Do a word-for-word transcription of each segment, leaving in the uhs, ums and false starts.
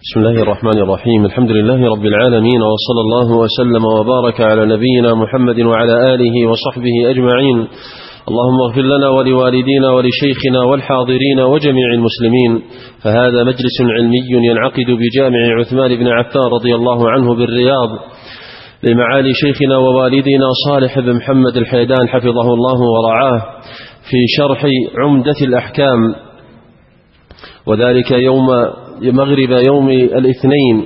بسم الله الرحمن الرحيم. الحمد لله رب العالمين، وصلى الله وسلم وبارك على نبينا محمد وعلى آله وصحبه أجمعين. اللهم اغفر لنا ولوالدينا ولشيخنا والحاضرين وجميع المسلمين. فهذا مجلس علمي ينعقد بجامع عثمان بن عفان رضي الله عنه بالرياض لمعالي شيخنا ووالدنا صالح بن محمد الحيدان حفظه الله ورعاه في شرح عمدة الأحكام، وذلك يوم مغرب يوم الاثنين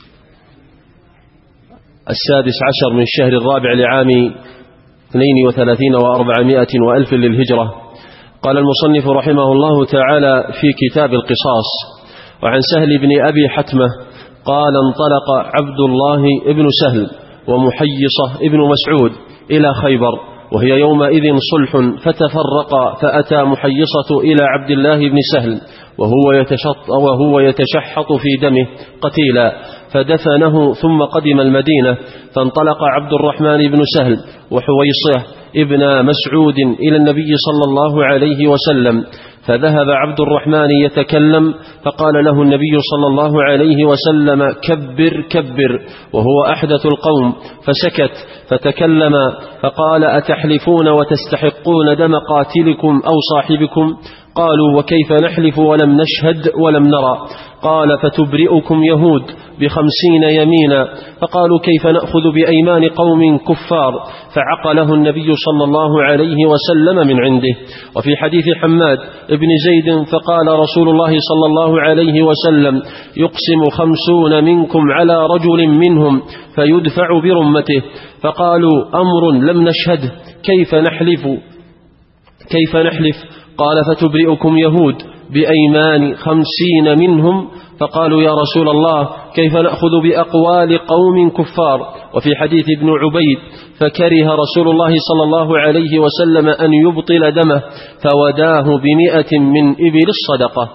السادس عشر من الشهر الرابع لعام اثنين وثلاثين وأربعمائة وألف للهجرة. قال المصنف رحمه الله تعالى في كتاب القصاص: وعن سهل بن أبي حتمة قال: انطلق عبد الله ابن سهل ومحيصة ابن مسعود إلى خيبر، وهي يومئذ صلح، فتفرقا، فأتى محيصة إلى عبد الله بن سهل وهو يتشط وهو يتشحط في دمه قتيلا، فدفنه، ثم قدم المدينة. فانطلق عبد الرحمن بن سهل وحويصة ابن مسعود إلى النبي صلى الله عليه وسلم، فذهب عبد الرحمن يتكلم، فقال له النبي صلى الله عليه وسلم: كبر كبر، وهو أحدث القوم، فسكت. فتكلم فقال: أتحلفون وتستحقون دم قاتلكم أو صاحبكم؟ قالوا: وكيف نحلف ولم نشهد ولم نرى؟ قال: فتبرئكم يهود بخمسين يمينا. فقالوا: كيف نأخذ بأيمان قوم كفار؟ فعقله النبي صلى الله عليه وسلم من عنده. وفي حديث حماد ابن زيد: فقال رسول الله صلى الله عليه وسلم: يقسم خمسون منكم على رجل منهم فيدفع برمته. فقالوا: أمر لم نشهد، كيف نحلف كيف نحلف؟ قال: فتبرئكم يهود بأيمان خمسين منهم. فقالوا: يا رسول الله، كيف نأخذ بأقوال قوم كفار؟ وفي حديث ابن عبيد: فكره رسول الله صلى الله عليه وسلم أن يبطل دمه، فوداه بمئة من إبل الصدقة.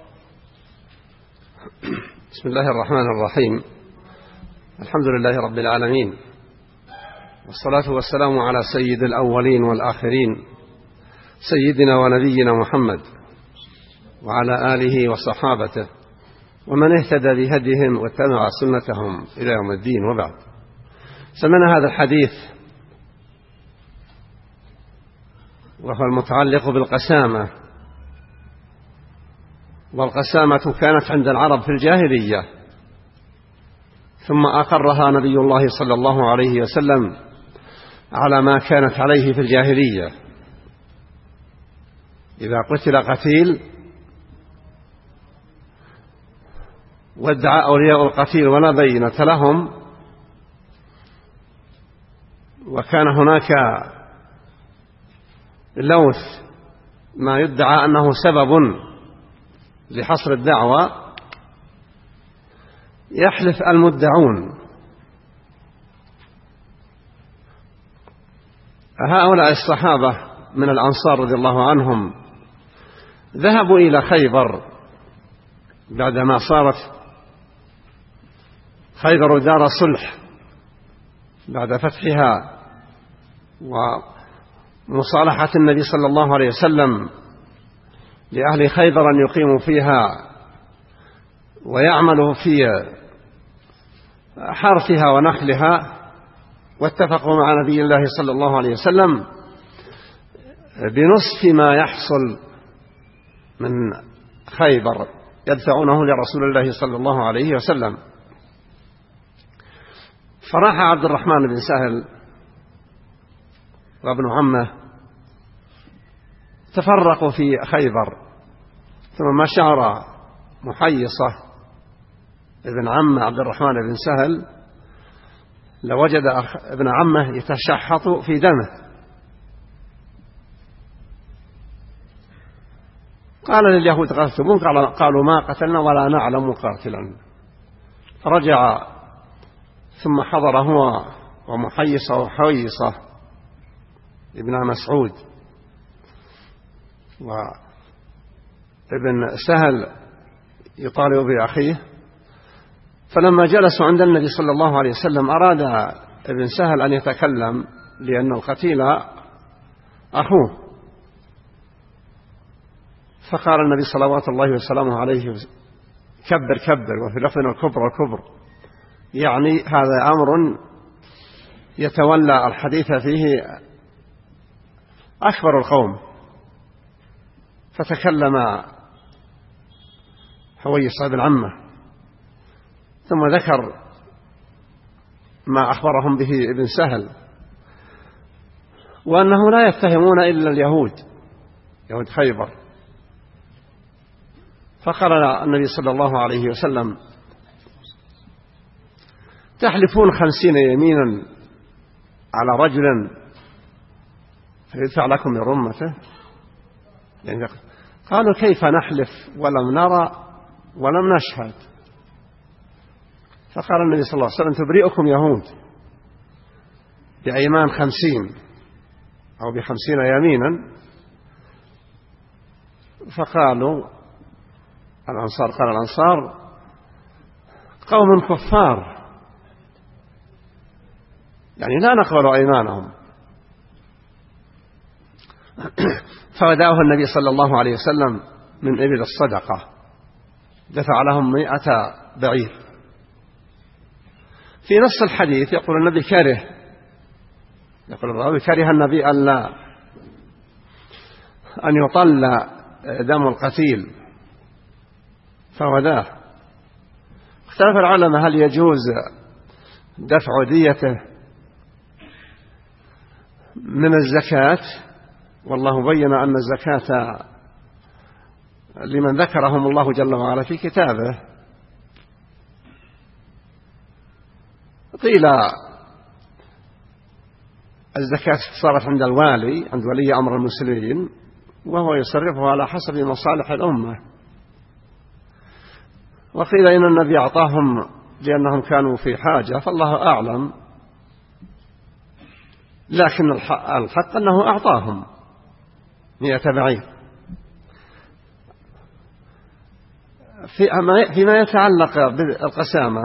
بسم الله الرحمن الرحيم. الحمد لله رب العالمين، والصلاة والسلام على سيد الأولين والآخرين، سيدنا ونبينا محمد وعلى آله وصحابته ومن اهتدى بهديهم واتبع سنتهم إلى يوم الدين. وبعد، سمعنا هذا الحديث وهو المتعلق بالقسامة، والقسامة كانت عند العرب في الجاهلية، ثم أقرها نبي الله صلى الله عليه وسلم على ما كانت عليه في الجاهلية. إذا قتل قتيل وادعى أولياء القتيل ولا بينة لهم، وكان هناك لوث ما يدعى أنه سبب لحصر الدعوة، يحلف المدعون. هؤلاء الصحابة من الأنصار رضي الله عنهم ذهبوا إلى خيبر بعدما صارت خيبر دار صلح بعد فتحها ومصالحة النبي صلى الله عليه وسلم لأهل خيبر أن يقيموا فيها ويعملوا في حرثها ونخلها، واتفقوا مع نبي الله صلى الله عليه وسلم بنصف ما يحصل من خيبر يدفعونه لرسول الله صلى الله عليه وسلم. فراح عبد الرحمن بن سهل وابن عمه، تفرقوا في خيبر، ثم شعر محيصة ابن عم عبد الرحمن بن سهل لوجد ابن عمه يتشحط في دمه. قال لليهود: قتلتموه؟ قالوا: ما قتلنا ولا نعلم قاتلا. فرجع، ثم حضر هو ومحيصة وحويصة ابن مسعود وابن سهل يطالب بأخيه. فلما جلسوا عند النبي صلى الله عليه وسلم أراد ابن سهل أن يتكلم لأن القتيل أخوه، فقال النبي صلوات الله وسلامه عليه: كبر كبر، وفي لفظ الكبر الكبر، يعني هذا أمر يتولى الحديث فيه أكبر القوم. فتكلم حويص بن عمه ثم ذكر ما أخبرهم به ابن سهل، وأنه لا يتهمون إلا اليهود، يهود خيبر. فقال النبي صلى الله عليه وسلم: تحلفون خمسين يمينا على رجل فيدفع لكم من رمته؟ يعني قالوا: كيف نحلف ولم نرى ولم نشهد؟ فقال النبي صلى الله عليه وسلم: تبرئكم يهود بأيمان خمسين أو بخمسين يمينا. فقالوا الأنصار قال الأنصار: قوم كفار، يعني لا نقبل أيمانهم. فوداه النبي صلى الله عليه وسلم من إبل الصدقة، دفع لهم مئة بعير. في نص الحديث يقول النبي كره يقول الراوي كره النبي أن لا أن يطل دم القتيل فوداه. اختلف العلماء هل يجوز دفع ديته من الزكاة، والله بين أن الزكاة لمن ذكرهم الله جل وعلا في كتابه. قيل الزكاة صارت عند الوالي، عند ولي أمر المسلمين، وهو يصرفها على حسب مصالح الأمة. وقيل إن النبي أعطاهم لأنهم كانوا في حاجة، فالله أعلم. لكن الحق أنه أعطاهم مئة بعير. فيما يتعلق بالقسامة،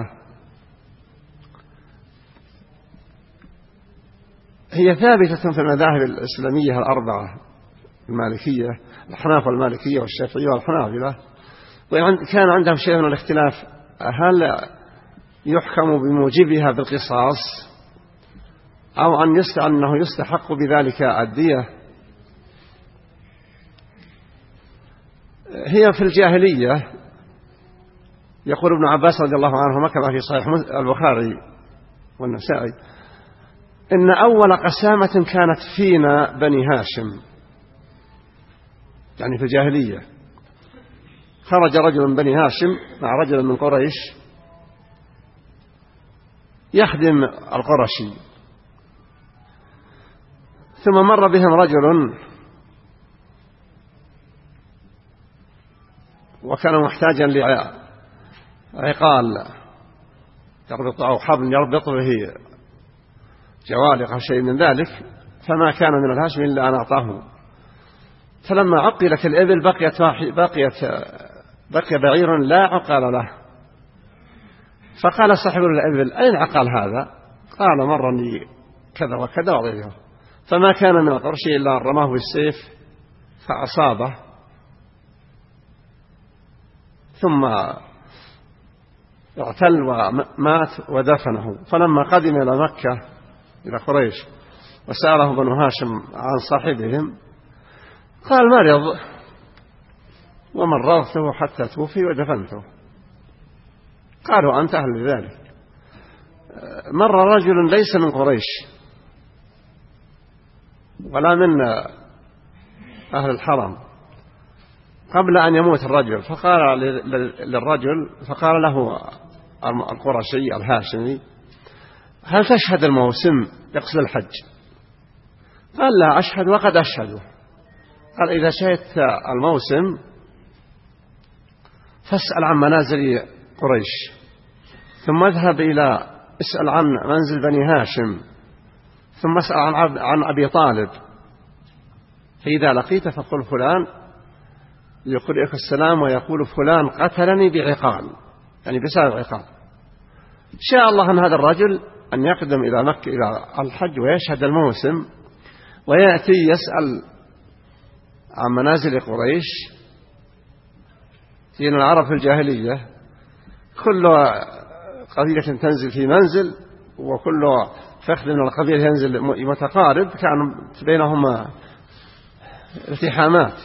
هي ثابتة في المذاهب الإسلامية الأربعة: المالكية، الأحناف والمالكية والشافعية والحنابلة. وإن كان عندهم شيء من الاختلاف هل يحكم بموجبها بالقصاص أو أن أنه يستحق بذلك الدية. هي في الجاهلية يقول ابن عباس رضي الله عنهما كما في صحيح البخاري والنسائي: إن أول قسامة كانت فينا بني هاشم، يعني في الجاهلية. خرج رجل من بني هاشم مع رجل من قريش يخدم القرشي، ثم مر بهم رجل وكان محتاجا لعقال يربط أو حبل يربط به جوالق أو شيء من ذلك، فما كان من الهاشم إلا أن أعطاه. فلما عقلت الإبل بقيت بقيت بقي بعير لا عقال له. فقال صاحب الإبل: أين عقال هذا؟ قال: مرني كذا وكذا وغيره. فما كان من القرش إلا أن رماه بالسيف فأصابه، ثم اعتل ومات ودفنه. فلما قدم إلى مكة إلى قريش وسأله بنو هاشم عن صاحبهم قال: مرض ومرضته حتى توفي ودفنته. قالوا: أنت أهل لذلك. مر رجل ليس من قريش ولا من أهل الحرم قبل أن يموت الرجل، فقال للرجل فقال له القرشي الهاشمي: هل تشهد الموسم يقصد الحج؟ قال: لا أشهد وقد أشهد. قال: إذا شهدت الموسم فاسأل عن منازل قريش، ثم اذهب إلى اسأل عن منزل بني هاشم، ثم اسأل عن, عن أبي طالب، فإذا لقيت فقل فلان يقرئك السلام ويقول فلان قتلني بعقال، يعني بسبب عقال. شاء الله أن هذا الرجل أن يقدم إلى مكة إلى الحج ويشهد الموسم ويأتي يسأل عن منازل قريش. لأن العرب في الجاهلية كل قبيلة تنزل في منزل، وكل فخذ من القبيلة ينزل متقارب، كان بينهما التحامات،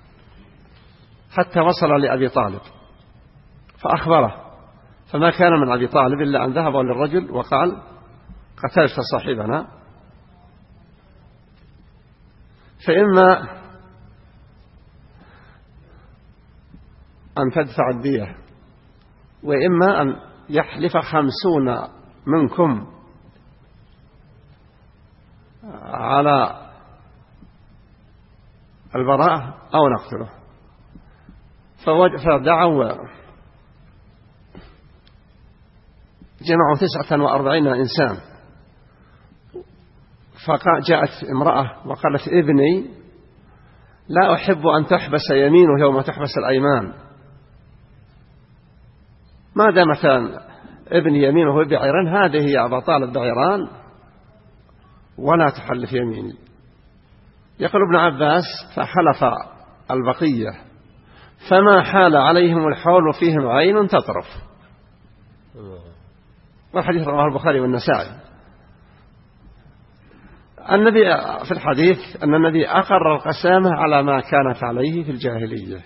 حتى وصل لأبي طالب فأخبره، فما كان من أبي طالب إلا أن ذهب للرجل وقال: قتلت صاحبنا، فإما أن تدفع الدية، وإما أن يحلف خمسون منكم على البراءة أو نقتله. فدعوا جمعوا تسعة وأربعين إنسان، فجاءت امرأة وقالت: ابني لا أحب أن تحبس يمينه يوم تحبس الأيمان، ما دامت ابني يمينه بعيران، هذه يا أبا طالب بعيران ولا تحلف يميني. يقول ابن عباس: فحلف البقية فما حال عليهم الحول فيهم عين تطرف. والحديث رواه البخاري والنسائي. النبي في الحديث أن النبي أقر القسامة على ما كانت عليه في الجاهلية.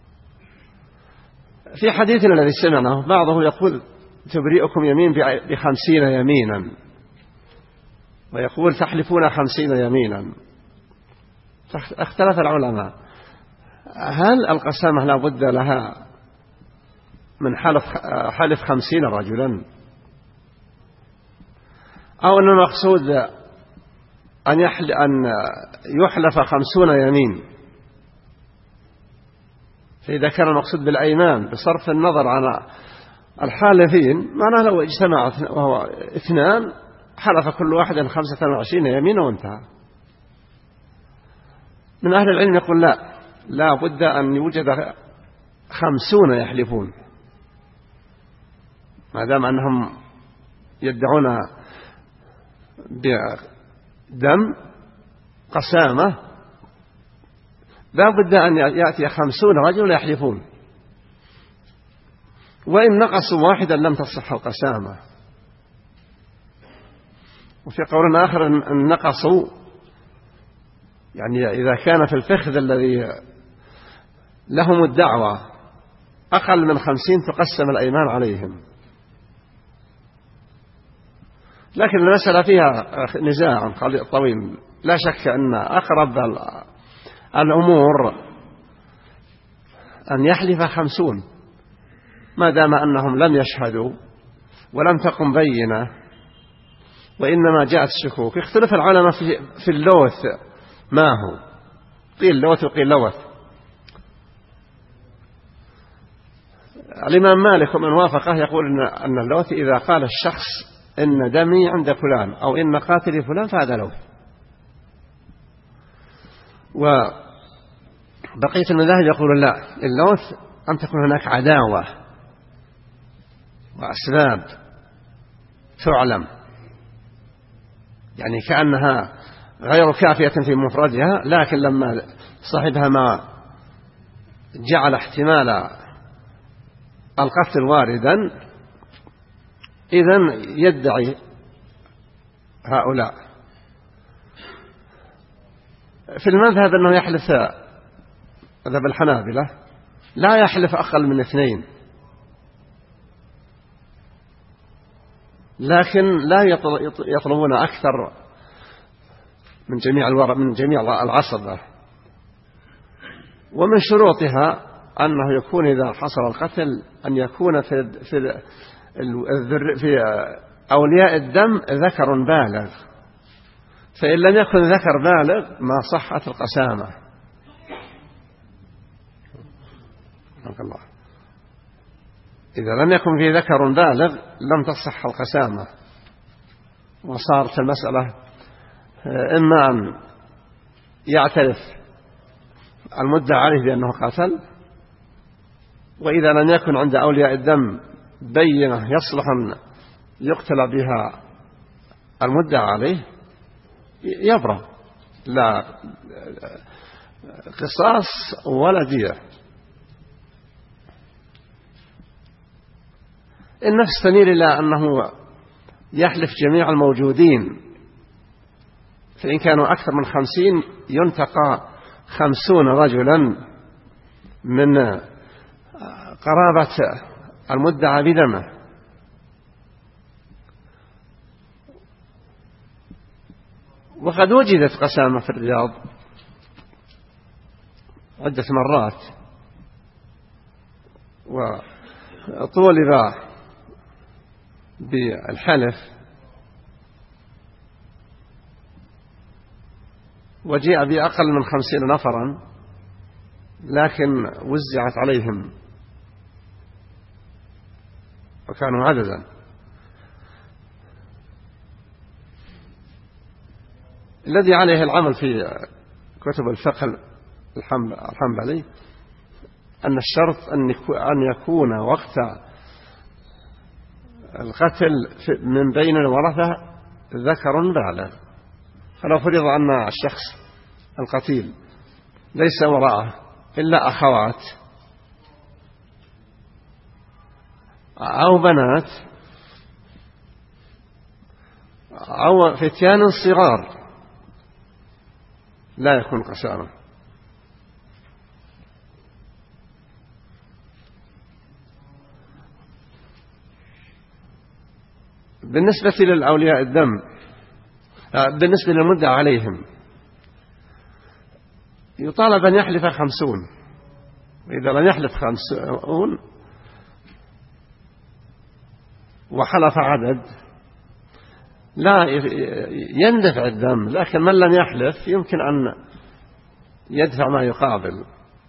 في حديثنا الذي سمعناه بعضه يقول: تبرئكم يمين بخمسين يمينا، ويقول: تحلفون خمسين يمينا. اختلف العلماء، هل القسامة لا بد لها من حلف حلف خمسين رجلا، أو أن المقصود أن يحلف خمسون يمين؟ فإذا كان المقصود بالأيمان بصرف النظر عن الحالفين، معناه لو اجتمع وهو اثنان حلف كل واحد خمسة وعشرين يمين وانتهى. من أهل العلم يقول: لا لا بد أن يوجد خمسون يحلفون، ما دام أنهم يدعون بدم قسامة، لا بد أن يأتي خمسون رجل يحلفون، وإن نقصوا واحدا لم تصح القسامة. وفي قول آخر أن نقصوا، يعني إذا كان في الفخذ الذي لهم الدعوة أقل من خمسين تقسم الأيمان عليهم. لكن المسألة فيها نزاع طويل. لا شك أن أقرب الأمور أن يحلف خمسون، ما دام أنهم لم يشهدوا ولم تقم بينة، وإنما جاءت الشكوك. اختلف العلماء في اللوث ما هو، قيل لوث وقيل لوث. الإمام مالك ومن وافقه يقول أن اللوث إذا قال الشخص إن دمي عند فلان أو إن قاتلي فلان فهذا لوث. وبقية المذاهب يقول لا، اللوث أن تكون هناك عداوة وأسباب تعلم، يعني كأنها غير كافية في مفردها، لكن لما صاحبها ما جعل احتمال القتل واردا، إذن يدعي هؤلاء. في المذهب أنه يحلف، مذهب الحنابلة لا يحلف أقل من اثنين، لكن لا يطلبون أكثر من جميع الورق من جميع العصبة. ومن شروطها أنه يكون إذا حصل القتل أن يكون في في في أولياء الدم ذكر بالغ، فإن لم يكن ذكر بالغ ما صحت القسامة. الله، إذا لم يكن في ذكر بالغ لم تصح القسامة، وصارت المسألة إما أن يعترف المدعى عليه بأنه قتل، وإذا لم يكن عند أولياء الدم بينة يصلح أن يقتل بها المدعى عليه يبرأ، لا قصاص ولا دية. النفس تميل إلى أنه يحلف جميع الموجودين، فإن كانوا أكثر من خمسين ينتقى خمسون رجلا من قرابة المدعى بدمه. وقد وجدت قسامة في الرياض عدة مرات، وطولب بالحلف وجيء بأقل من خمسين نفرا، لكن وزعت عليهم وكانوا عددا. الذي عليه العمل في كتب الفقه الحنبلي أن الشرط أن يكون وقت القتل من بين الورثة ذكر بالغ. فلو فرض أن الشخص القتيل ليس وراءه إلا أخوات أو بنات أو فتيان صغار لا يكون قسامة. بالنسبة للأولياء الدم، بالنسبة للمدعى عليهم يطالب أن يحلف خمسون، وإذا لم يحلف خمسون وحلف عدد لا يندفع الدم، لكن من لم يحلف يمكن أن يدفع ما يقابل.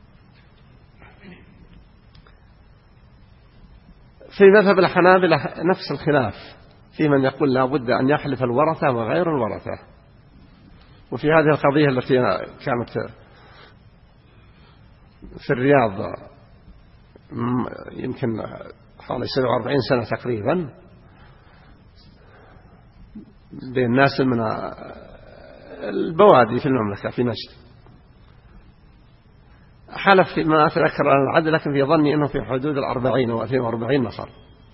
في مذهب الحنابلة نفس الخلاف في من يقول لا بد أن يحلف الورثة وغير الورثة. وفي هذه القضية التي كانت في الرياض يمكن حوالي سبعة وأربعين سنة تقريبا بين ناس من البوادي في المملكة في نجد، حلف فيما أتذكر عن العدد، لكن في ظني أنه في حدود الأربعين أو اثنين وأربعين نفر،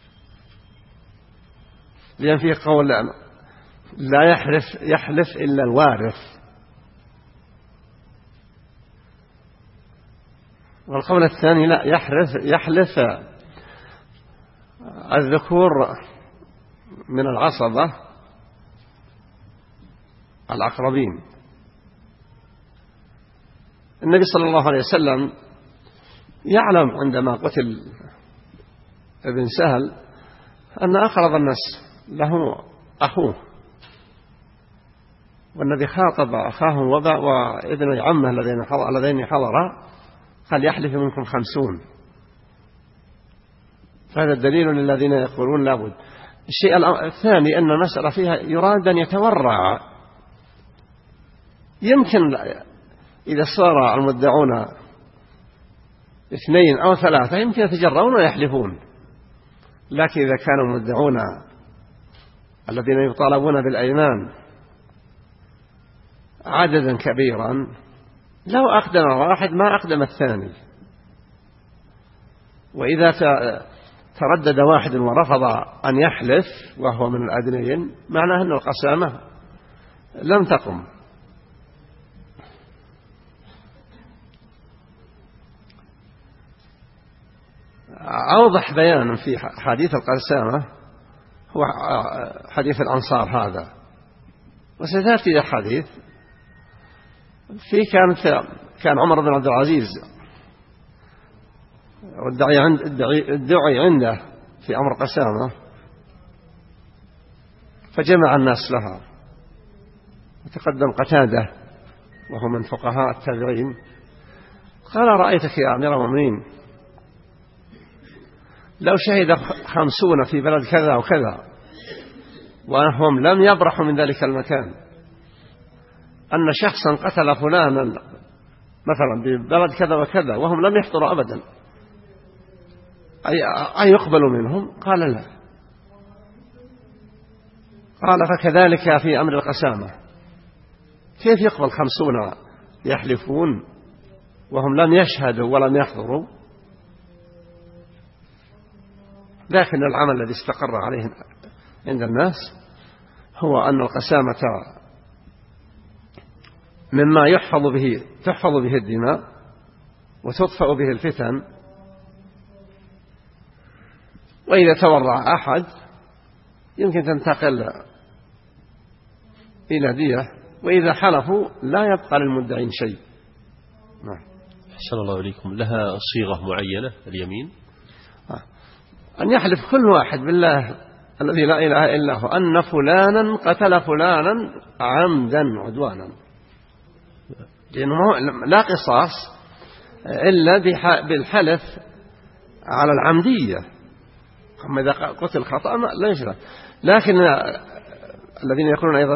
لأن فيه قول لا يحلف يحلف إلا الوارث، والقول الثاني لا يحلف يحلف الذكور من العصبة الأقربين. النبي صلى الله عليه وسلم يعلم عندما قتل ابن سهل أن أقرب الناس له أخوه، والنبي خاطب أخاه وابن عمه الذين حضرا قال يحلف منكم خمسون. فهذا الدليل للذين يقولون لابد. الشيء الثاني أن المسألة فيها يراد أن يتورع، يمكن إذا صار المدعون اثنين أو ثلاثة يمكن يتجرؤون ويحلفون، لكن إذا كانوا المدعون الذين يطالبون بالأيمان عددا كبيرا لو أقدم واحد ما أقدم الثاني، وإذا تردد واحد ورفض أن يحلف وهو من الأدنين معناه أن القسامة لم تقم. أوضح بيان في حديث القسامة هو حديث الأنصار هذا، وستأتي حديث في كانت كان عمر بن عبد العزيز والدعي عند الدعي عنده في أمر قسامة، فجمع الناس لها، وتقدم قتادة وهو من فقهاء التابعين قال رأيتك يا أمير المؤمنين لو شهد خمسون في بلد كذا وكذا وهم لم يبرحوا من ذلك المكان أن شخصا قتل فلانا مثلا ببلد كذا وكذا وهم لم يحضروا أبدا أي يقبل منهم؟ قال لا. قال فكذلك في أمر القسامة، كيف يقبل خمسون يحلفون وهم لم يشهدوا ولم يحضروا؟ لكن العمل الذي استقر عليه عند الناس هو أن القسامة مما يحفظ به تحفظ به الدماء وتطفأ به الفتن، وإذا تورع أحد يمكن تنتقل إلى دية، وإذا حلفوا لا يبقى للمدعين شيء. نعم. أحسن الله إليكم. لها صيغة معينة اليمين؟ أن يحلف كل واحد بالله الذي لا إله إلا هو أن فلانا قتل فلانا عمدا عدوانا، لأنه لا قصاص إلا بالحلف على العمدية. أما إذا قتل خطأ لا يشرع. لكن الذين يقولون أيضا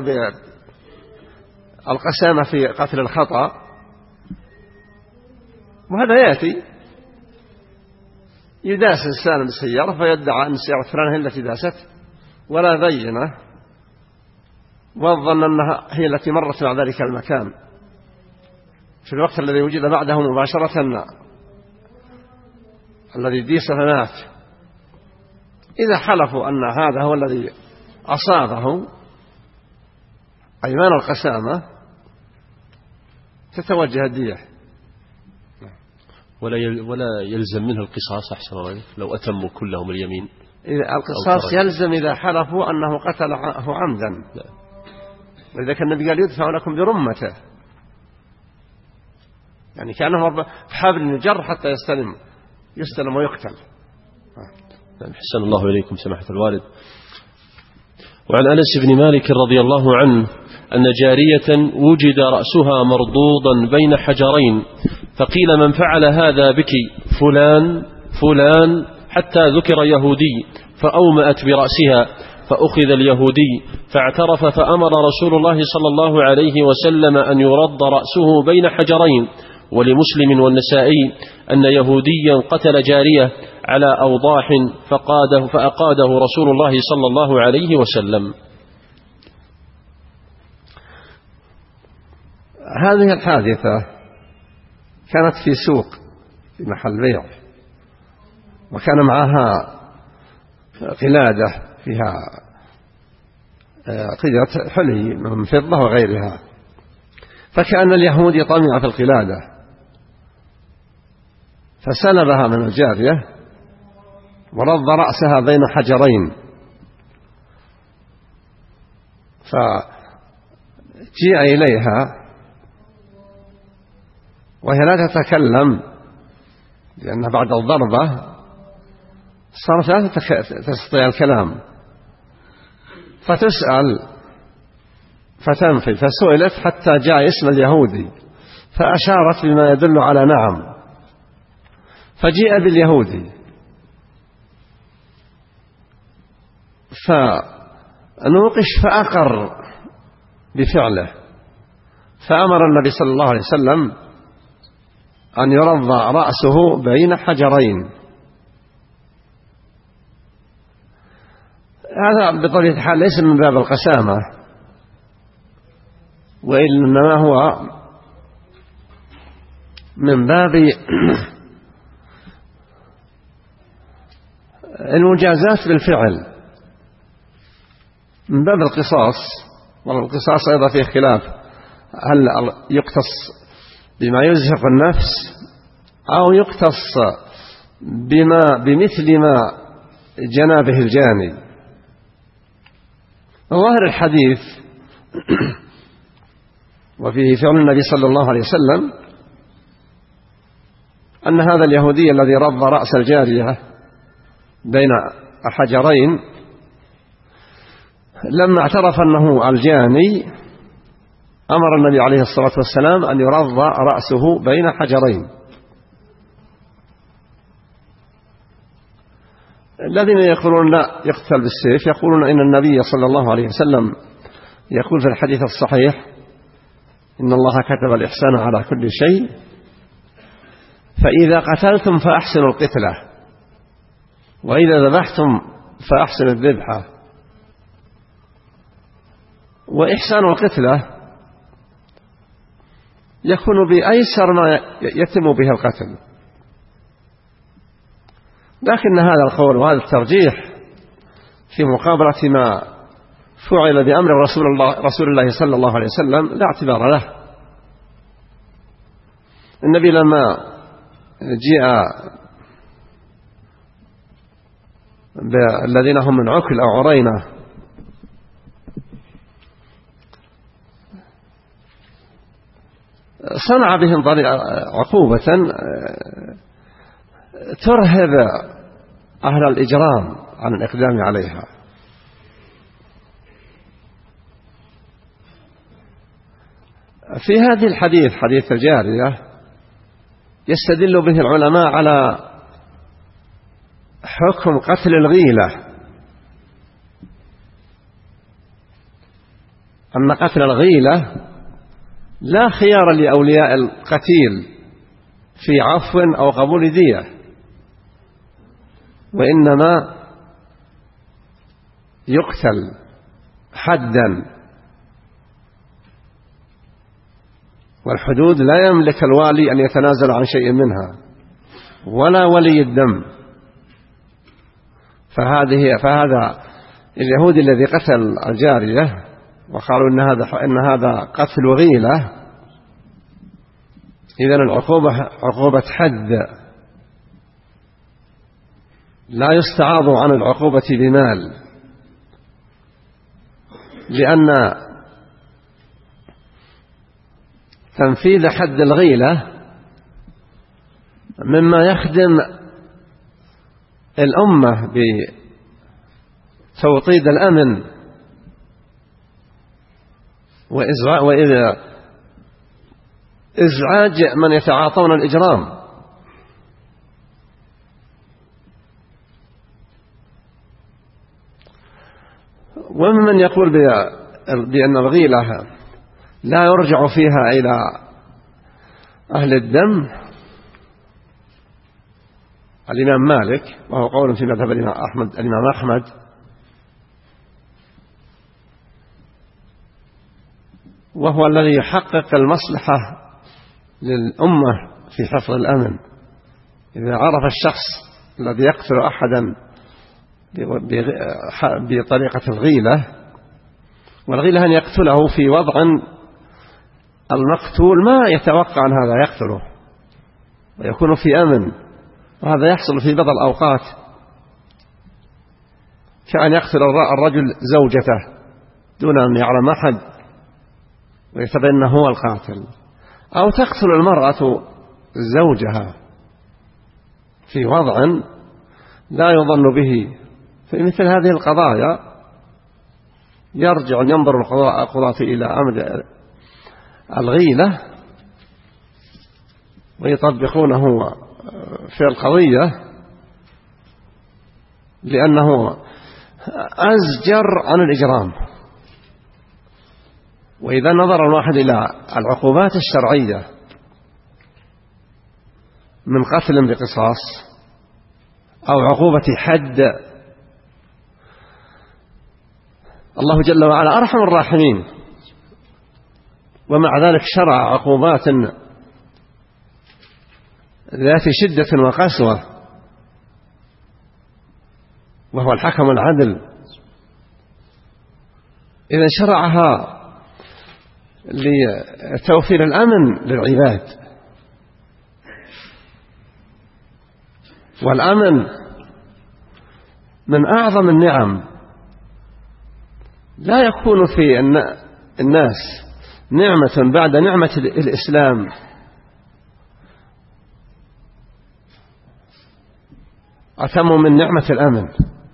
بالقسامة في قتل الخطأ، وهذا يأتي يداس إنسان بالسيارة فيدعى أن السيارة فلانة هي التي داست ولا بينة، وظن أنها هي التي مرت مع ذلك المكان في الوقت الذي وجد بعده مباشرة الذي ديس فمات. إذا حلفوا أن هذا هو الذي أصابه أيمان القسامة تتوجه الدية، ولا ولا يلزم منه القصاص. أحسن الله لو أتموا كلهم اليمين. القصاص يلزم إذا حلفوا أنه قتله عمدا، وإذا كان النبي قال يدفع لكم برمته، يعني كأنه حبل جر حتى يستلم يستلم ويقتل. أحسن الله إليكم سماحة الوالد. وعن أنس بن مالك رضي الله عنه أن جارية وجد رأسها مرضوضا بين حجرين، فقيل من فعل هذا بك؟ فلان فلان، حتى ذكر يهودي فأومأت برأسها، فأخذ اليهودي فاعترف، فأمر رسول الله صلى الله عليه وسلم أن يرد رأسه بين حجرين. ولمسلم والنسائي أن يهوديا قتل جارية على أوضاح فقاده فأقاده رسول الله صلى الله عليه وسلم. هذه الحادثة كانت في سوق في محل بيع، وكان معها قلادة فيها قطعة حلي من فضة وغيرها، فكان اليهودي طمع في القلادة فسلبها من الجارية ورد رأسها بين حجرين، فجيء إليها وهي لا تتكلم لأنها بعد الضربة صارت لا تستطيع الكلام، فتسأل فتنفي، فسئلت حتى جاء اسم اليهودي فأشارت بما يدل على نعم، فجيء باليهودي فنوقش فأقر بفعله، فأمر النبي صلى الله عليه وسلم أن يرضى رأسه بين حجرين. هذا بطبيعة الحال ليس من باب القسامة، وإنما هو من باب المجازات بالفعل، من باب القصاص. والقصاص أيضا فيه خلاف، هل يقتص بما يزهق النفس أو يقتص بما بمثل ما جنى به الجاني. ظاهر الحديث وفيه فعل النبي صلى الله عليه وسلم أن هذا اليهودي الذي رض رأس الجارية بين حجرين لما اعترف أنه الجاني أمر النبي عليه الصلاة والسلام أن يرض رأسه بين حجرين. الذين يقولون لا يقتل بالسيف يقولون إن النبي صلى الله عليه وسلم يقول في الحديث الصحيح إن الله كتب الإحسان على كل شيء، فإذا قتلتم فأحسنوا القتلة، وإذا ذبحتم فأحسنوا الذبحة. وإحسان القتلة يكون بأيسر ما يتم به القتل، لكن هذا القول وهذا الترجيح في مقابلة ما فعل بأمر رسول الله, رسول الله صلى الله عليه وسلم لا اعتبار له. النبي لما جاء بالذين هم من عكل أو عرينة صنع بهم عقوبة ترهب أهل الإجرام عن الإقدام عليها. في هذه الحديث حديث الجارية يستدل به العلماء على حكم قتل الغيلة، أن قتل الغيلة لا خيار لأولياء القتيل في عفو أو قبول دية، وإنما يقتل حدا، والحدود لا يملك الوالي أن يتنازل عن شيء منها ولا ولي الدم. فهذه فهذا اليهودي الذي قتل الجارية وقالوا إن هذا إن هذا قتل غيلة، إذن العقوبة عقوبة حد، لا يستعاض عن العقوبة بمال، لأن تنفيذ حد الغيلة مما يخدم الأمة بتوطيد الأمن وإذا إزعاج من يتعاطون الإجرام. ومن يقول بأن الغيلة لا يرجع فيها إلى أهل الدم الإمام مالك، وهو قول في مذهب الإمام أحمد الإمام أحمد وهو الذي يحقق المصلحة للأمة في حفظ الأمن. إذا عرف الشخص الذي يقتل أحدا بطريقة الغيلة، والغيلة أن يقتله في وضع المقتول ما يتوقع أن هذا يقتله ويكون في أمن، وهذا يحصل في بعض الأوقات، كأن يقتل الرجل زوجته دون أن يعلم أحد ويتبين هو القاتل، أو تقتل المرأة زوجها في وضع لا يظن به. في مثل هذه القضايا يرجع ينظر القضاة إلى أمر الغيلة ويطبقونه في القضية، لأنه أزجر عن الإجرام. وإذا نظر الواحد إلى العقوبات الشرعية من قتل بقصاص أو عقوبة حد، الله جل وعلا أرحم الراحمين، ومع ذلك شرع عقوبات ذات شدة وقسوة، وهو الحكم العدل. إذا شرعها لتوفير الأمن للعباد، والأمن من أعظم النعم، لا يكون في الناس نعمة بعد نعمة الإسلام أتم من نعمة الأمن،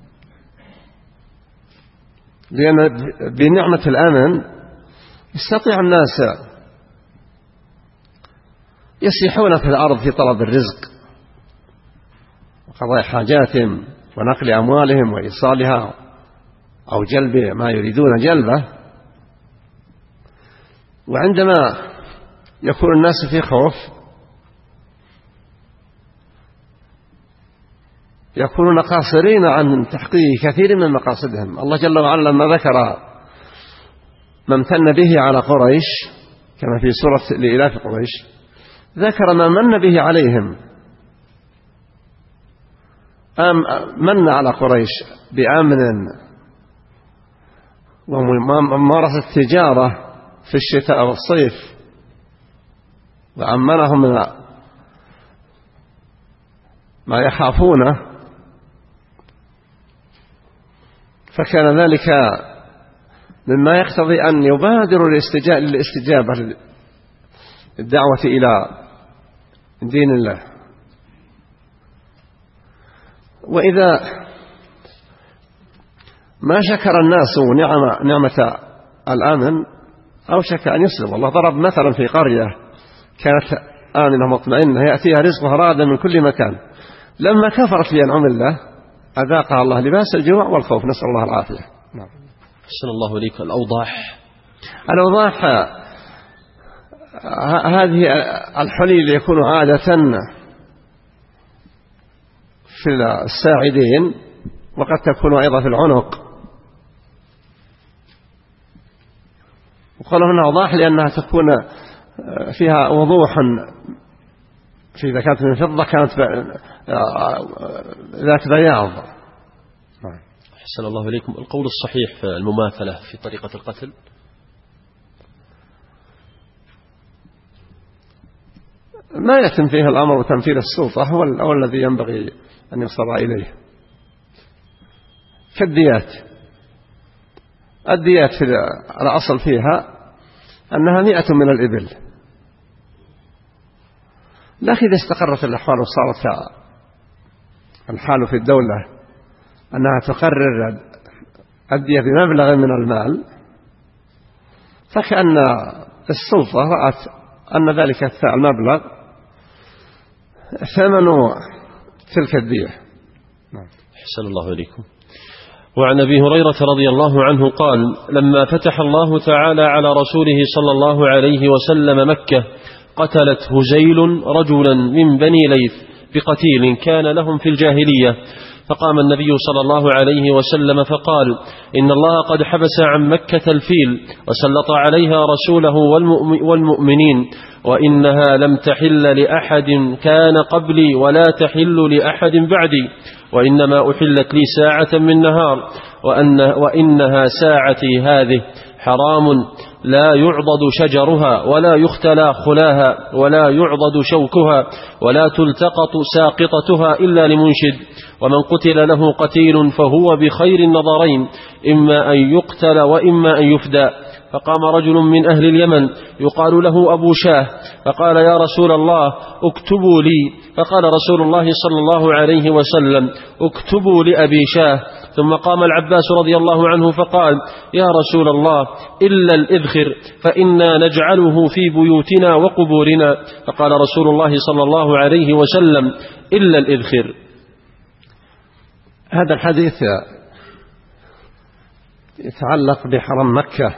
لأن بنعمة الأمن يستطيع الناس يسيحون في الأرض في طلب الرزق وقضاء حاجاتهم ونقل أموالهم وإيصالها أو جلب ما يريدون جلبه. وعندما يكون الناس في خوف يكونون قاصرين عن تحقيق كثير من مقاصدهم. الله جل وعلا لما ذكر ما امتن به على قريش كما في سورة لإلاف قريش ذكر ما من به عليهم، من على قريش بأمن وممارسة التجارة في الشتاء والصيف، وأمنهم من ما يخافونه، فكان ذلك مما يقتضي أن يبادروا للاستجابة للدعوة إلى دين الله. وإذا ما شكر الناس نعمة, نعمة الآمن أوشك أن يسلم. الله ضرب مثلا في قرية كانت آمنة مطمئنة يأتيها رزقها راغدا من كل مكان، لما كفرت بأنعم الله أذاقها الله لباس الجوع والخوف، نسأل الله العافية. نعم. أحسن الله إليك. الأوضاح الأوضاح هذه الحلي اللي يكون عادة في الساعدين وقد تكون أيضا في العنق، وقالوا هنا أوضاح لأنها تكون فيها وضوح، في إذا كانت من فضة كانت ذات بياض. أحسن الله إليكم. القول الصحيح في المماثلة في طريقة القتل؟ ما يتم فيه الأمر وتمثيل السلطة هو هو الذي ينبغي أن يصل إليه. كالديات، الديات في الأصل فيها أنها مئة من الإبل، لكن إذا استقرت الأحوال وصارت الحال في الدولة أنها تقرر الدية بمبلغ من المال، فكأن السلطة رأت أن ذلك المبلغ ثمن تلك الدية. أحسن الله إليكم. وعن أبي هريرة رضي الله عنه قال: لما فتح الله تعالى على رسوله صلى الله عليه وسلم مكة قتلت هزيل رجلا من بني ليث بقتيل كان لهم في الجاهلية، فقام النبي صلى الله عليه وسلم فقال: إن الله قد حبس عن مكة الفيل وسلط عليها رسوله والمؤمنين، وإنها لم تحل لأحد كان قبلي ولا تحل لأحد بعدي، وإنما أحلت لي ساعة من نهار، وأن وإنها ساعتي هذه حرام لا يعضد شجرها ولا يختلى خلاها ولا يعضد شوكها ولا تلتقط ساقطتها إلا لمنشد، ومن قتل له قتيل فهو بخير النظرين، إما أن يقتل وإما أن يفدى. فقام رجل من أهل اليمن يقال له أبو شاه فقال: يا رسول الله اكتبوا لي. فقال رسول الله صلى الله عليه وسلم: اكتبوا لأبي شاه. ثم قام العباس رضي الله عنه فقال: يا رسول الله إلا الإذخر فإنا نجعله في بيوتنا وقبورنا. فقال رسول الله صلى الله عليه وسلم: إلا الإذخر. هذا الحديث يتعلق بحرم مكة.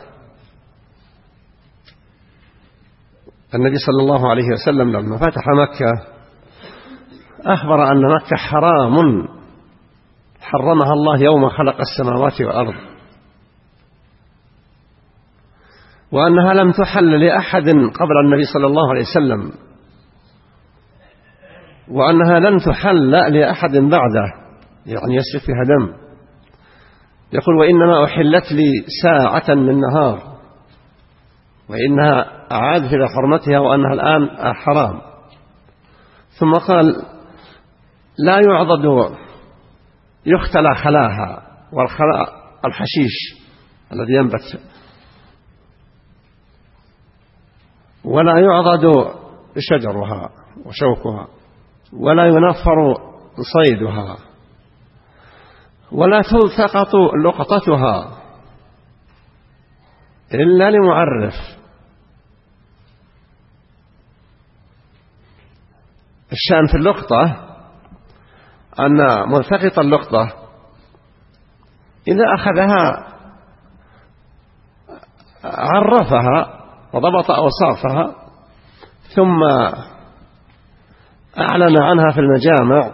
النبي صلى الله عليه وسلم لما فتح مكة أخبر أن مكة حرام حرمها الله يوم خلق السماوات والأرض، وأنها لم تحل لأحد قبل النبي صلى الله عليه وسلم، وأنها لن تحل لأحد بعده، يعني يسفك فيها دم. يقول: وإنما أحلت لي ساعة من نهار، وإنها أعادت إلى حرمتها وأنها الآن حرام. ثم قال: لا يعضد يختلى خلاها، والخلاء الحشيش الذي ينبت، ولا يعضد شجرها وشوكها، ولا ينفر صيدها، ولا تلتقط لقطتها إلا لمعرف. الشأن في اللقطة أن ملتقط اللقطة إذا أخذها عرفها وضبط أوصافها، ثم أعلن عنها في المجامع،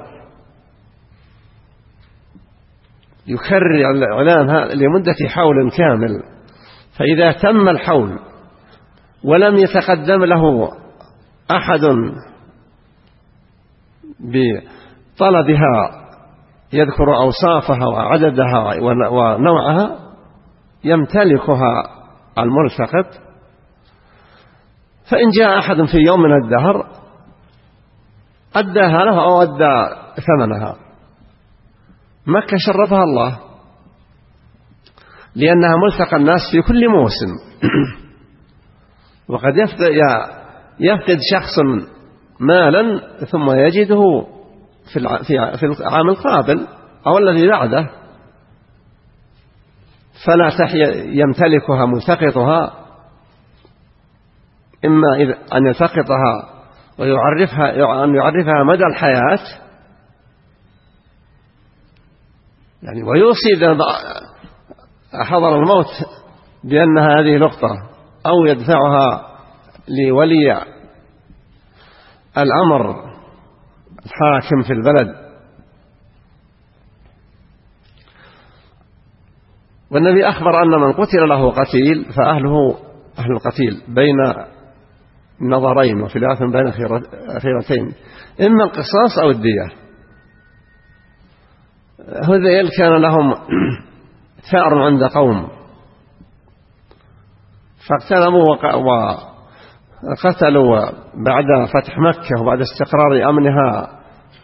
يكرر الإعلان لمدة حول كامل. فإذا تم الحول ولم يتقدم له أحد بطلبها يذكر أوصافها وعددها ونوعها يمتلكها الملتقط، فإن جاء أحد في يوم من الدهر أداها له أو أدى ثمنها. مكة شرفها الله لأنها ملتقى الناس في كل موسم. وقد يفقد شخص مالا ثم يجده في العام القابل أو الذي بعده، فلا يمتلكها ملتقطها، إما أن يلتقطها ويعرفها أن يعرفها مدى الحياة، يعني ويوصي إذا حضر الموت بأن هذه لقطة، أو يدفعها لولي الأمر الحاكم في البلد. والنبي أخبر أن من قتل له قتيل فأهله أهل القتيل بين نظرين وخلاف بين خيرتين، إما القصاص أو الدية. هذيل كان لهم ثأر عند قوم فاغتنموا وقتلوا بعد فتح مكة وبعد استقرار أمنها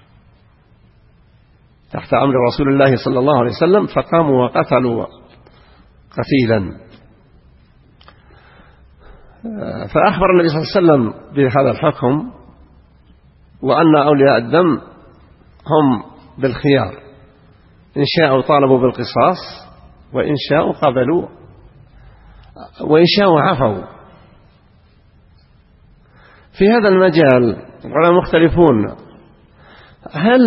تحت أمر رسول الله صلى الله عليه وسلم، فقاموا وقتلوا قتيلا. فأخبر النبي صلى الله عليه وسلم بهذا الحكم، وأن أولياء الدم هم بالخيار، إن شاءوا طالبوا بالقصاص وإن شاءوا قبلوا وإن شاءوا عفوا. في هذا المجال العلماء مختلفون، هل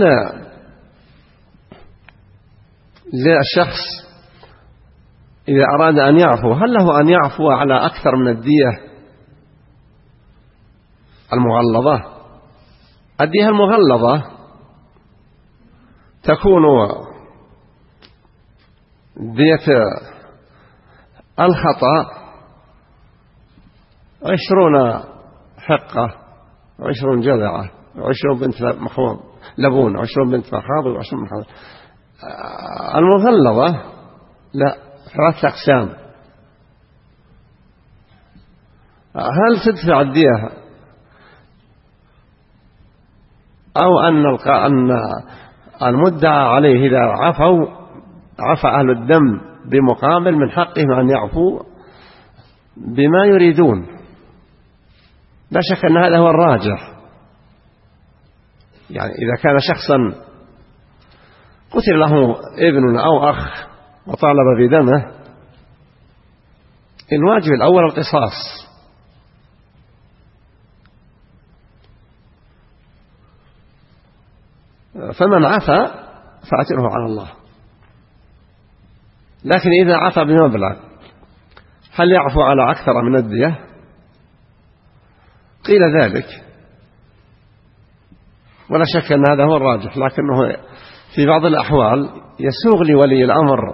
للشخص إذا أراد أن يعفو هل له أن يعفو على أكثر من الدية المغلظة؟ الدية المغلظة تكون دية الخطأ عشرون حقة وعشرون جذعة وعشرون بنت مخوض لبون وعشرون بنت مخاض وعشرون مخاض. المغلظة لا، ثلاثة أقسام. هل تدفع الدية أو أن أن المدعى عليه إذا عفوا عفى أهل الدم بمقابل من حقهم أن يعفوا بما يريدون؟ لا شك أن هذا هو الراجح. يعني إذا كان شخصا قتل له ابن أو أخ وطالب بدمه، الواجب الأول القصاص، فمن عفى فأجره على الله. لكن إذا عفى بمبلغ هل يعفو على أكثر من الدية؟ قيل ذلك، ولا شك أن هذا هو الراجح، لكنه في بعض الأحوال يسوغ لولي الأمر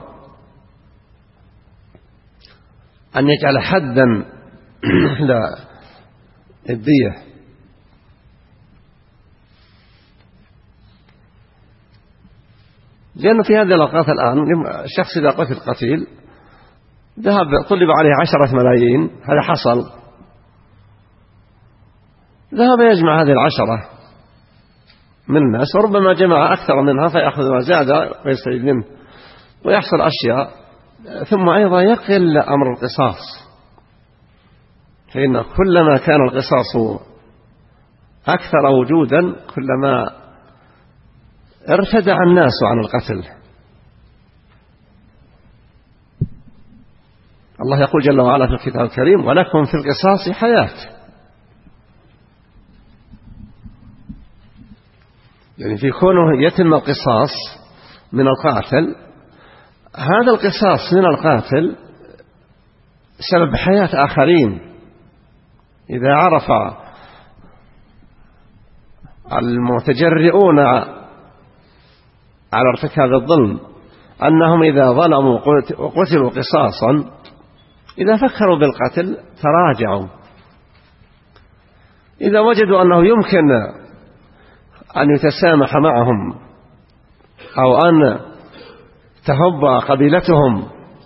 أن يجعل حدا للدية، لأنه في هذه الأوقات الآن الشخص إذا قتل قتيل ذهب طلب عليه عشرة ملايين، هذا حصل، ذهب يجمع هذه العشرة من الناس وربما جمع أكثر منها فيأخذ ما زاد ويستعيد منه ويحصل أشياء، ثم أيضا يقل أمر القصاص، فإن كلما كان القصاص أكثر وجودا كلما ارتدع الناس عن القتل. الله يقول جل وعلا في الكتاب الكريم: ولكم في القصاص حياة. يعني في كونه يتم القصاص من القاتل، هذا القصاص من القاتل سبب حياة آخرين. إذا عرف المتجرئون على ارتكاب الظلم أنهم إذا ظلموا وقتلوا قصاصا، إذا فكروا بالقتل تراجعوا. إذا وجدوا أنه يمكن أن يتسامح معهم أو أن تهب قبيلتهم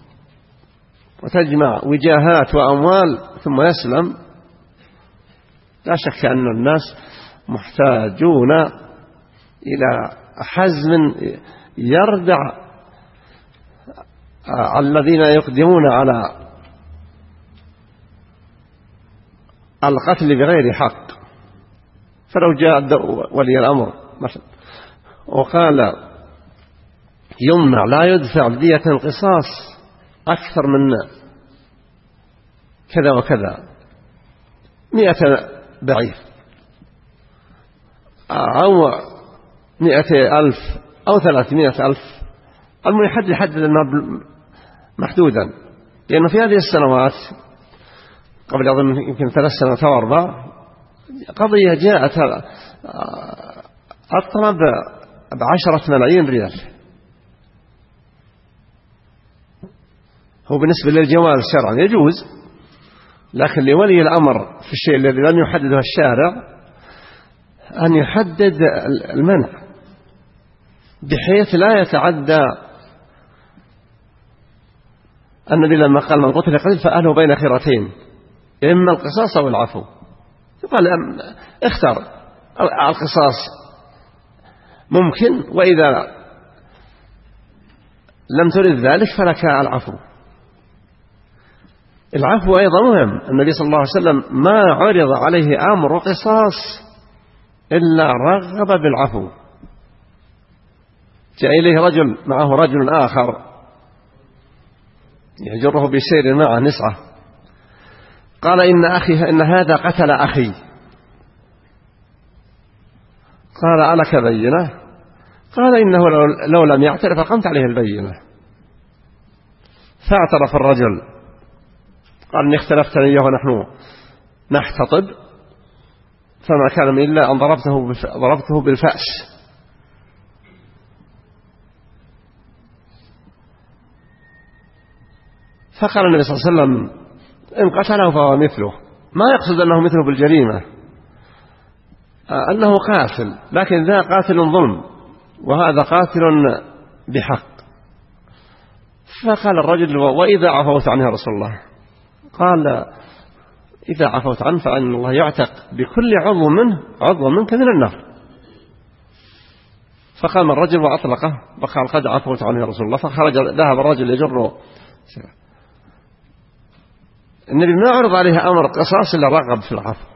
وتجمع وجاهات وأموال ثم يسلم، لا شك أن الناس محتاجون إلى حزم يردع الذين يقدمون على القتل بغير حق. فلو جاء ولي الأمر مثلا وقال يمنع لا يدفع دية القصاص أكثر من كذا وكذا مئة بعير أو مئة ألف أو ثلاثمائة ألف، المهم يحدد المبلغ محدودا، لأنه في هذه السنوات قبل أظن يمكن ثلاث سنوات أو أربع قضية جاءت الطلب بعشرة ملايين ريال. هو بالنسبة للجواز شرعا يجوز، لكن لولي الأمر في الشيء الذي لم يحدده الشارع أن يحدد المنع بحيث لا يتعدى. النبي لما قال من قتل قتل فأهله بين خيرتين، إما القصاص أو العفو، قال اختر القصاص ممكن، وإذا لم ترد ذلك فلك العفو. العفو أيضا مهم. النبي صلى الله عليه وسلم ما عرض عليه أمر قصاص إلا رغب بالعفو. جاء إليه رجل معه رجل آخر يجره بسير معه نسعة، قال إن أخي إن هذا قتل أخي. قال ألك بينة؟ قال إنه لو لم يعترف أقمت عليه البينة. فاعترف الرجل قال إني اختلفت إياه ونحن نحتطب، فما كان من إلا أن ضربته ضربته بالفأس. فقال النبي صلى الله عليه وسلم إن قتله فهو مثله، ما يقصد أنه مثله بالجريمة، أنه قاتل، لكن ذا قاتل ظلم وهذا قاتل بحق. فقال الرجل وإذا عفوت عنه يا رسول الله؟ قال إذا عفوت عنه فإن الله يعتق بكل عضو منه عضو منك من النار. فقام الرجل وأطلقه وقال قد عفوت عنه يا رسول الله. فخرج ذهب الرجل يجره. النبي ما عرض عليه أمر قصاص إلا رغب في العفو،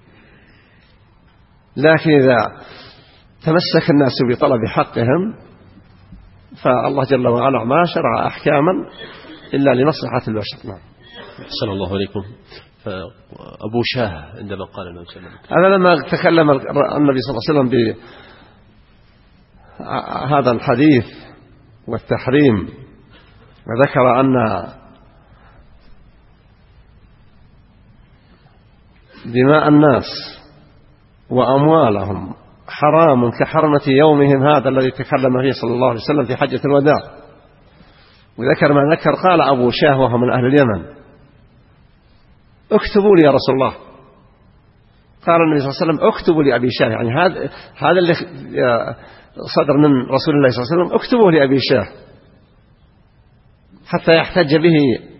لكن إذا تمسك الناس بطلب حقهم فالله جل وعلا ما شرع أحكاما إلا لمصلحة البشر. نعم. أحسن الله عليكم. أبو شاه عندما قال النبي صلى الله عليه وسلم، هذا لما تكلم النبي صلى الله عليه وسلم بهذا الحديث والتحريم وذكر أن دماء الناس وأموالهم حرام كحرمة يومهم هذا الذي تكلم فيه صلى الله عليه وسلم في حجة الوداع، وذكر ما ذكر، قال أبو شاه وهو من أهل اليمن اكتبوا لي يا رسول الله. قال النبي صلى الله عليه وسلم اكتبوا لأبي شاه، يعني هذا هذا اللي صدر من رسول الله صلى الله عليه وسلم، اكتبوا لأبي شاه حتى يحتج به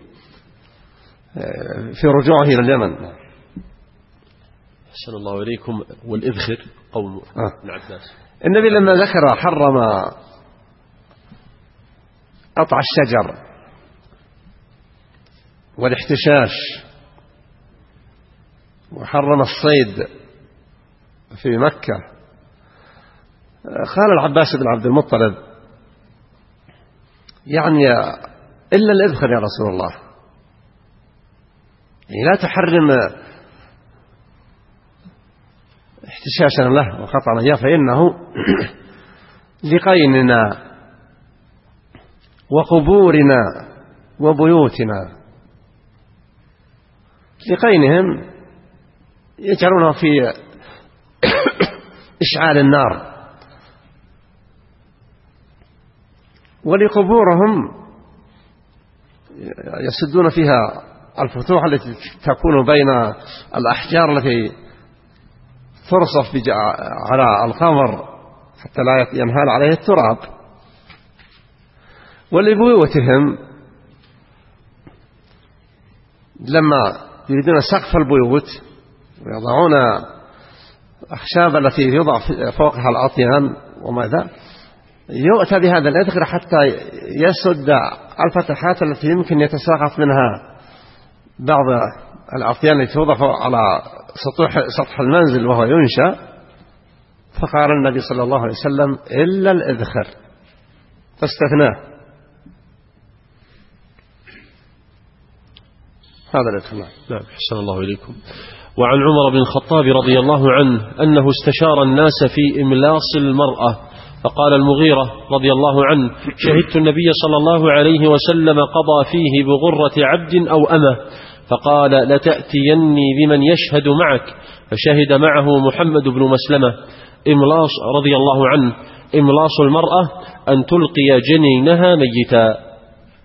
في رجوعه إلى اليمن. أحسن الله إليكم. والإذخر قول آه. العباس، النبي لما ذكر حرم قطع الشجر والاحتشاش وحرم الصيد في مكة، قال العباس بن عبد المطلب يعني إلا الإذخر يا رسول الله، يعني لا تحرم احتشاشا له وقطعنا إياه فإنه لقيننا وقبورنا وبيوتنا. لقينهم يجعلونه في إشعال النار، ولقبورهم يسدون فيها الفتوح التي تكون بين الأحجار التي ترصف على القمر حتى لا ينهال عليه التراب. ولبيوتهم لما يريدون سقف البيوت ويضعون الأخشاب التي يوضع فوقها الأطيان وماذا يؤتى بهذا الإذخر حتى يسد الفتحات التي يمكن يتساقط منها بعض الأطيان التي توضع على سطح سطح المنزل وهو ينشأ. فقال النبي صلى الله عليه وسلم إلا الإذخر فاستثناه. هذا الإذخر. نعم أحسن الله إليكم. وعن عمر بن الخطاب رضي الله عنه أنه استشار الناس في إملاص المرأة فقال المغيرة رضي الله عنه شهدت النبي صلى الله عليه وسلم قضى فيه بغرة عبد أو أمة فقال لتأتيني بمن يشهد معك فشهد معه محمد بن مسلمة. إملاص رضي الله عنه إملاص المرأة أن تلقي جنينها ميتا.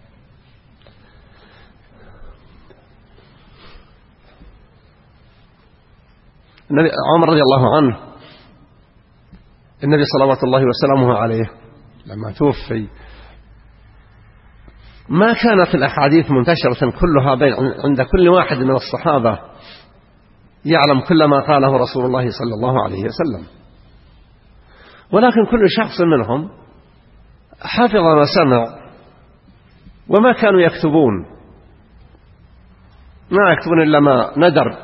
عمر رضي الله عنه النبي صلوات الله وسلامه عليه لما توفي ما كانت الأحاديث منتشرة كلها بين عند كل واحد من الصحابة يعلم كل ما قاله رسول الله صلى الله عليه وسلم، ولكن كل شخص منهم حفظ ما سمع وما كانوا يكتبون، ما يكتبون إلا ما ندر،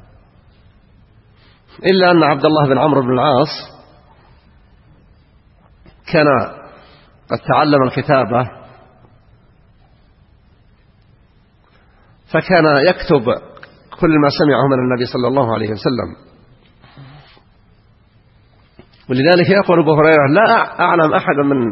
إلا أن عبد الله بن عمرو بن العاص كان قد تعلم الكتابة فكان يكتب كل ما سمعه من النبي صلى الله عليه وسلم. ولذلك يقول أبو هريرة لا أعلم أحد من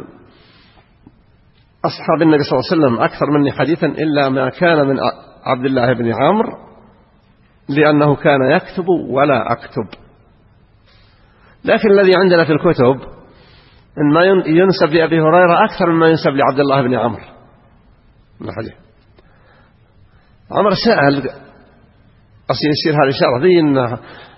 أصحاب النبي صلى الله عليه وسلم أكثر مني حديثا إلا ما كان من عبد الله بن عمرو لأنه كان يكتب ولا أكتب. لكن الذي عندنا في الكتب إن ما ينسب لأبي هريرة أكثر مما ينسب لعبد الله بن عمرو. عمر سأل أصلا يصير هذه الإشارة ذي إن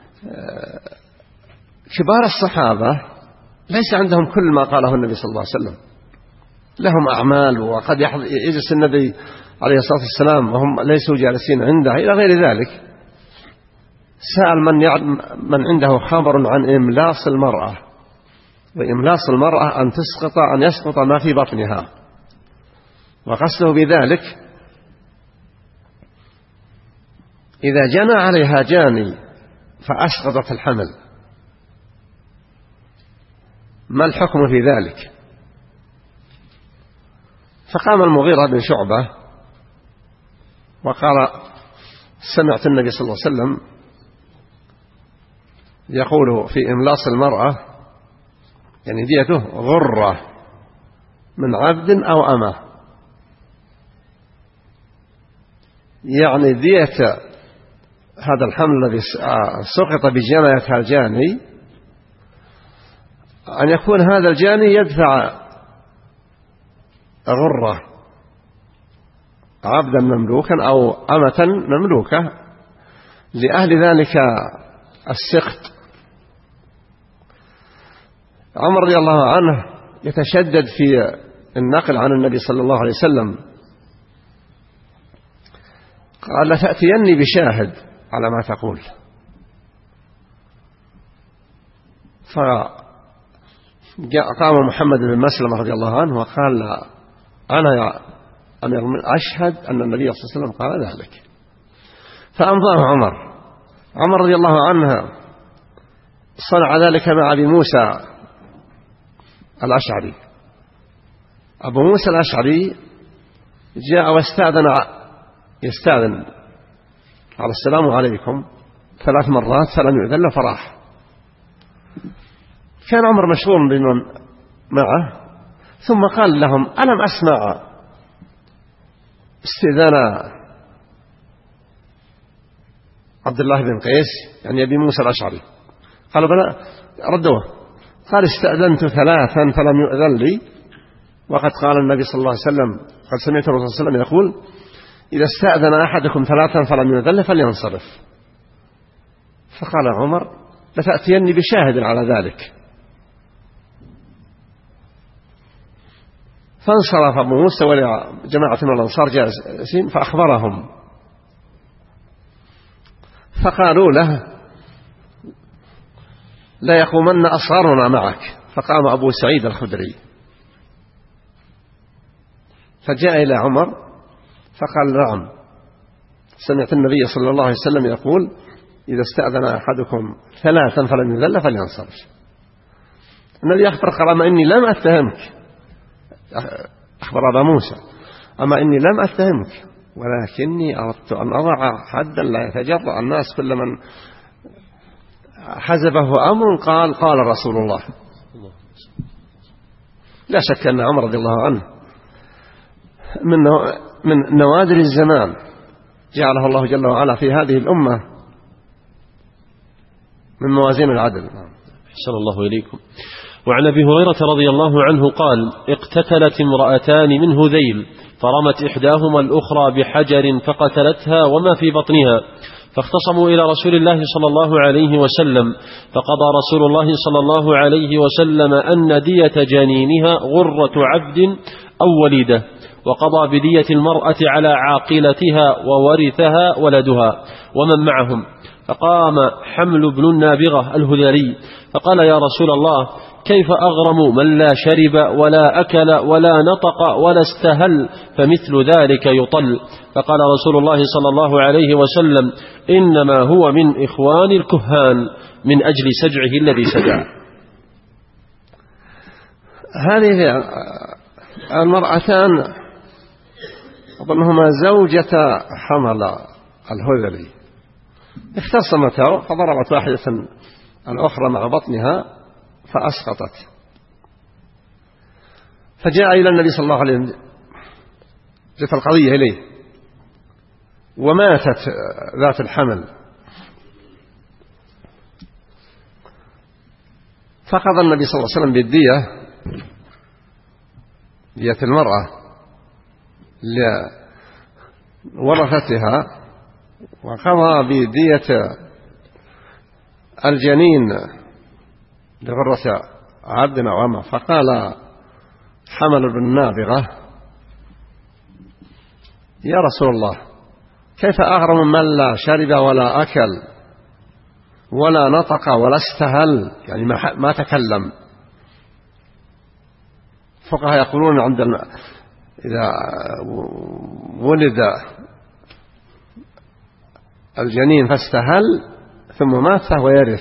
كبار الصحابة ليس عندهم كل ما قاله النبي صلى الله عليه وسلم، لهم أعمال وقد يجلس النبي عليه الصلاة والسلام وهم ليسوا جالسين عنده إلى غير ذلك. سأل من من عنده خبر عن إملاص المرأة، وإملاص المرأة أن تسقط أن يسقط ما في بطنها، وقصده بذلك إذا جنى عليها جاني فأسقطت الحمل، ما الحكم في ذلك؟ فقام المغيرة بن شعبة وقال سمعت النبي صلى الله عليه وسلم يقول في إملاص المرأة يعني ديته غرة من عبد أو أمة، يعني دية هذا الحمل الذي سقط بجناية الجاني أن يكون هذا الجاني يدفع غرة عبدا مملوكا أو أمة مملوكة لأهل ذلك السقط. عمر رضي الله عنه يتشدد في النقل عن النبي صلى الله عليه وسلم، قال لتأتيني بشاهد على ما تقول. فقام محمد بن مسلمة رضي الله عنه وقال أنا يا أمير المؤمنين أشهد أن النبي صلى الله عليه وسلم قال ذلك. فأمضاه عمر. عمر رضي الله عنه صنع ذلك مع أبي موسى الأشعري. أبو موسى الأشعري جاء واستأذن يستأذن على السلام عليكم ثلاث مرات فلم يؤذن فراح. كان عمر مشغول بمن معه ثم قال لهم ألم أسمع استئذان عبد الله بن قيس يعني أبي موسى الأشعري؟ قالوا بلى. ردوه قال استأذنت ثلاثا فلم يؤذن لي، وقد قال النبي صلى الله عليه وسلم قد سمعت الرسول صلى الله عليه وسلم يقول إذا استأذن أحدكم ثلاثا فلم يؤذن فلينصرف. فقال عمر لتأتيني بشاهد على ذلك. فانصرف أبو موسى وجماعة من الأنصار جالسين فأخبرهم، فقالوا له لا يقومن أصغرنا معك. فقام أبو سعيد الخدري فجاء إلى عمر فقال نعم، سمعت النبي صلى الله عليه وسلم يقول إذا استأذن أحدكم ثلاثا فلم يذل فلينصرف. النبي أخبر قال أما إني لم أتهمك، أخبر أبا موسى أما إني لم أتهمك ولكني أردت أن أضع حدا لا يتجرأ الناس كل من حزبه أمر قال قال رسول الله. لا شك أن عمر رضي الله عنه من من نوادر الزمان جعله الله جل وعلا في هذه الأمة من موازين العدل. أحسن الله إليكم. وعن أبي هريرة رضي الله عنه قال اقتتلت امرأتان من هذيل فرمت إحداهما الأخرى بحجر فقتلتها وما في بطنها، فاختصموا إلى رسول الله صلى الله عليه وسلم، فقضى رسول الله صلى الله عليه وسلم أن دية جنينها غرة عبد أو وليدة، وقضى بدية المرأة على عاقلتها وورثها ولدها ومن معهم. فقام حمل بن النابغة الهذلي فقال يا رسول الله كيف أغرم من لا شرب ولا أكل ولا نطق ولا استهل فمثل ذلك يطل؟ فقال رسول الله صلى الله عليه وسلم إنما هو من إخوان الكهان من أجل سجعه الذي سجع. هذه المرأتان أظنهما زوجة حمل الهذلي اختصمتا فضربت واحدة الأخرى مع بطنها فأسقطت، فجاء إلى النبي صلى الله عليه وسلم جاءت القضية إليه وماتت ذات الحمل، فقضى النبي صلى الله عليه وسلم بالدية دية المرأة لورثتها، وقضى بدية الجنين لغرة عبدنا وأمه. فقال حمل بن النابغة يا رسول الله كيف أغرم من لا شرب ولا أكل ولا نطق ولا استهل، يعني ما تكلم. فقهاء يقولون عندنا إذا ولد الجنين فاستهل ثم مات فهو يرث،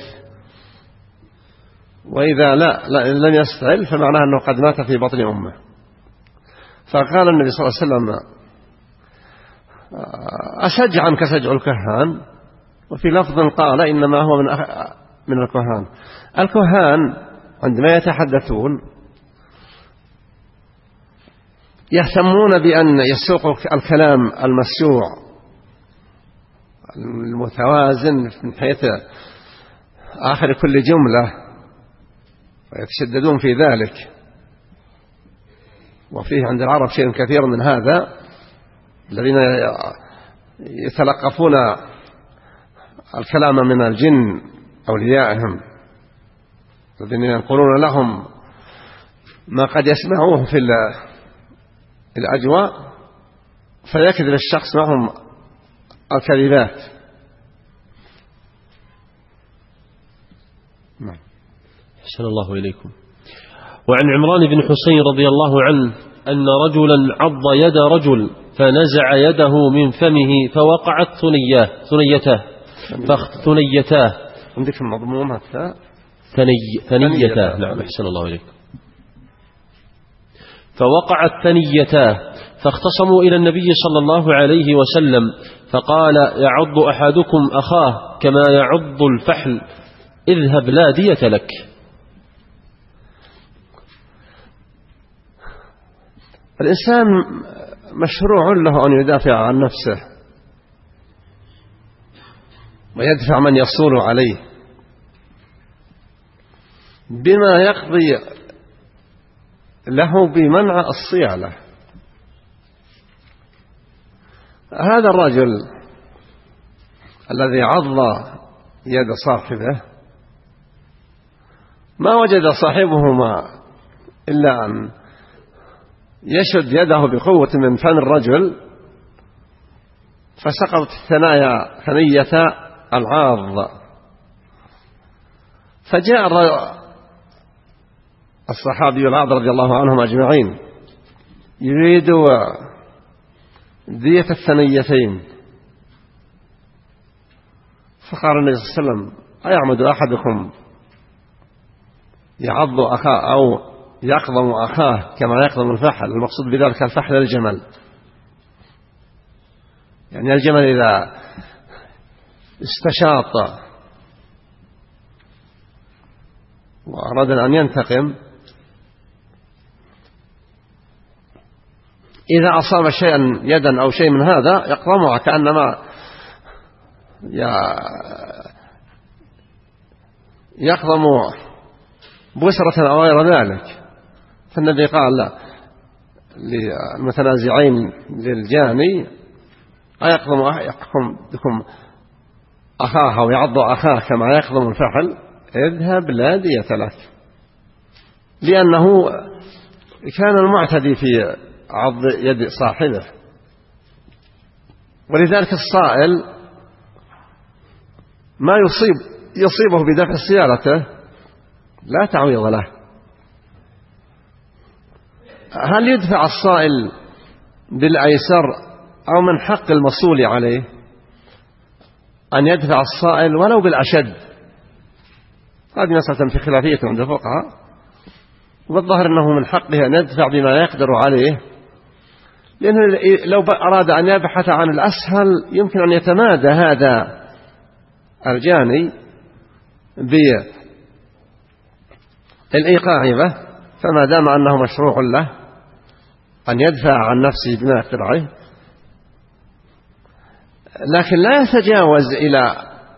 وإذا لا, لا لم يستهل فمعناه أنه قد مات في بطن أمه. فقال النبي صلى الله عليه وسلم أشجعا كسجع الكهان، وفي لفظ قال إنما هو من, من الكهان. الكهان عندما يتحدثون يهتمون بأن يسوقوا الكلام المسجوع المتوازن من حيث آخر كل جملة ويتشددون في ذلك، وفيه عند العرب شيء كثير من هذا، الذين يتلقفون الكلام من الجن أوليائهم الذين ينقلون لهم ما قد يسمعوه في الأجواء فيكذب الشخص معهم الكذبات. نعم. أحسن الله إليكم. وعن عمران بن حسين رضي الله عنه أن رجلا عض يد رجل فنزع يده من فمه فوقعت ثنياه ثنيته ثنيتاه عندك المضمومة ثني ثنيتاه. نعم أحسن الله إليكم. فوقعت ثنيتاه فاختصموا إلى النبي صلى الله عليه وسلم فقال يعض أحدكم أخاه كما يعض الفحل اذهب لا دية لك. الإنسان مشروع له أن يدافع عن نفسه ويدفع من يصول عليه بما يقضي له بمنع الصيانة. هذا الرجل الذي عض يد صاحبه ما وجد صاحبهما إلا أن يشد يده بقوة من فم الرجل فسقطت ثنايا ثنية العاض. فجاء الصحابي العاض رضي الله عنهم أجمعين يريد دية الثنيتين، فقال النبي صلى الله عليه وسلم: أيعمد أحدكم يعض أخاه أو يقضم أخاه كما يقضم الفحل؟ المقصود بذلك الفحل الجمل، يعني الجمل إذا استشاط وأراد أن ينتقم إذا أصاب شيئا يدا أو شيء من هذا يقضمها كأنما يقضم بسرة أو غير ذلك. فالنبي قال لا للمتنازعين للجاني: أيقضم أحدكم أخاه أو يعض أخاه كما يقضم الفحل؟ اذهب لا دية لك، لأنه كان المعتدي في عض يد صاحبه. ولذلك الصائل ما يصيب يصيبه بدفع سيارته لا تعويض له. هل يدفع الصائل بالأيسر أو من حق المصول عليه أن يدفع الصائل ولو بالأشد؟ هذه مسألة في خلافية عند الفقهاء، والظاهر أنه من حقه أن يدفع بما يقدر عليه، لأنه لو أراد أن يبحث عن الأسهل يمكن أن يتمادى هذا الجاني بالإيقاع به، فما دام أنه مشروع له أن يدفع عن نفسه بما يقدر عليه، لكن لا يتجاوز إلى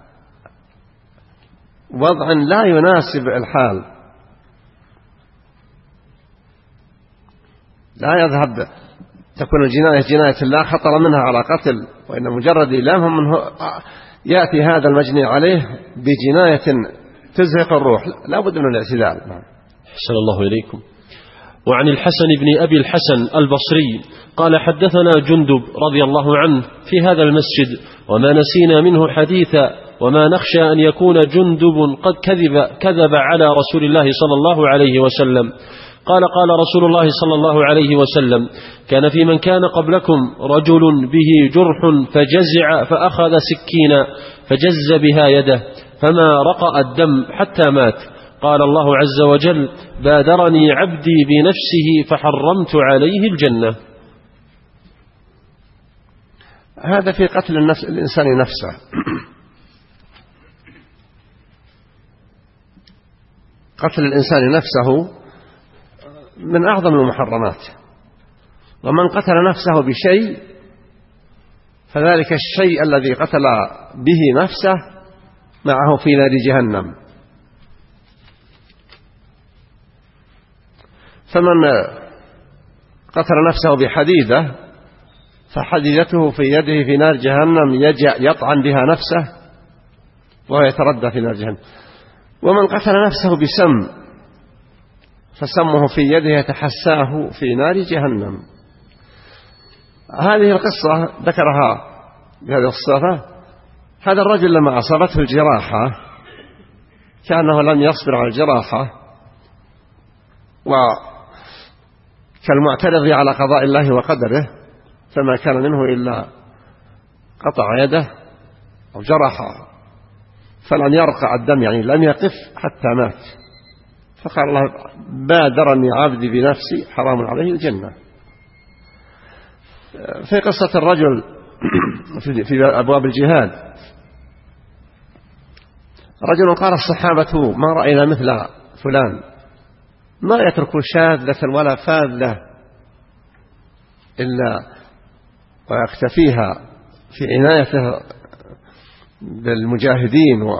وضع لا يناسب الحال، لا يذهب تكون الجناية جناية لا خطر منها على قتل، وإن مجرد إيلام منه يأتي هذا المجني عليه بجناية تزهق الروح. لا بد من الاعتدال. أحسن الله إليكم. وعن الحسن بن أبي الحسن البصري قال: حدثنا جندب رضي الله عنه في هذا المسجد وما نسينا منه حديثا، وما نخشى أن يكون جندب قد كذب كذب على رسول الله صلى الله عليه وسلم. قال: قال رسول الله صلى الله عليه وسلم: كان في من كان قبلكم رجل به جرح فجزع فأخذ سكينا فجز بها يده فما رقأ الدم حتى مات. قال الله عز وجل: بادرني عبدي بنفسه فحرمت عليه الجنة. هذا في قتل النفس الإنسان نفسه. قتل الإنسان نفسه من أعظم المحرمات، ومن قتل نفسه بشيء فذلك الشيء الذي قتل به نفسه معه في نار جهنم. فمن قتل نفسه بحديدة فحديدته في يده في نار جهنم يطعن بها نفسه وهو يتردى في نار جهنم. ومن قتل نفسه بسم فسمه في يده يتحساه في نار جهنم. هذه القصة ذكرها بهذه الصفة. هذا الرجل لما أصابته الجراحة كأنه لم يصبر على الجراحة، وكالمعترض على قضاء الله وقدره، فما كان منه إلا قطع يده أو جرحه فلن يرقع الدم، يعني لم يقف حتى مات. فقال الله: بادرني عبدي بنفسي حرام عليه الجنة. في قصة الرجل في أبواب الجهاد، رجل قال الصحابة: ما رأينا مثل فلان، ما يترك شاذة ولا فاذة إلا ويكتفيها في عنايته بالمجاهدين. و...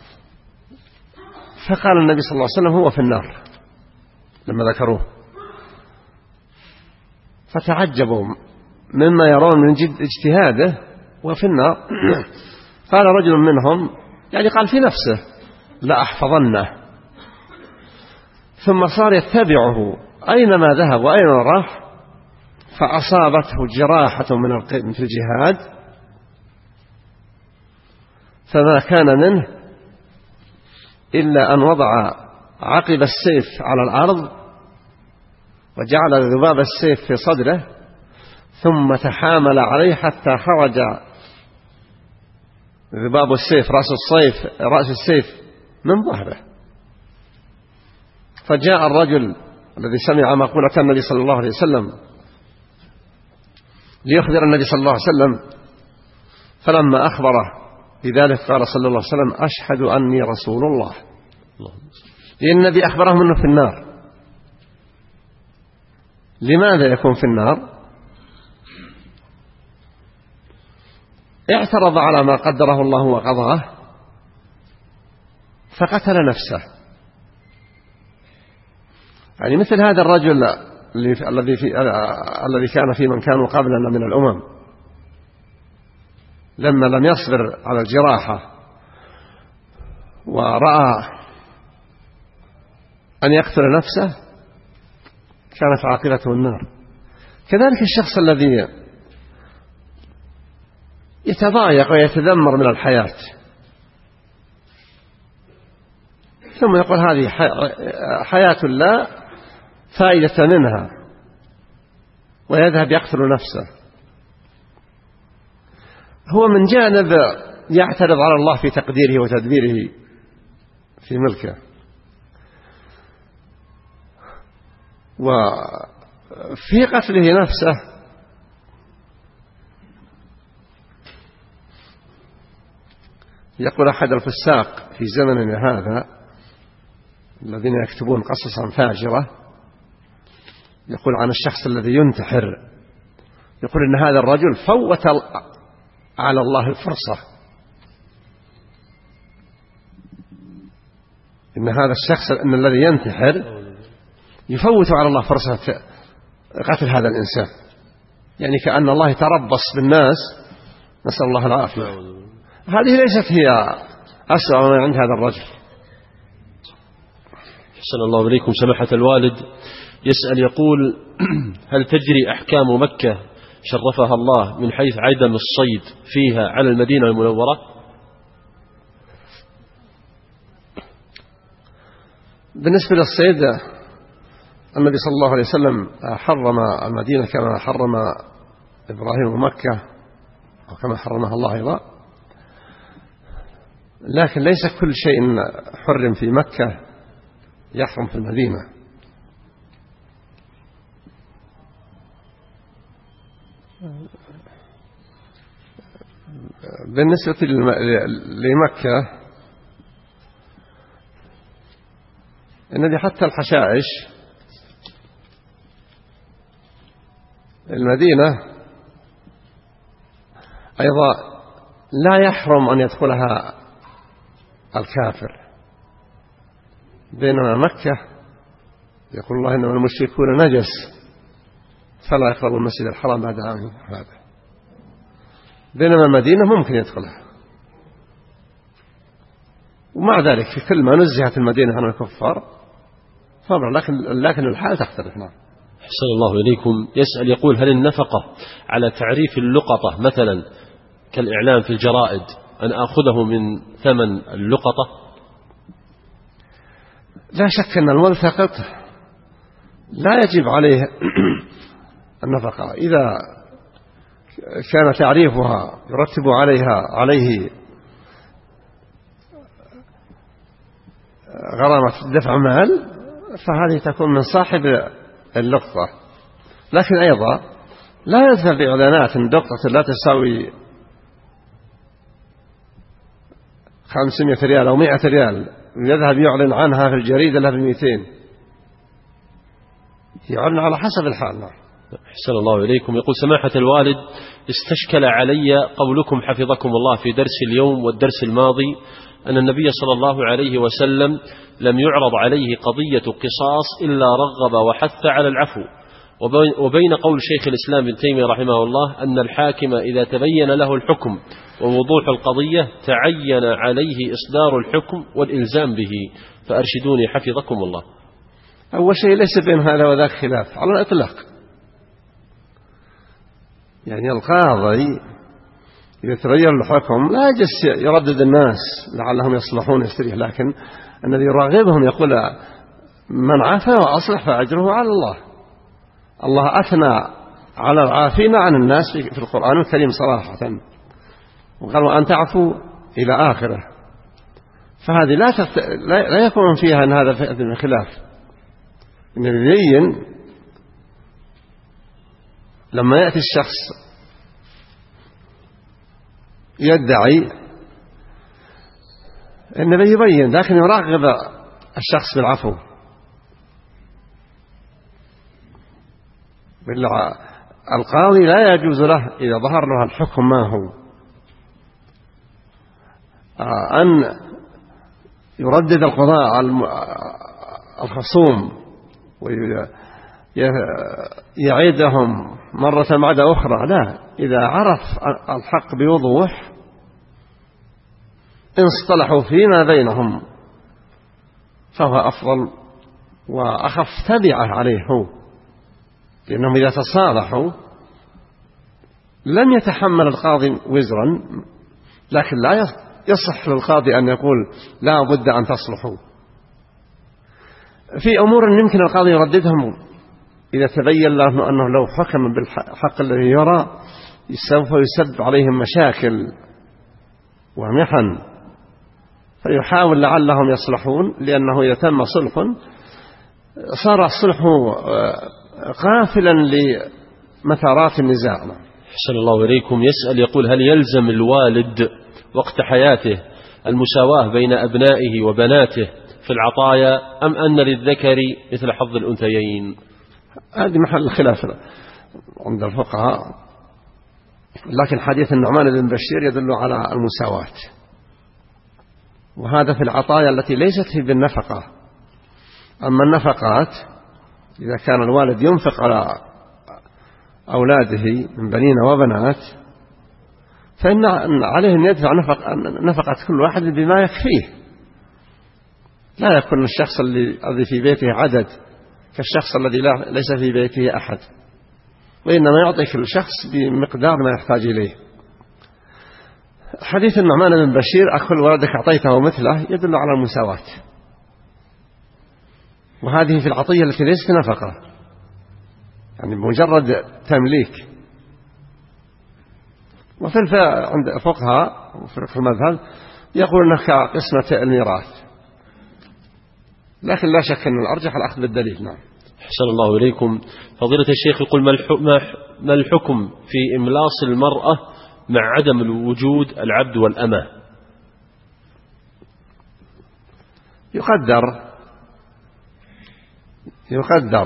فقال النبي صلى الله عليه وسلم: هو في النار لما ذكروه، فتعجبوا مما يرون من جد اجتهاده وفي النار. قال رجل منهم، يعني قال في نفسه: لا أحفظنه. ثم صار يتبعه أينما ذهب وأين راح فأصابته جراحة من في الجهاد، فما كان منه إلا أن وضع عقب السيف على الأرض وجعل ذباب السيف في صدره، ثم تحامل عليه حتى خرج ذباب السيف رأس السيف رأس السيف من ظهره. فجاء الرجل الذي سمع مقولة النبي صلى الله عليه وسلم ليخبر النبي صلى الله عليه وسلم، فلما أخبره بذلك قال صلى الله عليه وسلم: أشهد أني رسول الله. لأن النبي أخبرهم أنه في النار. لماذا يكون في النار؟ اعترض على ما قدره الله وقضاه فقتل نفسه. يعني مثل هذا الرجل الذي في الذي كان في من كانوا قبلنا من الأمم، لما لم يصبر على الجراحة ورأى أن يقتل نفسه كانت عاقبته النار. كذلك الشخص الذي يتضايق ويتذمر من الحياة ثم يقول هذه حياة لا فائدة منها ويذهب يقتل نفسه، هو من جانب يعترض على الله في تقديره وتدبيره في ملكه، وفي قتله نفسه يقول أحد الفساق في زمننا هذا الذين يكتبون قصصا فاجرة، يقول عن الشخص الذي ينتحر، يقول إن هذا الرجل فوت على الله الفرصة، إن هذا الشخص إن الذي ينتحر يفوت على الله فرصة قتل هذا الإنسان، يعني كأن الله يتربص بالناس، نسأل الله العافية. هذه ليست هي أسوأ ما عند هذا الرجل. أحسن الله إليكم سماحة الوالد. يسأل يقول: هل تجري أحكام مكة شرفها الله من حيث عدم الصيد فيها على المدينة المنورة؟ بالنسبة للصيد، النبي صلى الله عليه وسلم حرم المدينة كما حرم إبراهيم مكة وكما حرمها الله أيضا، لكن ليس كل شيء حرم في مكة يحرم في المدينة. بالنسبة لمكة إن حتى الحشائش المدينة أيضا لا يحرم أن يدخلها الكافر، بينما مكة يقول الله إنما المشركون نجس فلا يقربوا المسجد الحرام بعد عامهم هذا، بينما المدينة ممكن يدخلها. ومع ذلك في كل ما نزهت المدينة عن الكفار فبر، لكن لكن الحال تختلف. نعم. أحسن الله إليكم. يسأل يقول: هل النفقة على تعريف اللقطة مثلا كالإعلام في الجرائد أن أخذه من ثمن اللقطة؟ لا شك أن الملتقط لا يجب عليه النفقة إذا كان تعريفها يرتب عليها عليه غرامة دفع مال، فهذه تكون من صاحب اللقطة. لكن أيضا لا يذهب بإعلانات اللقطة لا تساوي خمسمائة ريال أو مائة ريال يذهب يعلن عنها في الجريدة لها بمئتين، يعلن على حسب الحال. أحسن الله إليكم. يقول: سماحة الوالد، استشكل علي قولكم حفظكم الله في درس اليوم والدرس الماضي أن النبي صلى الله عليه وسلم لم يعرض عليه قضية قصاص إلا رغب وحث على العفو، وبين قول شيخ الإسلام ابن تيمية رحمه الله أن الحاكم إذا تبين له الحكم ووضوح القضية تعين عليه إصدار الحكم والإلزام به، فأرشدوني حفظكم الله. أول شيء ليس بين هذا وذاك خلاف على الإطلاق، يعني القاضي إذا تغير الحكم لا يجلس يردد الناس لعلهم يصلحون يستريح، لكن الذي يراغبهم يقول من عفا وأصلح فأجره على الله. الله أثنى على العافين عن الناس في القرآن الكريم صراحة، وقال وأن تعفوا إلى آخره. فهذه لا, تخت... لا يكون فيها أن هذا في خلاف. النبي لما يأتي الشخص يدعي، النبي يبين لكن يرغب الشخص بالعفو. القاضي لا يجوز له إذا ظهر له الحكم ما هو أن يردد القضاء على الخصوم ويعيدهم مرة بعد أخرى، لا، إذا عرف الحق بوضوح إن اصطلحوا فيما بينهم فهو أفضل وأخف تبعه عليه هو، لأنهم إذا تصالحوا لن يتحمل القاضي وزرا، لكن لا يصح للقاضي أن يقول لا بد أن تصلحوا في أمور يمكن القاضي يرددهم إذا تبين له أنه لو حكم بالحق الذي يرى سوف يسبب عليهم مشاكل ومحن، فيحاول لعلهم يصلحون، لأنه إذا تم صلح صار الصلح قافلا لمثارات النزاع. أحسن الله إليكم. يسأل يقول هل يلزم الوالد وقت حياته المساواة بين أبنائه وبناته في العطايا، أم أن للذكر مثل حظ الأنثيين؟ هذه محل الخلاف عند الفقهاء، لكن حديث النعمان بن بشير يدل على المساواة، وهذا في العطايا التي ليست بالنفقة. أما النفقات إذا كان الوالد ينفق على أولاده من بنين وبنات فإن عليه أن يدفع نفقة كل واحد بما يكفيه، لا يكون الشخص الذي في بيته عدد كالشخص الذي ليس في بيته أحد، وإنما يعطي كل شخص بمقدار ما يحتاج إليه. حديث النعمان بن بشير أكل ولدك أعطيته مثله يدل على المساواة، وهذه في العطية التي ليست نفقة، يعني بمجرد تمليك. وفي عند الفقهاء وفي المذهب يقول أنها كقسمة الميراث، لكن لا شك أن الأرجح الأخذ بالدليل. نعم. أحسن الله إليكم. فضيلة الشيخ يقول ما الحكم في إملاص المرأة مع عدم الوجود العبد والأمة؟ يقدر يقدر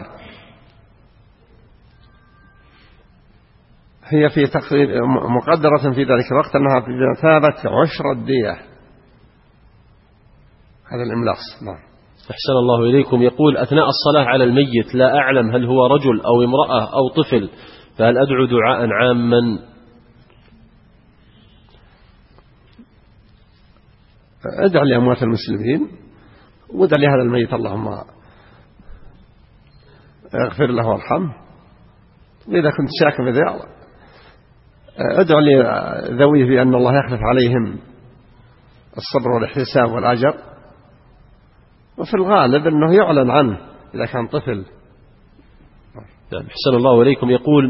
هي في تقريب مقدرة في ذلك الوقت أنها بمثابة عشر الدية، هذا الإملاص. نعم. أحسن الله إليكم. يقول أثناء الصلاة على الميت لا أعلم هل هو رجل أو امرأة أو طفل، فهل أدعو دعاء عاما؟ ادع لأموات المسلمين وادع لهذا الميت اللهم اغفر له وارحمه، وإذا كنت شاك بذلك ادع لذويه بأن الله يخلف عليهم الصبر والاحتساب والأجر، وفي الغالب أنه يعلن عنه إذا كان طفل. أحسن الله إليكم. يقول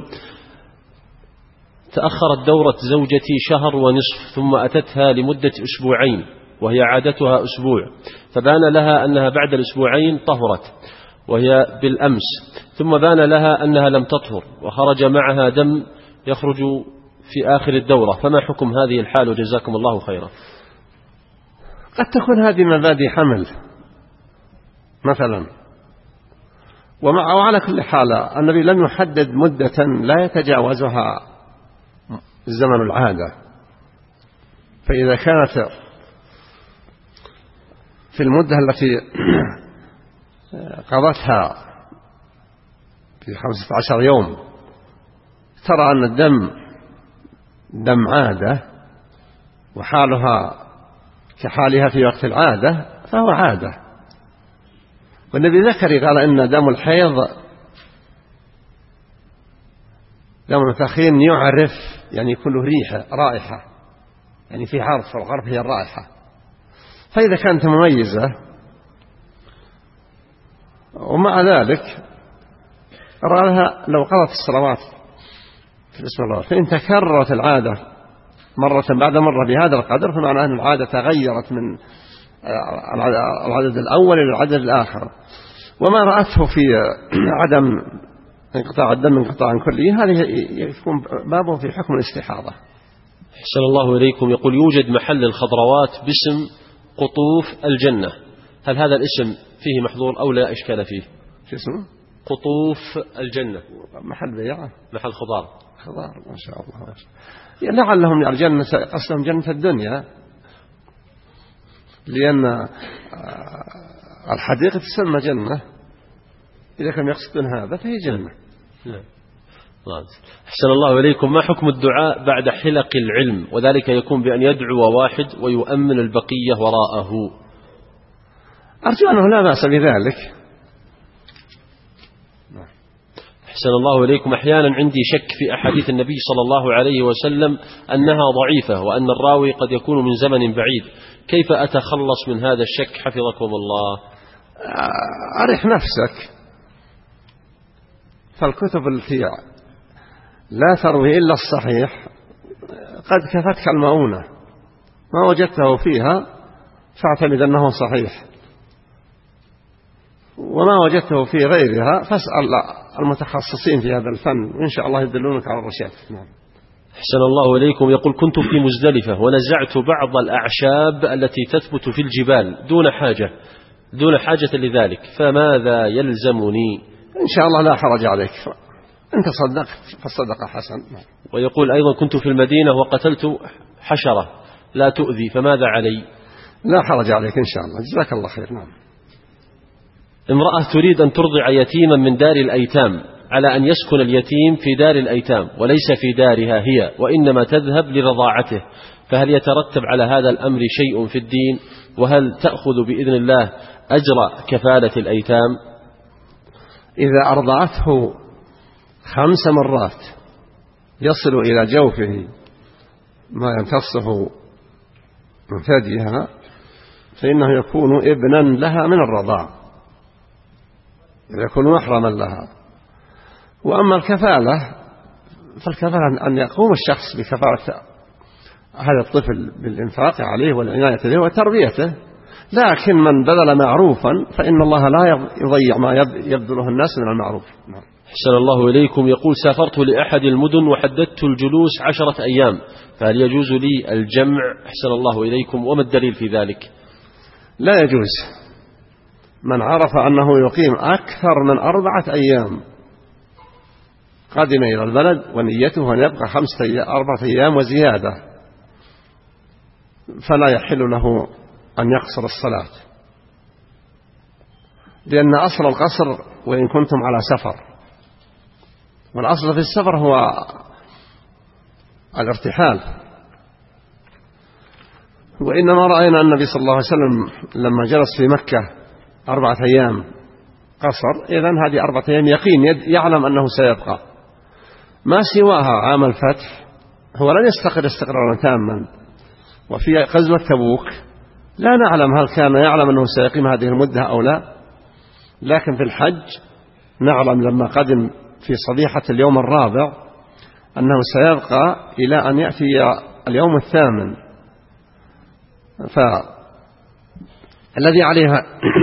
تأخرت دورة زوجتي شهر ونصف ثم أتتها لمدة أسبوعين وهي عادتها أسبوع، فبان لها أنها بعد الأسبوعين طهرت وهي بالأمس، ثم بان لها أنها لم تطهر وخرج معها دم يخرج في آخر الدورة، فما حكم هذه الحال وجزاكم الله خيرا؟ قد تكون هذه مبادئ حمل مثلا، ومع وعلى كل حال النبي لم يحدد مدة لا يتجاوزها زمن العادة، فإذا كانت في المدة التي قضتها في خمسة عشر يوم ترى أن الدم دم عادة وحالها كحالها في وقت العادة فهو عادة. والنبي ذكر قال إن دم الحيض يوم التخين يعرف يعني يكون له ريحة رائحة، يعني في عرف، والعرف هي الرائحة. فإذا كانت مميزة ومع ذلك رأها لو قضت الصلوات في الاسم الله، فإن تكررت العادة مرة بعد مرة بهذا القدر فمعنى أن العادة تغيرت من العدد الأول إلى العدد الآخر. وما رأته في عدم انقطاع الدم انقطاعا كليا هذه يكون بابه في حكم الاستحاضة. أحسن الله إليكم. يقول يوجد محل الخضروات باسم قطوف الجنة، هل هذا الاسم فيه محظور أو لا إشكال فيه؟ شو اسمه؟ قطوف الجنة، محل بيعة، محل خضار. خضار ما شاء الله. يعني لعلهم يعني الجنة قصدهم جنة الدنيا، لأن الحديقة تسمى جنة، إذا كانوا يقصدون هذا فهي جنة. نعم. أحسن الله إليكم. ما حكم الدعاء بعد حلق العلم، وذلك يكون بأن يدعو واحد ويؤمن البقية وراءه؟ أرجو أنه لا بأس بذلك. أحسن الله إليكم. أحيانا عندي شك في أحاديث النبي صلى الله عليه وسلم أنها ضعيفة وأن الراوي قد يكون من زمن بعيد، كيف أتخلص من هذا الشك حفظكم الله؟ أرح نفسك، فالكتب التي لا تروي إلا الصحيح قد كفتك المؤونة، ما وجدته فيها فاعتمد أنه صحيح، وما وجدته في غيرها فاسأل المتخصصين في هذا الفن وإن شاء الله يدلونك على الرشاد. نعم. أحسن الله إليكم. يقول كنت في مزدلفة ونزعت بعض الأعشاب التي تثبت في الجبال دون حاجة دون حاجة لذلك، فماذا يلزمني؟ إن شاء الله لا حرج عليك، أنت صدقت فالصدقة حسن. ويقول أيضا كنت في المدينة وقتلت حشرة لا تؤذي، فماذا علي؟ لا حرج عليك إن شاء الله، جزاك الله خير. نعم. امرأة تريد أن ترضع يتيما من دار الأيتام على أن يسكن اليتيم في دار الأيتام وليس في دارها هي، وإنما تذهب لرضاعته، فهل يترتب على هذا الأمر شيء في الدين؟ وهل تأخذ بإذن الله أجر كفالة الأيتام؟ إذا أرضعته خمس مرات يصل إلى جوفه ما يمتصه من ثديها فإنه يكون ابنا لها من الرضاع، يكون محرما لها. وأما الكفالة فالكفالة أن يقوم الشخص بكفالة هذا الطفل بالإنفاق عليه والعناية به وتربيته، لكن من بذل معروفا فإن الله لا يضيع ما يبذله الناس من المعروف. أحسن الله إليكم. يقول سافرت لأحد المدن وحددت الجلوس عشرة أيام، فهل يجوز لي الجمع؟ أحسن الله إليكم. وما الدليل في ذلك؟ لا يجوز. من عرف أنه يقيم أكثر من أربعة أيام قدم إلى البلد ونيته أن يبقى خمسة أيام أربعة أيام وزيادة فلا يحل له أن يقصر الصلاة، لأن أصل القصر وإن كنتم على سفر، والأصل في السفر هو الارتحال. وإنما رأينا النبي صلى الله عليه وسلم لما جلس في مكة أربعة أيام قصر، إذن هذه أربعة أيام يقين يعلم أنه سيبقى. ما سواها عام الفتح هو لن يستقر استقرارا تاما. وفي غزوة تبوك لا نعلم هل كان يعلم أنه سيقيم هذه المدة أو لا، لكن في الحج نعلم لما قدم في صبيحة اليوم الرابع أنه سيبقى إلى أن يأتي اليوم الثامن. فالذي عليها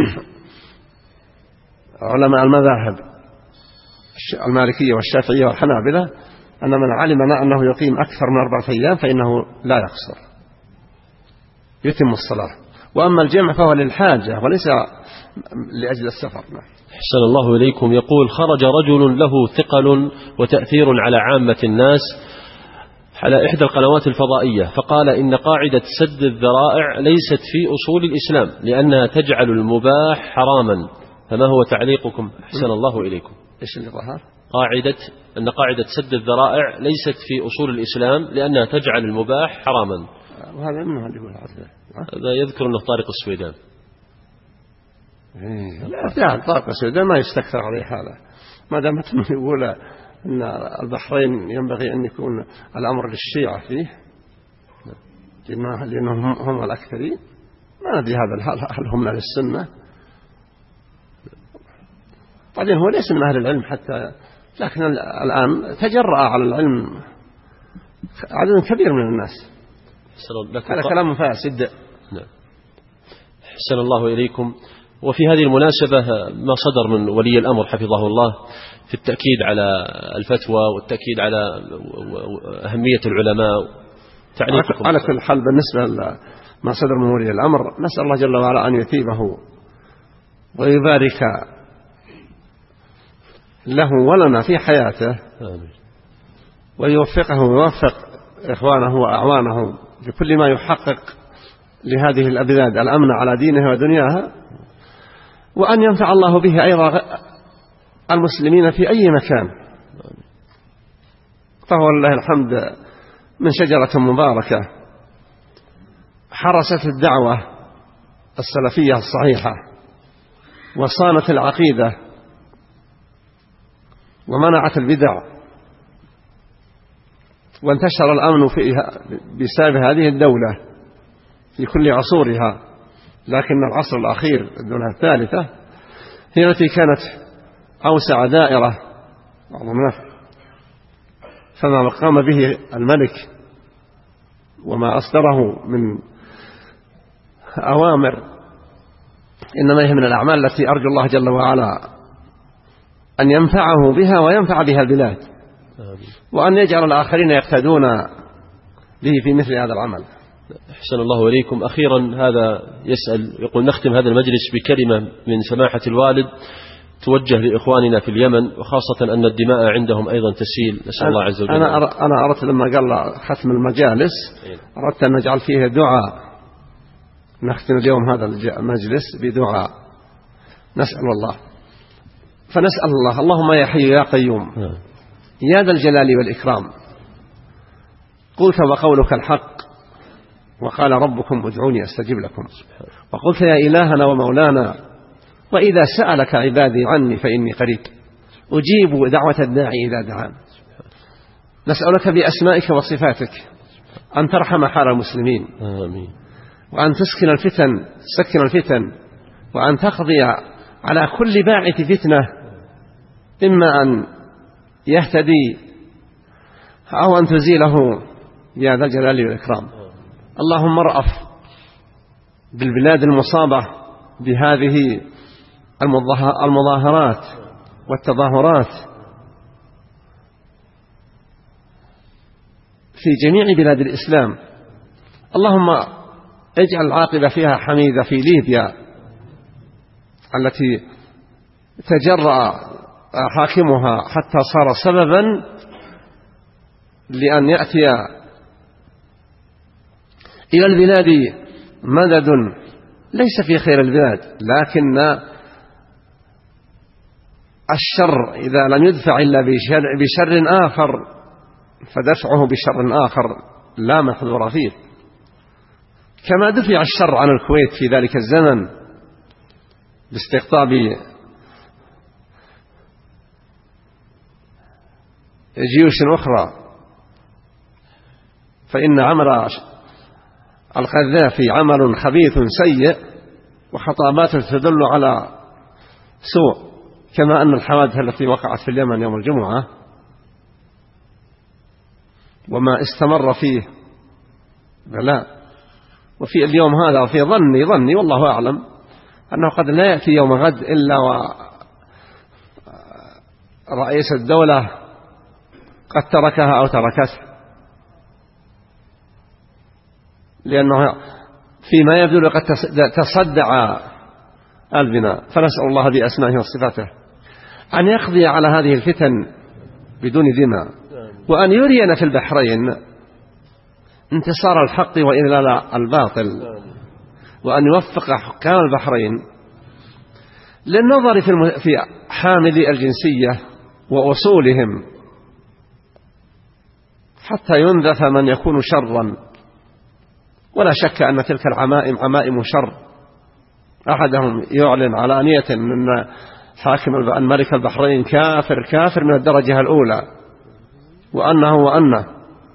علماء المذاهب المالكية والشافعية والحنابلة أن من علم أنه يقيم أكثر من أربعة أيام فإنه لا يقصر، يتم الصلاة. وأما الجمع فهو للحاجة وليس لأجل السفر. أحسن الله إليكم. يقول خرج رجل له ثقل وتأثير على عامة الناس على إحدى القنوات الفضائية، فقال إن قاعدة سد الذرائع ليست في أصول الإسلام لأنها تجعل المباح حراما، فما هو تعليقكم؟ أحسن الله إليكم. إيش اللي ظهر؟ قاعدة أن قاعدة سد الذرائع ليست في أصول الإسلام لأنها تجعل المباح حراما. وهذا منه اللي يقول هذا هذا يذكر أنه طارق السويدان. لا طارق السويدان ما يستكثر عليه هذا، ما دام يقول أن البحرين ينبغي أن يكون الأمر للشيعة فيه لأنهم هم الأكثرين. ما ندري هذا هل هم أهل السنة. بعدين هو ليس من أهل العلم حتى، لكن الآن تجرأ على العلم عدد كبير من الناس. هذا كلام فاسد. نعم. أحسن الله إليكم. وفي هذه المناسبة ما صدر من ولي الأمر حفظه الله في التأكيد على الفتوى والتأكيد على أهمية العلماء. على كل حال بالنسبة لما صدر من ولي الأمر نسأل الله جل وعلا أن يثيبه ويبارك له ولنا في حياته، ويوفقه ويوفق إخوانه وأعوانه لكل ما يحقق لهذه الأبداد الأمن على دينها ودنياها، وأن ينفع الله به أيضا المسلمين في أي مكان. فهو لله الحمد من شجرة مباركة حرست الدعوة السلفية الصحيحة وصانت العقيدة ومنعت البدع، وانتشر الأمن فيها بسبب هذه الدولة في كل عصورها. لكن العصر الأخير الدولة الثالثة هي التي كانت أوسع دائرة وعظمها، فما قام به الملك وما أصدره من أوامر إنما هي من الأعمال التي أرجو الله جل وعلا أن ينفعه بها وينفع بها البلاد، وأن يجعل الآخرين يقتدون به في مثل هذا العمل. أحسن الله إليكم. أخيرا هذا يسأل يقول: نختم هذا المجلس بكلمة من سماحة الوالد توجه لإخواننا في اليمن، وخاصة أن الدماء عندهم أيضا تسيل، نسأل الله عز وجل. أنا أنا أردت لما قال ختم المجالس أردت أن نجعل فيه دعاء، نختم اليوم هذا المجلس بدعاء نسأل الله. فنسأل الله: اللهم يا حي يا قيوم يا ذا الجلال والإكرام، قلت وقولك الحق، وقال ربكم ادعوني أستجب لكم، وقلت يا إلهنا ومولانا وإذا سألك عبادي عني فإني قريب أجيب دعوة الداعي إذا دعان. نسألك بأسمائك وصفاتك أن ترحم حال المسلمين، آمين. وأن تسكن الفتن سكن الفتن وأن تقضي على كل باعث فتنة، إما أن يهتدي أو أن تزيله يا ذا الجلال والإكرام. اللهم ارأف بالبلاد المصابة بهذه المظاهرات والتظاهرات في جميع بلاد الإسلام. اللهم اجعل العاقبة فيها حميدة في ليبيا التي تجرأ حاكمها حتى صار سببا لأن يأتي إلى البلاد مدد ليس في خير البلاد، لكن الشر إذا لم يدفع إلا بشر, بشر آخر فدفعه بشر آخر لا محذور فيه، كما دفع الشر عن الكويت في ذلك الزمن باستقطاب جيوش أخرى. فإن عمل القذافي عمل خبيث سيء وخطاباته تدل على سوء، كما أن الحوادث التي وقعت في اليمن يوم الجمعة وما استمر فيه بلاء. وفي اليوم هذا وفي ظني ظني والله أعلم أنه قد لا يأتي يوم غد إلا ورئيس الدولة قد تركها أو تركته، لأنه فيما يبدو قد تصدع البناء. فنسأل الله بأسمائه وصفاته أن يقضي على هذه الفتن بدون دماء، وأن يرينا في البحرين انتصار الحق وإذلال الباطل، وأن يوفق حكام البحرين للنظر في حاملي الجنسية وأصولهم حتى ينذف من يكون شرا. ولا شك أن تلك العمائم عمائم شر، أحدهم يعلن علانية أن حاكم الملك البحرين كافر كافر من الدرجة الأولى، وأنه وأنه.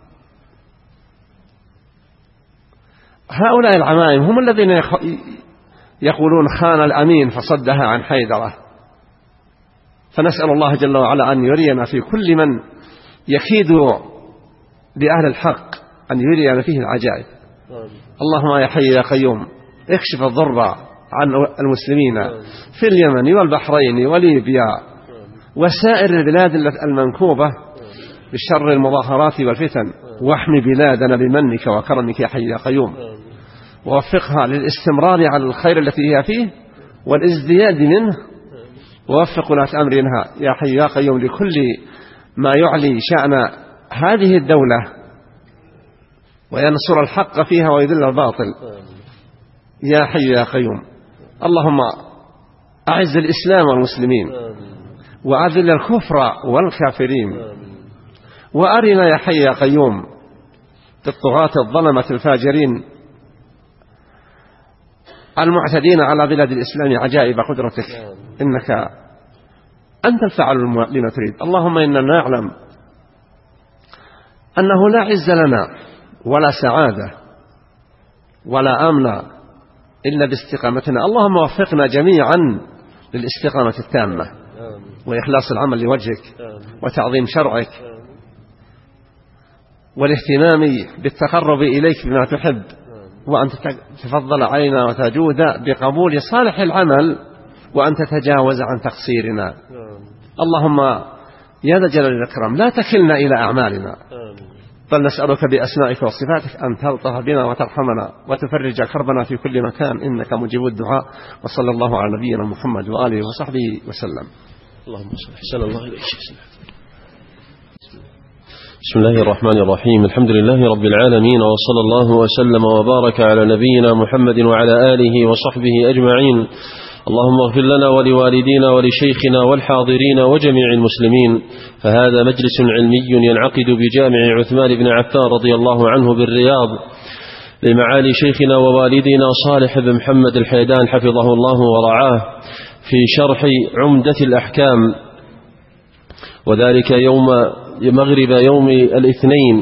هؤلاء العمائم هم الذين يقولون خان الأمين فصدها عن حيدرة. فنسأل الله جل وعلا أن يرينا في كل من يكيد لأهل الحق أن يرينا فيه العجائب. اللهم يا حي يا قيوم اكشف الضر عن المسلمين في اليمن والبحرين وليبيا وسائر البلاد المنكوبة بشر المظاهرات والفتن، واحمي بلادنا بمنك وكرمك يا حي يا قيوم، ووفقها للاستمرار على الخير التي هي فيه والازدياد منه، ووفق ولاة أمرنا يا حي يا قيوم لكل ما يعلي شأن هذه الدولة وينصر الحق فيها ويذل الباطل يا حي يا قيوم. اللهم أعز الإسلام والمسلمين وأذل الكفر والكافرين، وأرنا يا حي يا قيوم بالطغاة الظلمة الفاجرين المعتدين على بلاد الإسلام عجائب قدرتك، إنك أنت الفعل لما تريد. اللهم إننا نعلم أنه لا عز لنا ولا سعادة ولا أمن إلا باستقامتنا. اللهم وفقنا جميعا للاستقامة التامة وإخلاص العمل لوجهك وتعظيم شرعك والاهتمام بالتقرب إليك بما تحب، وأن تتفضل علينا وتجود بقبول صالح العمل وأن تتجاوز عن تقصيرنا. اللهم يا ذا الجلال والإكرام لا تكلنا إلى أعمالنا، بل نسألك بأسمائك وصفاتك أن تلطف بنا وترحمنا وتفرج كربنا في كل مكان، إنك مجيب الدعاء. وصلى الله على نبينا محمد وآله وصحبه وسلم. اللهم صل حسن الله إليك. بسم الله الرحمن الرحيم. الحمد لله رب العالمين، وصلى الله وسلم وبارك على نبينا محمد وعلى آله وصحبه أجمعين. اللهم اغفر لنا ولوالدينا ولشيخنا والحاضرين وجميع المسلمين. فهذا مجلس علمي ينعقد بجامع عثمان بن عفان رضي الله عنه بالرياض لمعالي شيخنا ووالدنا صالح بن محمد الحيدان حفظه الله ورعاه في شرح عمدة الأحكام، وذلك يوم مغرب يوم الاثنين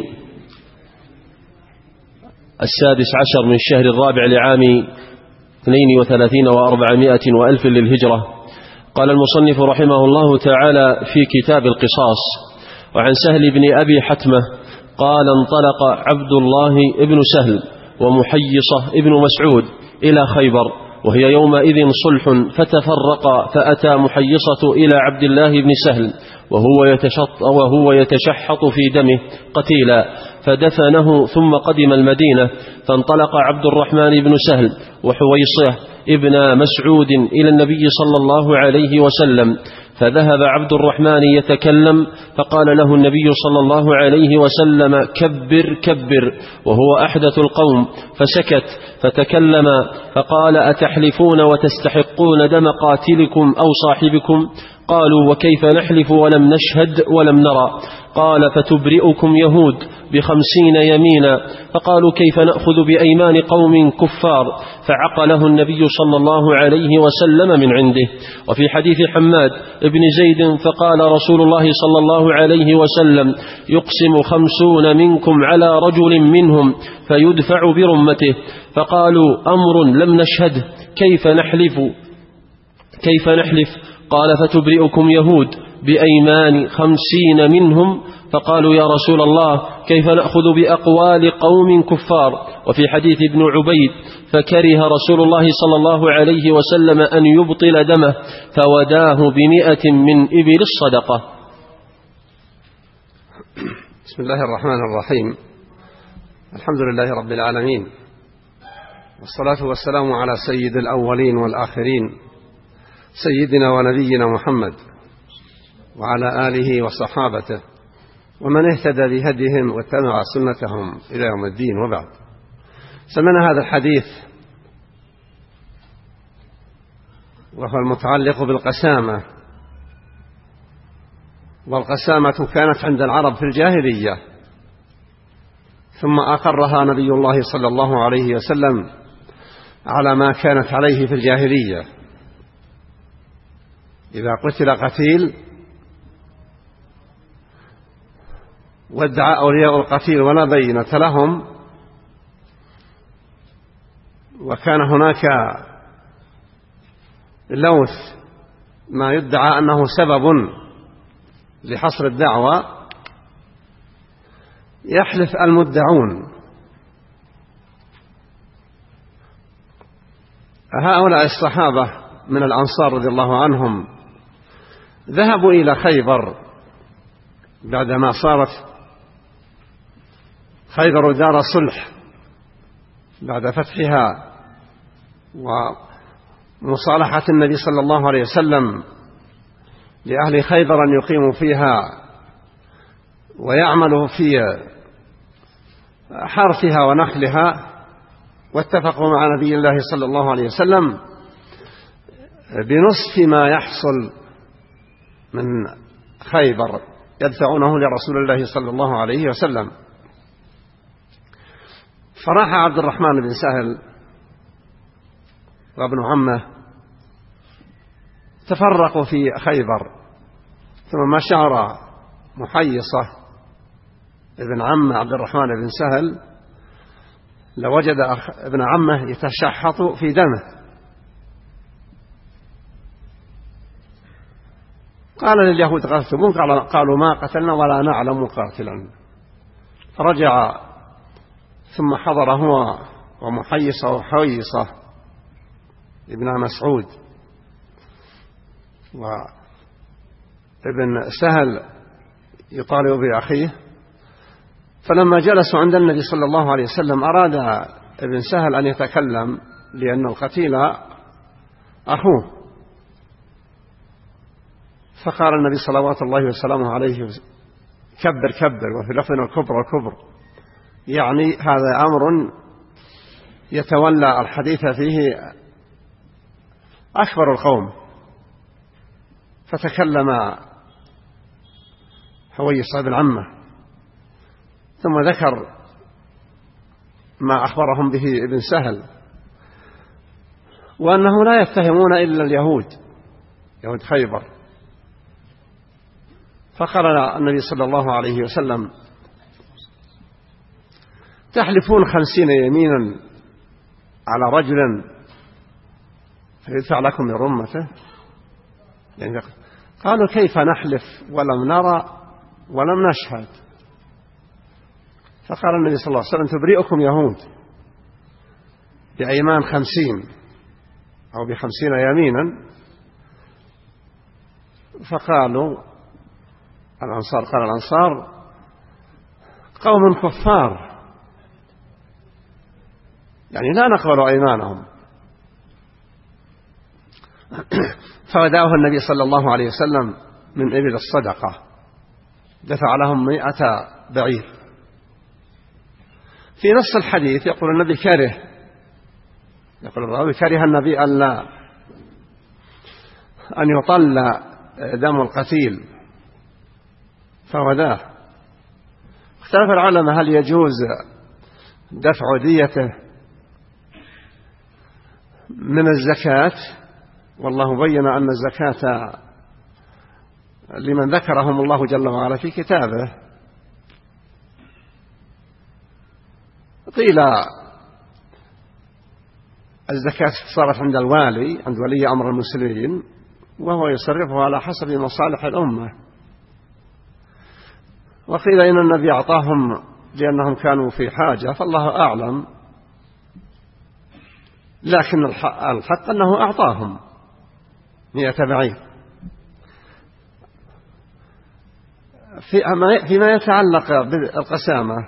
السادس عشر من الشهر الرابع لعام اثنين وثلاثين وأربعمائة وألف للهجرة. قال المصنف رحمه الله تعالى في كتاب القصاص: وعن سهل بن أبي حتمة قال: انطلق عبد الله ابن سهل ومحيصة ابن مسعود إلى خيبر، وهي يومئذ صلح، فتفرق، فأتى محيصة إلى عبد الله بن سهل وهو يتشط وهو يتشحط في دمه قتيلا، فدفنه ثم قدم المدينة. فانطلق عبد الرحمن بن سهل وحويصة ابن مسعود إلى النبي صلى الله عليه وسلم، فذهب عبد الرحمن يتكلم، فقال له النبي صلى الله عليه وسلم: كبر كبر، وهو أحدث القوم، فسكت. فتكلم فقال: أتحلفون وتستحقون دم قاتلكم أو صاحبكم؟ قالوا: وكيف نحلف ولم نشهد ولم نرى؟ قال: فتبرئكم يهود بخمسين يمينا. فقالوا: كيف نأخذ بأيمان قوم كفار؟ فعقله النبي صلى الله عليه وسلم من عنده. وفي حديث حماد ابن زيد: فقال رسول الله صلى الله عليه وسلم: يقسم خمسون منكم على رجل منهم فيدفع برمته. فقالوا: أمر لم نشهده، كيف نحلف كيف نحلف؟ قال: فتبرئكم يهود بأيمان خمسين منهم. فقالوا: يا رسول الله، كيف نأخذ بأقوال قوم كفار؟ وفي حديث ابن عبيد: فكره رسول الله صلى الله عليه وسلم أن يبطل دمه، فوداه بمئة من إبل الصدقة. بسم الله الرحمن الرحيم. الحمد لله رب العالمين، والصلاة والسلام على سيد الأولين والآخرين، سيدنا ونبينا محمد وعلى آله وصحابته ومن اهتدى بهديهم واتبع سنتهم إلى يوم الدين. وبعد، سمعنا هذا الحديث وهو المتعلق بالقسامة، والقسامة كانت عند العرب في الجاهلية، ثم أقرها نبي الله صلى الله عليه وسلم على ما كانت عليه في الجاهلية، إذا قتل قتيل وادعى أولياء القتيل ولا بينة لهم، وكان هناك لوث ما يدعى أنه سبب لحصر الدعوة، يحلف المدعون. هؤلاء الصحابة من الأنصار رضي الله عنهم ذهبوا إلى خيبر بعدما صارت خيبر دار صلح بعد فتحها ومصالحة النبي صلى الله عليه وسلم لأهل خيبر أن يقيموا فيها ويعملوا في حرثها ونخلها، واتفقوا مع نبي الله صلى الله عليه وسلم بنصف ما يحصل من خيبر يدفعونه لرسول الله صلى الله عليه وسلم. فراح عبد الرحمن بن سهل وابن عمه تفرقوا في خيبر، ثم شعر محيصة ابن عم عبد الرحمن بن سهل لوجد ابن عمه يتشحط في دمه، قال لليهود قتلتمون؟ قالوا ما قتلنا ولا نعلم قاتلا. فرجع ثم حضر هو ومحيصة وحويصة ابن مسعود وابن سهل يطالب بأخيه. فلما جلسوا عند النبي صلى الله عليه وسلم أراد ابن سهل أن يتكلم لأن القتيل أخوه، فقال النبي صلوات الله وسلامه عليه كبر كبر، وفي لفظ الكبر الكبر، يعني هذا أمر يتولى الحديث فيه أكبر القوم. فتكلم حويصة بن عمه ثم ذكر ما أخبرهم به ابن سهل، وأنه لا يتهمون إلا اليهود يهود خيبر. فقال النبي صلى الله عليه وسلم تحلفون خمسين يمينا على رجل فيدفع لكم من رمته؟ يعني قالوا كيف نحلف ولم نرى ولم نشهد؟ فقال النبي صلى الله عليه وسلم تبرئكم يهود بأيمان خمسين أو بخمسين يمينا. فقالوا الأنصار قال الأنصار قوم كفار، يعني لا نقبل أيمانهم. فوداه النبي صلى الله عليه وسلم من إبل الصدقة، دفع لهم مئة بعير. في نص الحديث يقول النبي كره يقول الراوي كره النبي أن لا أن يطل دم القتيل فوداه. اختلف العلماء هل يجوز دفع ديته من الزكاة، والله بين أن الزكاة لمن ذكرهم الله جل وعلا في كتابه. قيل الزكاة صارت عند الوالي عند ولي أمر المسلمين، وهو يصرفها على حسب مصالح الأمة. وقيل إن النبي أعطاهم لأنهم كانوا في حاجة، فالله أعلم، لكن الحق أنه أعطاهم مئة بعير. فيما يتعلق بالقسامة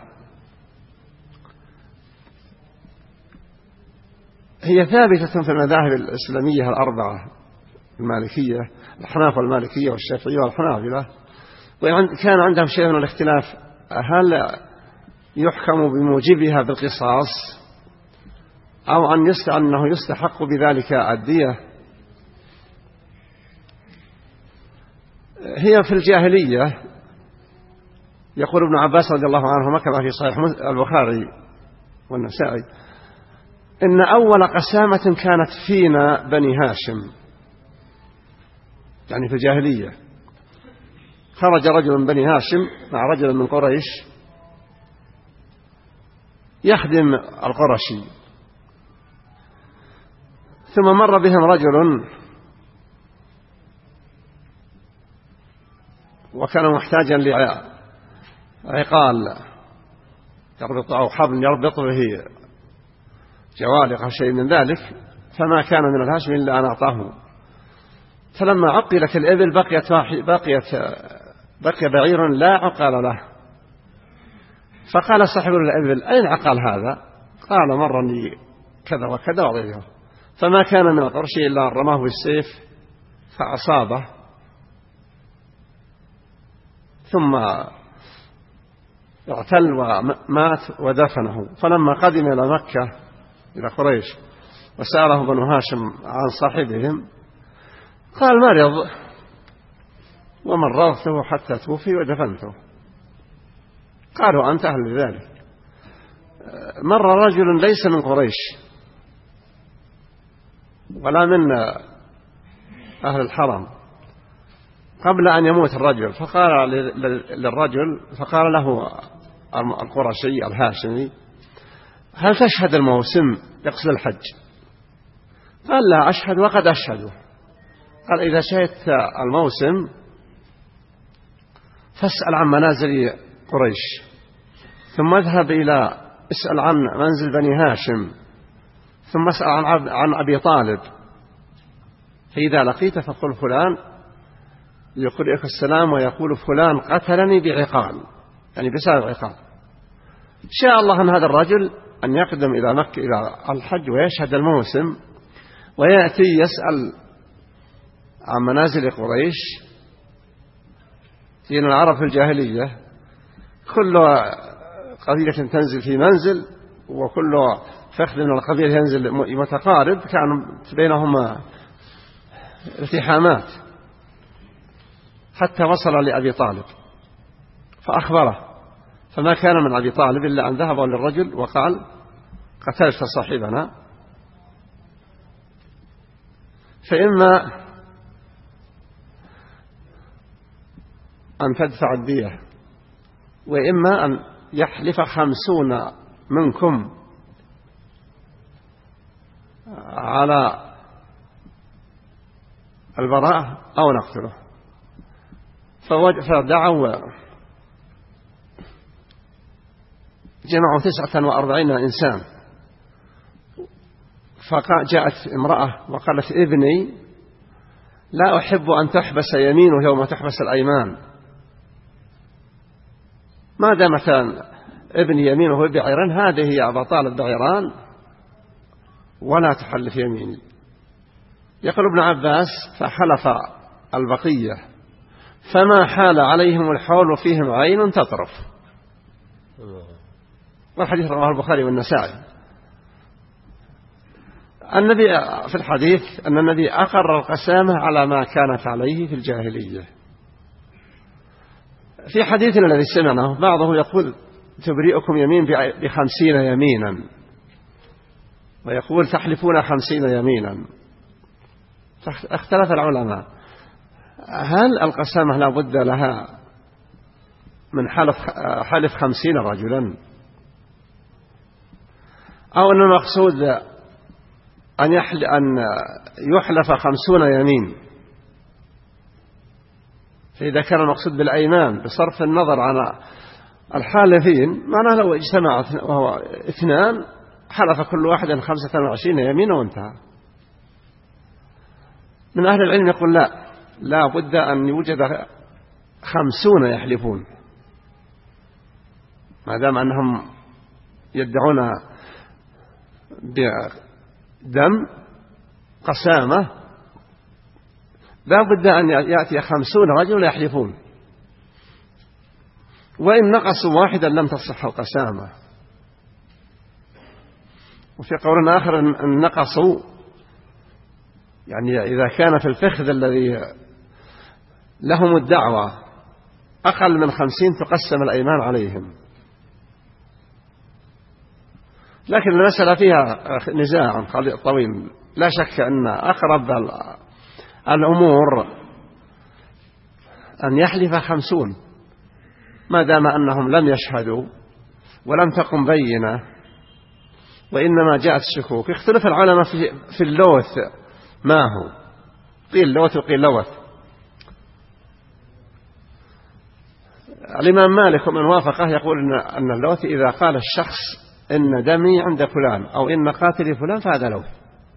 هي ثابتة في المذاهب الإسلامية الأربعة، المالكية الأحناف والمالكية والشافعية والحنابلة، وإن كان عندهم شيء من الاختلاف هل يحكم بموجبها بالقصاص أو أن أنه يستحق بذلك الدية. هي في الجاهلية يقول ابن عباس رضي الله عنهما كما في صحيح البخاري والنسائي إن أول قسامة كانت فينا بني هاشم، يعني في الجاهلية خرج رجل من بني هاشم مع رجل من قريش يخدم القرشي، ثم مر بهم رجل وكان محتاجا لعقال يربط أو حبل يربط به جوالق أو شيء من ذلك، فما كان من الهاشم إلا أن أعطاه. فلما عقلت الإبل بقيت بقيت بقي بعير لا عقال له، فقال صاحب الإبل: أين عقال هذا؟ قال: مرني كذا وكذا وغيره. فما كان من القرش إلا رماه بالسيف فأصابه، ثم اعتل ومات ودفنه. فلما قدم إلى مكة إلى قريش وسأله بنو هاشم عن صاحبهم قال: مرض ومرضته حتى توفي ودفنته. قالوا: أنت أهل لذلك. مر رجل ليس من قريش ولا من أهل الحرم قبل أن يموت الرجل، فقال للرجل فقال له القرشي الهاشمي: هل تشهد الموسم يقصد الحج؟ قال: لا أشهد وقد أشهده. قال: إذا شهدت الموسم فاسأل عن منازل قريش، ثم اذهب إلى اسأل عن منزل بني هاشم، ثم اسأل عن, عن أبي طالب، فإذا لقيت فقل فلان يقرئك السلام ويقول فلان قتلني بعقال، يعني بسبب عقال. شاء الله أن هذا الرجل أن يقدم إلى مكة إلى الحج ويشهد الموسم ويأتي يسأل عن منازل قريش. لأن العرب في الجاهلية كل قبيلة تنزل في منزل وكل فخذ من القبيلة ينزل متقارب، كان بينهما التحامات، حتى وصل لأبي طالب فأخبره، فما كان من أبي طالب إلا أن ذهب للرجل وقال: قتلت صاحبنا، فإما أن تدفع الدية وإما أن يحلف خمسون منكم على البراءة أو نقتله. فدعوا جمعوا تسعة وأربعين إنسان، فجاءت امرأة وقالت: ابني لا أحب أن تحبس يمينه يوم تحبس الأيمان، ما دام كان ابني يمينه بعيران هذه يا أبا طالب بعيران ولا تحلف يميني. يقول ابن عباس: فحلف البقية فما حال عليهم الحول وفيهم عين تطرف. والحديث رواه البخاري والنسائي. النبي في الحديث أن النبي أقر القسامة على ما كانت عليه في الجاهلية. في حديثنا الذي سمعناه بعضه يقول: تبرئكم يمين بخمسين يمينا، ويقول: تحلفون خمسين يمينا. اختلف العلماء هل القسامة لا بد لها من حلف حلف خمسين رجلا، أو أن المقصود أن يحلف خمسون يمين. فإذا كان المقصود بالأيمان بصرف النظر عن الحالفين، معناه لو اجتمع وهو اثنان حلف كل واحد خمسة وعشرين يمين وانتهى. من أهل العلم يقول: لا لا بد أن يوجد خمسون يحلفون، ما دام أنهم يدعون بدم قسامة لا بد أن يأتي خمسون رجل يحلفون، وإن نقصوا واحدا لم تصح القسامة. وفي قول آخر أن نقصوا يعني إذا كان في الفخذ الذي لهم الدعوة أقل من خمسين تقسم الأيمان عليهم. لكن المسألة فيها نزاع طويل. لا شك أن أقرب الأمور أن يحلف خمسون ما دام أنهم لم يشهدوا ولم تقم بينة وإنما جاءت الشكوك. اختلف العلماء في اللوث ما هو، قيل لوث وقيل لوث. الإمام مالك ومن وافقه يقول أن اللوث إذا قال الشخص إن دمي عند فلان أو إن قاتلي فلان فهذا لوث.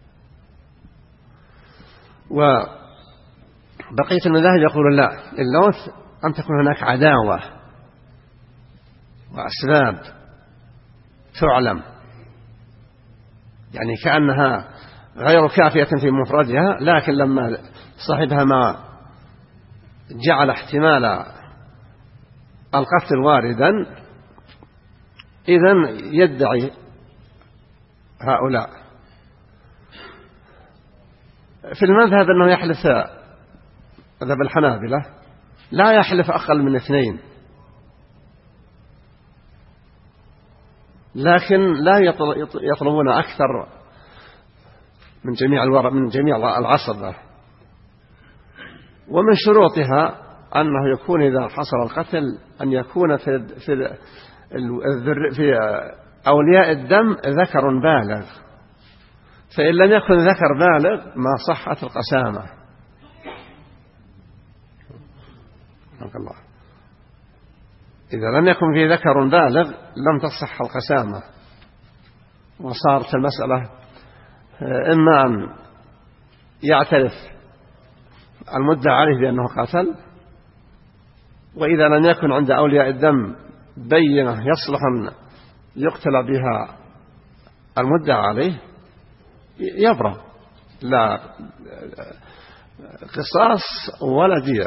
وبقية المذاهب يقول لا، اللوث أن تكون هناك عداوة وأسباب تعلم، يعني كأنها غير كافية في مفردها، لكن لما صاحبها ما جعل احتمال القتل واردا إذن يدعي هؤلاء. في المذهب أنه يحلف، مذهب الحنابلة لا يحلف أقل من اثنين، لكن لا يطلبون أكثر من جميع الورق من جميع العصبة. ومن شروطها أنه يكون إذا حصل القتل أن يكون في في في أولياء الدم ذكر بالغ، فإن لم يكن ذكر بالغ ما صحت القسامة. الله، إذا لم يكن في ذكر بالغ لم تصح القسامة، وصارت المسألة إما أن يعترف المدعى عليه بأنه قتل، وإذا لم يكن عند أولياء الدم بينة يصلح أن يقتل بها المدعى عليه يبرأ، لا قصاص ولا دية.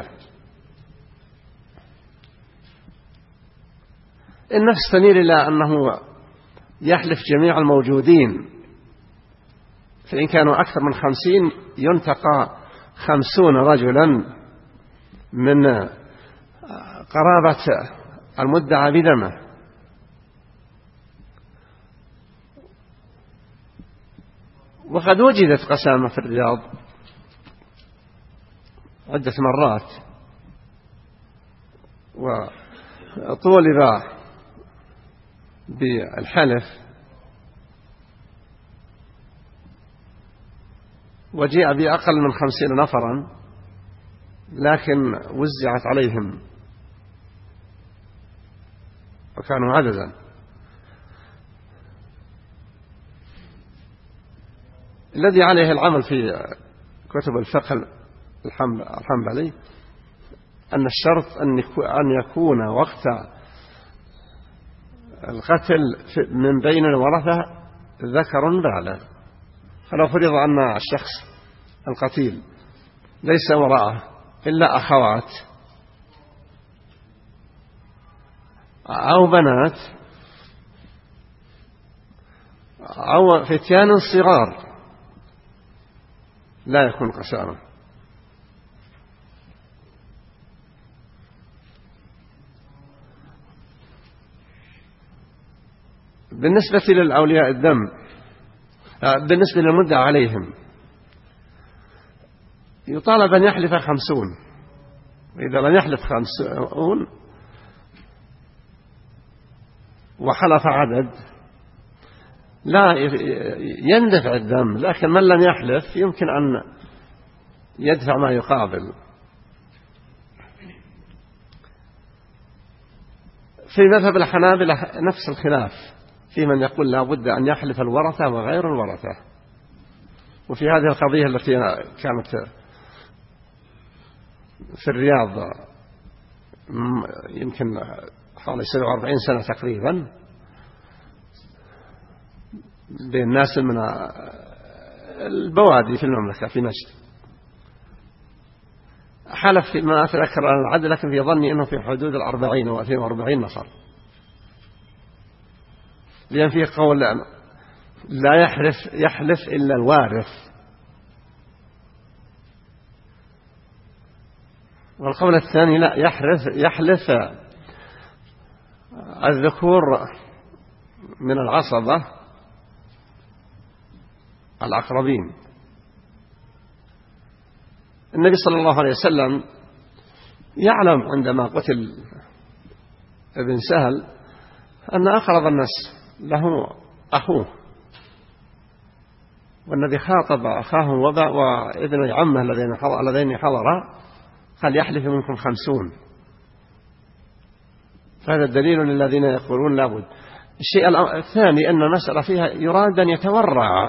النفس تميل إلى أنه يحلف جميع الموجودين، فإن كانوا أكثر من خمسين ينتقى خمسون رجلا من قرابة المدعى بدمه. وقد وجدت قسامة في الرياض عدة مرات، وطولب بالحلف وجيء بأقل من خمسين نفرا، لكن وزعت عليهم وكانوا عددا. الذي عليه العمل في كتب الفقه الحنبلي أن الشرط أن يكون وقت القتل من بين الورثة ذكر بالغ. فلو فرض أن الشخص القتيل ليس وراءه إلا أخوات أو بنات أو فتيان صغار لا يكون قسامة. بالنسبة للأولياء الدم، بالنسبة للمدعى عليهم يطالب أن يحلف خمسون، وإذا لم يحلف خمسون وحلف عدد لا يندفع الدم، لكن من لم يحلف يمكن أن يدفع ما يقابل. في مذهب الحنابلة نفس الخلاف، في من يقول لا بد أن يحلف الورثة وغير الورثة. وفي هذه القضية التي كانت في الرياض يمكن حوالي سبعة وأربعين سنة تقريبا بين ناس من البوادي في المملكة في مجد، حلف ما أتذكر عن العدد، لكن في ظني أنه في حدود الأربعين أو اثنين وأربعين نفر، لأن فيه قول لا يحلف يحلف إلا الوارث، والقول الثاني لا يحلف يحلف الذكور من العصبة الأقربين. النبي صلى الله عليه وسلم يعلم عندما قتل ابن سهل أن أقرب الناس له أخوه، والنبي خاطب أخاه وابن عمه الذين حضرا قال يحلف منكم خمسون. فهذا الدليل للذين يقولون لابد. الشيء الثاني أن المسألة فيها يراد أن يتورع.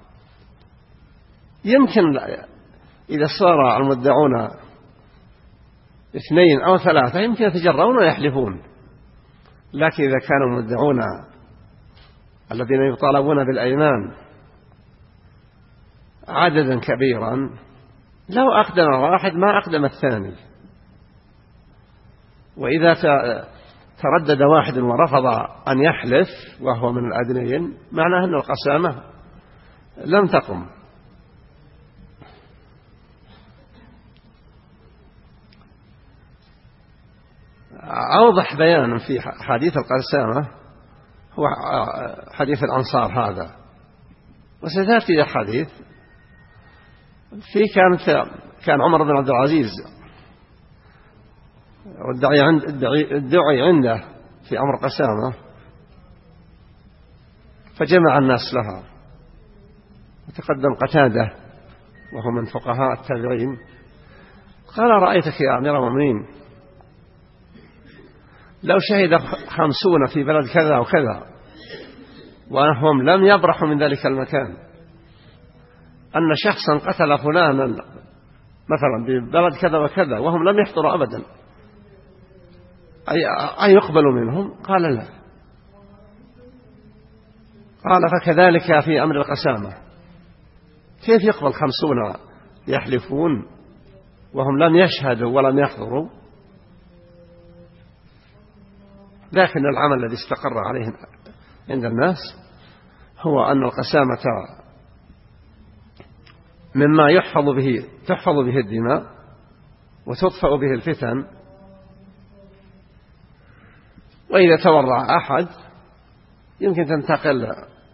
يمكن إذا صار المدعون اثنين أو ثلاثة يمكن يتجرؤون ويحلفون، لكن إذا كانوا المدعون الذين يطالبون بالأيمان عددا كبيرا لو أقدم واحد ما أقدم الثاني، وإذا تردد واحد ورفض أن يحلف وهو من الأدنين معناه أن القسامة لم تقم. أوضح بيان في حديث القسامة هو حديث الأنصار هذا، وستأتي حديث في كانت كان عمر بن عبد العزيز والدعي عند الدعي عنده في أمر قسامة، فجمع الناس لها، وتقدم قتادة وهو من فقهاء التابعين قال رأيتك يا أمير المؤمنين لو شهد خمسون في بلد كذا وكذا وهم لم يبرحوا من ذلك المكان أن شخصا قتل فلانا مثلا ببلد كذا وكذا وهم لم يحضروا أبدا أي يقبل منهم؟ قال لا. قال فكذلك في أمر القسامة، كيف يقبل خمسون يحلفون وهم لم يشهدوا ولم يحضروا؟ لكن العمل الذي استقر عليه عند الناس هو أن القسامة مما يحفظ به تحفظ به الدماء وتطفأ به الفتن، وإذا تورع أحد يمكن تنتقل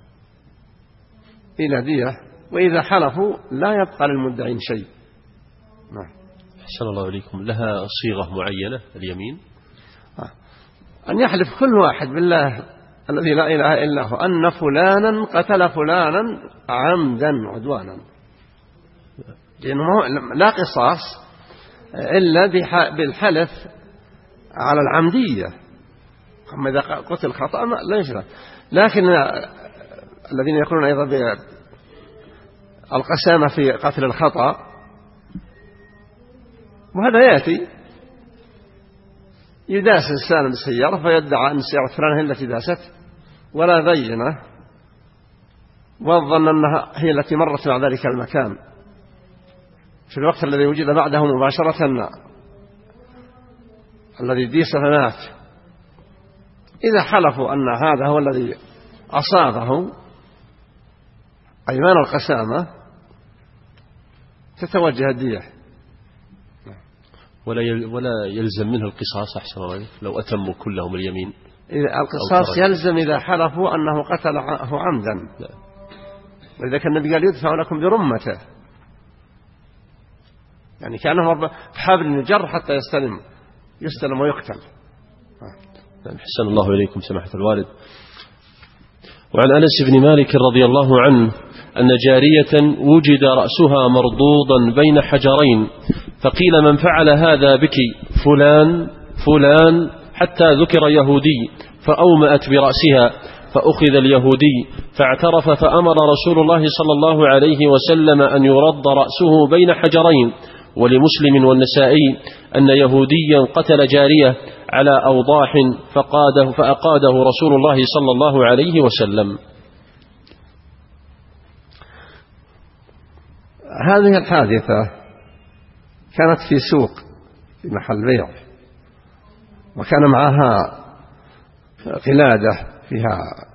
إلى دية، وإذا حلفوا لا يبقى للمدعين شيء. نعم. أحسن الله إليكم. لها صيغة معينة اليمين؟ أن يحلف كل واحد بالله الذي لا إله إلا هو أن فلانا قتل فلانا عمدا عدوانا، لأنه لا قصاص إلا بالحلف على العمدية، أما إذا قتل خطأ لا يشرع. لكن الذين يقولون أيضا بالقسامة في قتل الخطأ وهذا يأتي يداس إنسان بالسيارة فيدعى أن سيارة فلان هي التي داست ولا بينة، وظن أنها هي التي مرت مع ذلك المكان في الوقت الذي وجد بعده مباشرة الذي ديس فمات. إذا حلفوا أن هذا هو الذي أصابه أيمان القسامة تتوجه الدية، ولا ولا يلزم منه القصاص. أحسن الله لو أتموا كلهم اليمين. إذا القصاص يلزم إذا حلفوا أنه قتله عمدا، وإذا كان النبي قال يدفع لكم برمته، يعني كأنه بحبل يجر حتى يستلم يستلم ويقتل. أحسن الله إليكم سماحة الوالد. وعن أنس بن مالك رضي الله عنه أن جارية وجد رأسها مرضوضا بين حجرين، فقيل من فعل هذا بك؟ فلان فلان، حتى ذكر يهودي فأومأت برأسها، فأخذ اليهودي فاعترف، فأمر رسول الله صلى الله عليه وسلم أن يرد رأسه بين حجرين. ولمسلم والنسائي أن يهوديا قتل جارية على أوضاح فقاده فأقاده رسول الله صلى الله عليه وسلم. هذه الحادثة كانت في سوق في محل بيع، وكان معها قلادة فيها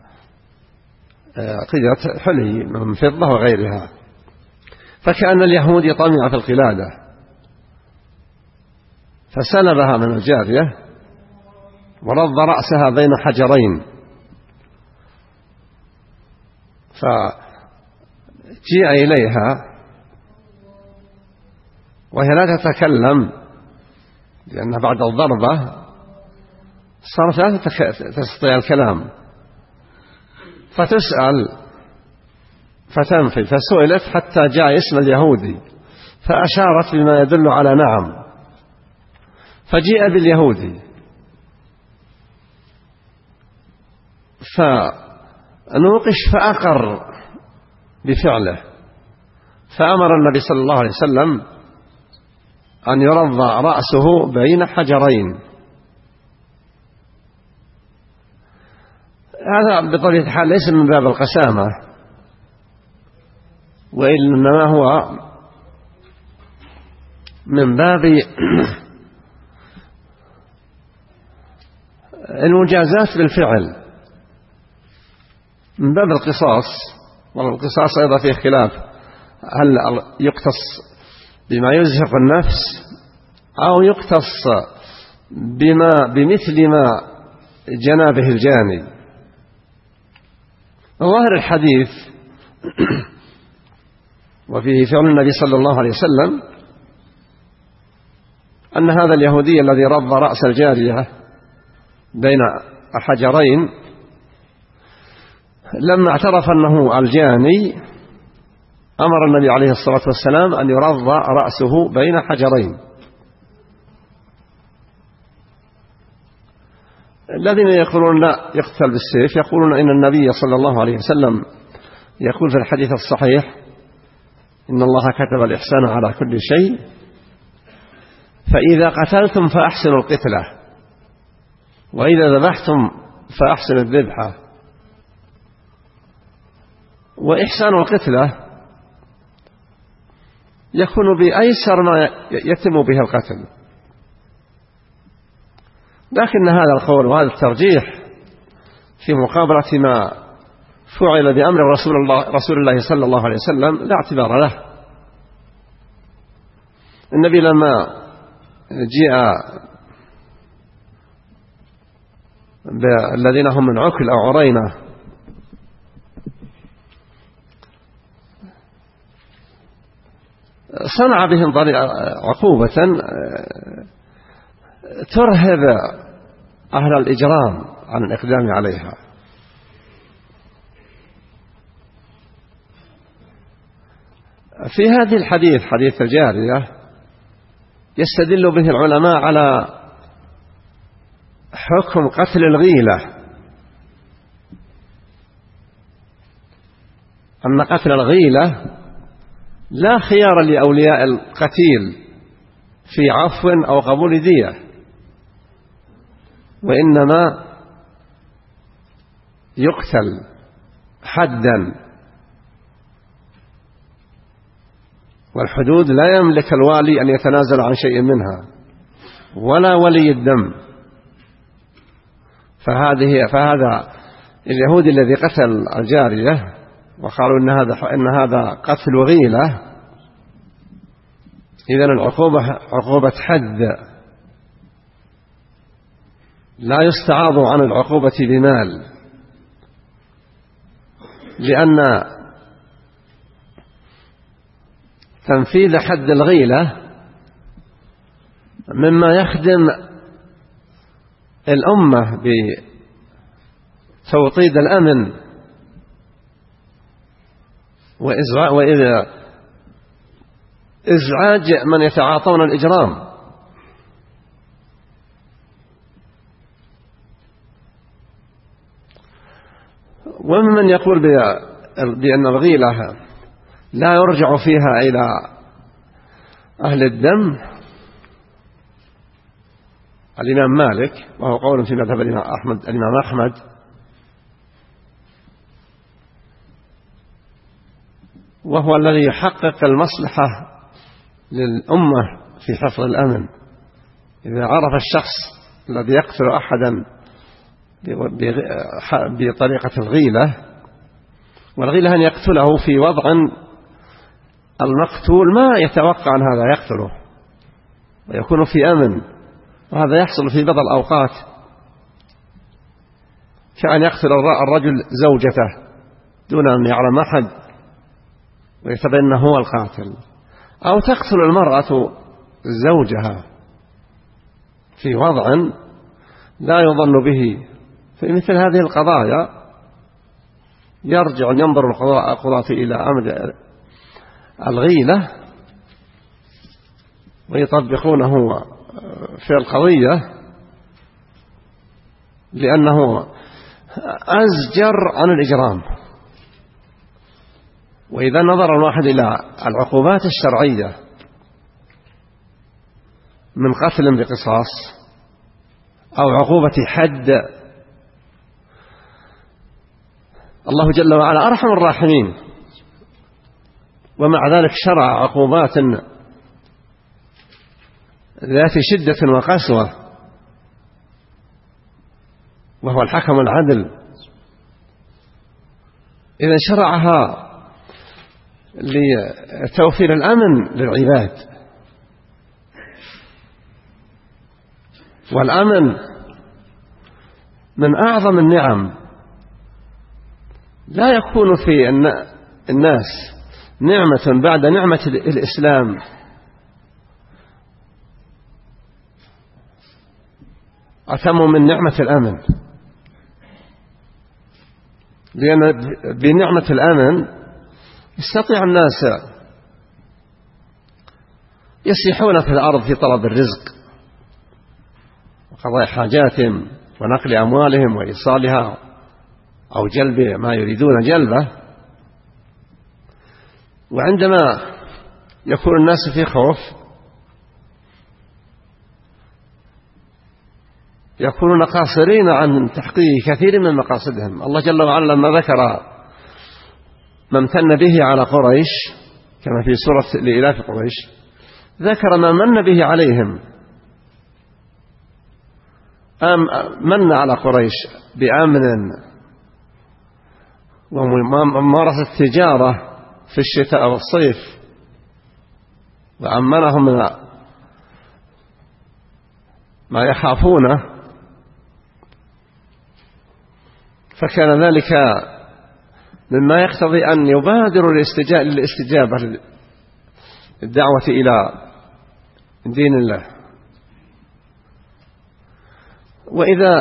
قطعة حلي من فضة وغيرها، فكأن اليهودي طمع في القلادة فسلبها من الجارية ورد رأسها بين حجرين، فجيء إليها وهي لا تتكلم لأن بعد الضربة صارت لا تستطيع الكلام، فتسأل فتنفي، فسئلت حتى جاء اسم اليهودي فأشارت بما يدل على نعم، فجيء باليهودي فنوقش فأقر بفعله، فأمر النبي صلى الله عليه وسلم أن يرضى رأسه بين حجرين. هذا بطبيعة الحال ليس من باب القسامة، وإنما هو من باب المجازات بالفعل، من باب القصاص. والقصاص أيضا فيه خلاف، هل يقتص بما يزهق النفس أو يقتص بما بمثل ما جنى به الجاني. ظاهر الحديث وفيه فعل النبي صلى الله عليه وسلم أن هذا اليهودي الذي رض رأس الجارية بين حجرين لما اعترف أنه الجاني أمر النبي عليه الصلاة والسلام أن يرض رأسه بين حجرين. الذين يقولون لا يقتل بالسيف يقولون إن النبي صلى الله عليه وسلم يقول في الحديث الصحيح إن الله كتب الإحسان على كل شيء، فإذا قتلتم فأحسنوا القتلة، وإذا ذبحتم فأحسنوا الذبحة. وإحسان القتلة يكون بأيسر ما يتم به القتل، لكن هذا القول وهذا الترجيح في مقابلة ما فعل بأمر رسول الله, رسول الله صلى الله عليه وسلم لا اعتبار له. النبي لما جاء بالذين هم من عكل أو عرينة صنع بهم عقوبة ترهب أهل الإجرام عن الإقدام عليها. في هذه الحديث حديث الجارية يستدل به العلماء على حكم قتل الغيلة، أن قتل الغيلة لا خيار لأولياء القتيل في عفو أو قبول دية، وإنما يقتل حدا، والحدود لا يملك الوالي أن يتنازل عن شيء منها ولا ولي الدم. فهذه فهذا اليهودي الذي قتل الجارية وقالوا إن هذا إن هذا قتل غيلة، إذن العقوبة عقوبة حد، لا يستعاض عن العقوبة بمال، لأن تنفيذ حد الغيلة مما يخدم الأمة بتوطيد الأمن وإذا إزعاج من يتعاطون الإجرام. ومن يقول بأن الغيلة لا يرجع فيها إلى أهل الدم الإمام مالك، وهو قول في مذهب الإمام أحمد الإمام أحمد وهو الذي يحقق المصلحة للأمة في حفظ الأمن. إذا عرف الشخص الذي يقتل أحدا بطريقة الغيلة، والغيلة أن يقتله في وضع المقتول ما يتوقع أن هذا يقتله ويكون في أمن، وهذا يحصل في بعض الأوقات، كأن يقتل الرجل زوجته دون أن يعلم أحد ويتبين هو القاتل، أو تقتل المرأة زوجها في وضع لا يظن به في مثل هذه القضايا يرجع ينظر القضاة إلى أمر الغيلة ويطبقونه في القضية لأنه أزجر عن الإجرام. وإذا نظر الواحد إلى العقوبات الشرعية من قتل بقصاص أو عقوبة حد، الله جل وعلا أرحم الراحمين، ومع ذلك شرع عقوبات ذات شدة وقسوة، وهو الحكم العدل. إذا شرعها لتوفير الأمن للعباد، والأمن من أعظم النعم، لا يكون في الناس نعمة بعد نعمة الإسلام أتم من نعمة الأمن، لأن بنعمة الأمن يستطيع الناس يسيحون في الأرض في طلب الرزق وقضاء حاجاتهم ونقل أموالهم وإيصالها أو جلب ما يريدون جلبه. وعندما يكون الناس في خوف يكونون قاصرين عن تحقيق كثير من مقاصدهم. الله جل وعلا لما ذكر ما امتن به على قريش كما في سورة لإلاف قريش ذكر ما من به عليهم، من على قريش بأمن وممارسة التجارة في الشتاء والصيف، وأمنهم من ما يخافونه، فكان ذلك مما يقتضي أن يبادروا للاستجابة للدعوة إلى دين الله. وإذا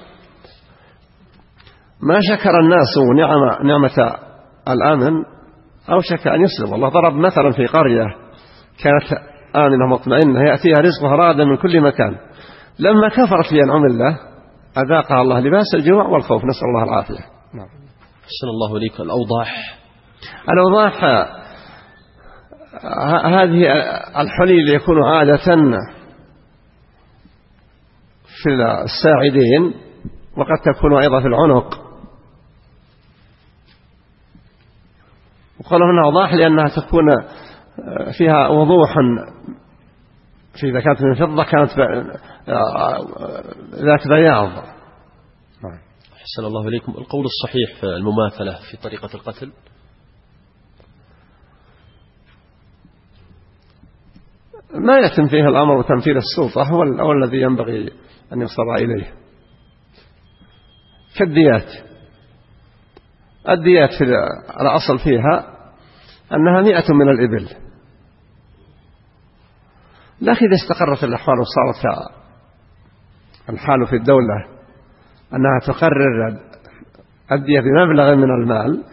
ما شكر الناس نعمة, نعمة الأمن أوشك أن يسلب. الله ضرب مثلا في قرية كانت آمنة مطمئنة يأتيها رزقها راغدا من كل مكان، لما كفرت بأنعم الله أذاقها الله لباس الجوع والخوف، نسأل الله العافية. نعم. أحسن الله إليك. الأوضاح الأوضاح هذه الحلي اللي يكون عادة في الساعدين وقد تكون أيضا في العنق، وقالوا هنا أوضاح لأنها تكون فيها وضوح، في إذا كانت من فضة كانت ذات بياض. أحسن الله إليكم. القول الصحيح في المماثلة في طريقة القتل؟ ما يتم فيها الأمر وتمثيل السلطة هو, هو الذي ينبغي أن يصل إليه. كالديات، الديات في الأصل فيها أنها مئة من الإبل، لكن إذا استقرت الأحوال وصارت الحال في الدولة أنها تقرر الدية بمبلغ من المال،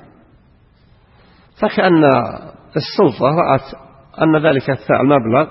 فكأن السلطة رأت أن ذلك المبلغ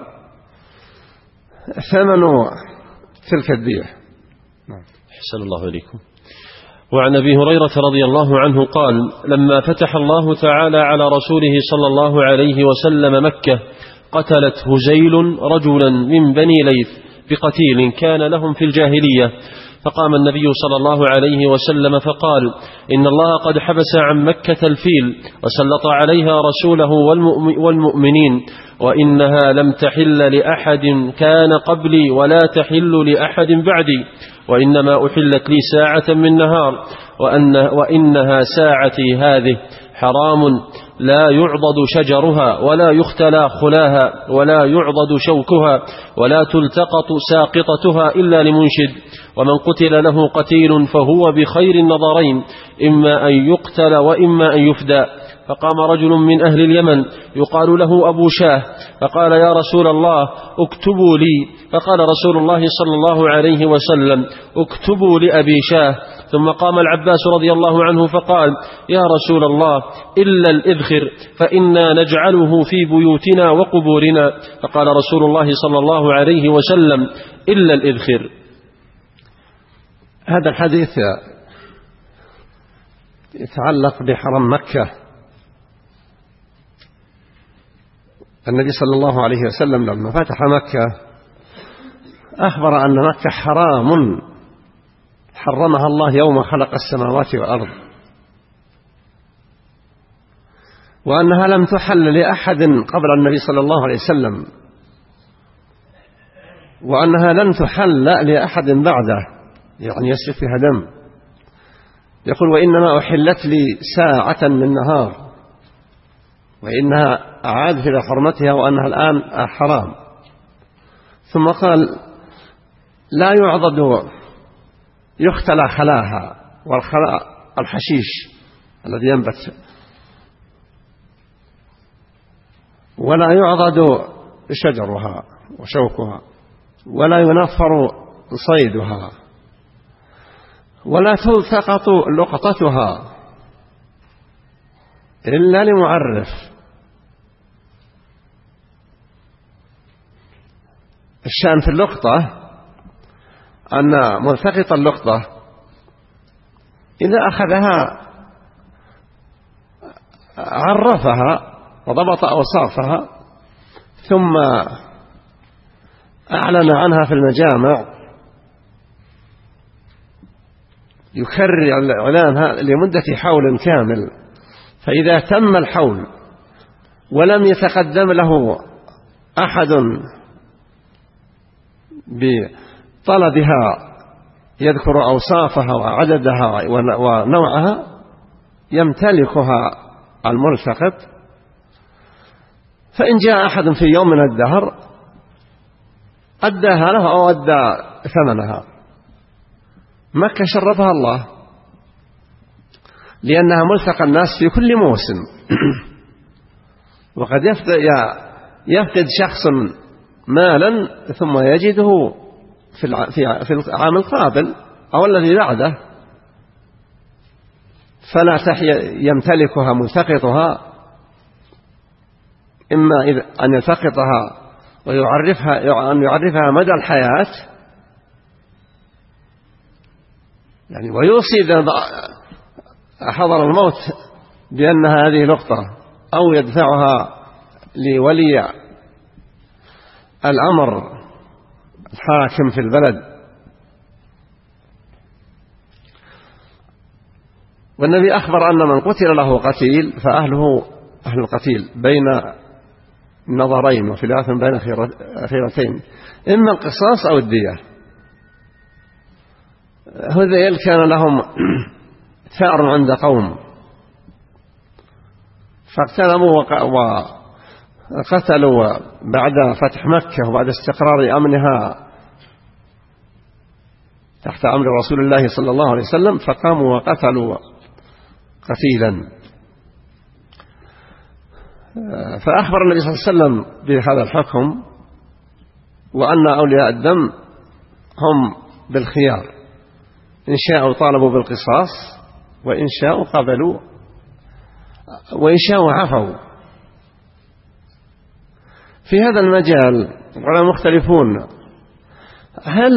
ثمن تلك الدية. أحسن الله إليكم. وعن أبي هريرة رضي الله عنه قال: لما فتح الله تعالى على رسوله صلى الله عليه وسلم مكة قتلت هزيل رجلا من بني ليث بقتيل كان لهم في الجاهلية، فقام النبي صلى الله عليه وسلم فقال: إن الله قد حبس عن مكة الفيل وسلط عليها رسوله والمؤمنين، وإنها لم تحل لأحد كان قبلي ولا تحل لأحد بعدي، وإنما أحلت لي ساعة من نهار، وأن وإنها ساعتي هذه حرام لا يعضد شجرها ولا يختلى خلاها ولا يعضد شوكها ولا تلتقط ساقطتها إلا لمنشد، ومن قتل له قتيل فهو بخير النظرين، إما أن يقتل وإما أن يفدى، فقام رجل من أهل اليمن يقال له أبو شاه فقال: يا رسول الله اكتبوا لي. فقال رسول الله صلى الله عليه وسلم: اكتبوا لأبي شاه. ثم قام العباس رضي الله عنه فقال: يا رسول الله إلا الإذخر فإنا نجعله في بيوتنا وقبورنا. فقال رسول الله صلى الله عليه وسلم: إلا الإذخر. هذا الحديث يتعلق بحرم مكة. النبي صلى الله عليه وسلم لما فتح مكة أخبر أن مكة حرام حرمها الله يوم خلق السماوات والأرض، وأنها لم تحل لأحد قبل النبي صلى الله عليه وسلم، وأنها لن تحل لأحد بعده، يعني يسفك فيها دم. يقول: وإنما أحلت لي ساعة من نهار، وإنها أعادت إلى حرمتها وأنها الآن حرام. ثم قال: لا يعضد يختلى خلاها، والخلاء الحشيش الذي ينبت، ولا يعضد شجرها وشوكها، ولا ينفر صيدها، ولا تلتقط لقطتها إلا لمعرف. الشأن في اللقطة أن ملتقط اللقطة إذا أخذها عرفها وضبط أوصافها، ثم أعلن عنها في المجامع، يكرر الإعلان لمدة حول كامل. فإذا تم الحول ولم يتقدم له أحد بطلبها يذكر أوصافها وعددها ونوعها، يمتلكها الملتقط. فإن جاء أحد في يوم من الدهر أداها له أو أدى ثمنها. مكة شرفها الله لأنها ملتقى الناس في كل موسم. وقد يفقد شخص مالا ثم يجده في العام القابل أو الذي بعده، فلا يمتلكها ملتقطها، إما أن يلتقطها ويعرفها أن يعرفها مدى الحياة، يعني ويوصي إذا حضر الموت بأن هذه لقطة، أو يدفعها لولي الأمر الحاكم في البلد. والنبي أخبر أن من قتل له قتيل فأهله أهل القتيل بين نظرين وخلاف بين خيرتين، إما القصاص أو الدية. هذيل كان لهم ثأر عند قوم فاغتنموا وقتلوا بعد فتح مكة وبعد استقرار أمنها تحت أمر رسول الله صلى الله عليه وسلم، فقاموا وقتلوا قتيلا. فأخبر النبي صلى الله عليه وسلم بهذا الحكم، وأن أولياء الدم هم بالخيار، إن شاءوا طالبوا بالقصاص، وإن شاءوا قبلوا، وإن شاءوا عفوا. في هذا المجال العلماء مختلفون، هل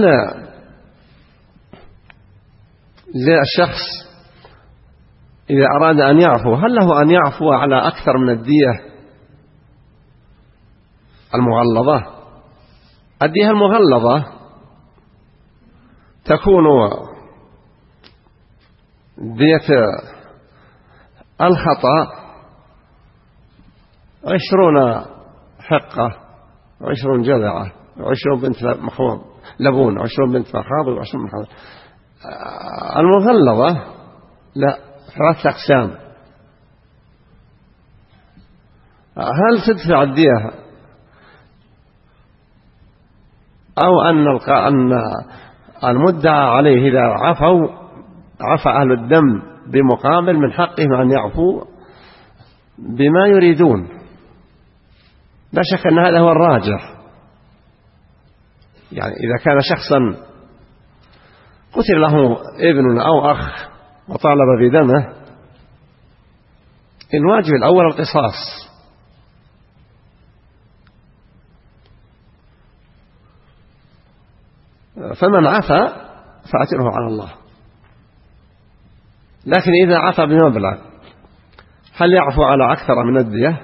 للشخص إذا أراد أن يعفو هل له أن يعفو على أكثر من الدية المغلظة؟ الدية المغلظة تكون دية الخطأ عشرون حقة وعشرون جذعة وعشرون بنت مخوض لبون وعشرون بنت مخاض وعشرون مخاض. المغلظة لا، ثلاثة أقسام. هل تدفع الدية أو أن المدعى عليه إذا عفوا عفى أهل الدم بمقابل من حقهم أن يعفوا، بما يريدون. لا شك أن هذا هو الراجح. يعني إذا كان شخصا قتل له ابن أو أخ وطالب بدمه، الواجب الأول القصاص، فمن عفا فأجره على الله. لكن إذا عفا بمبلغ هل يعفو على أكثر من الدية؟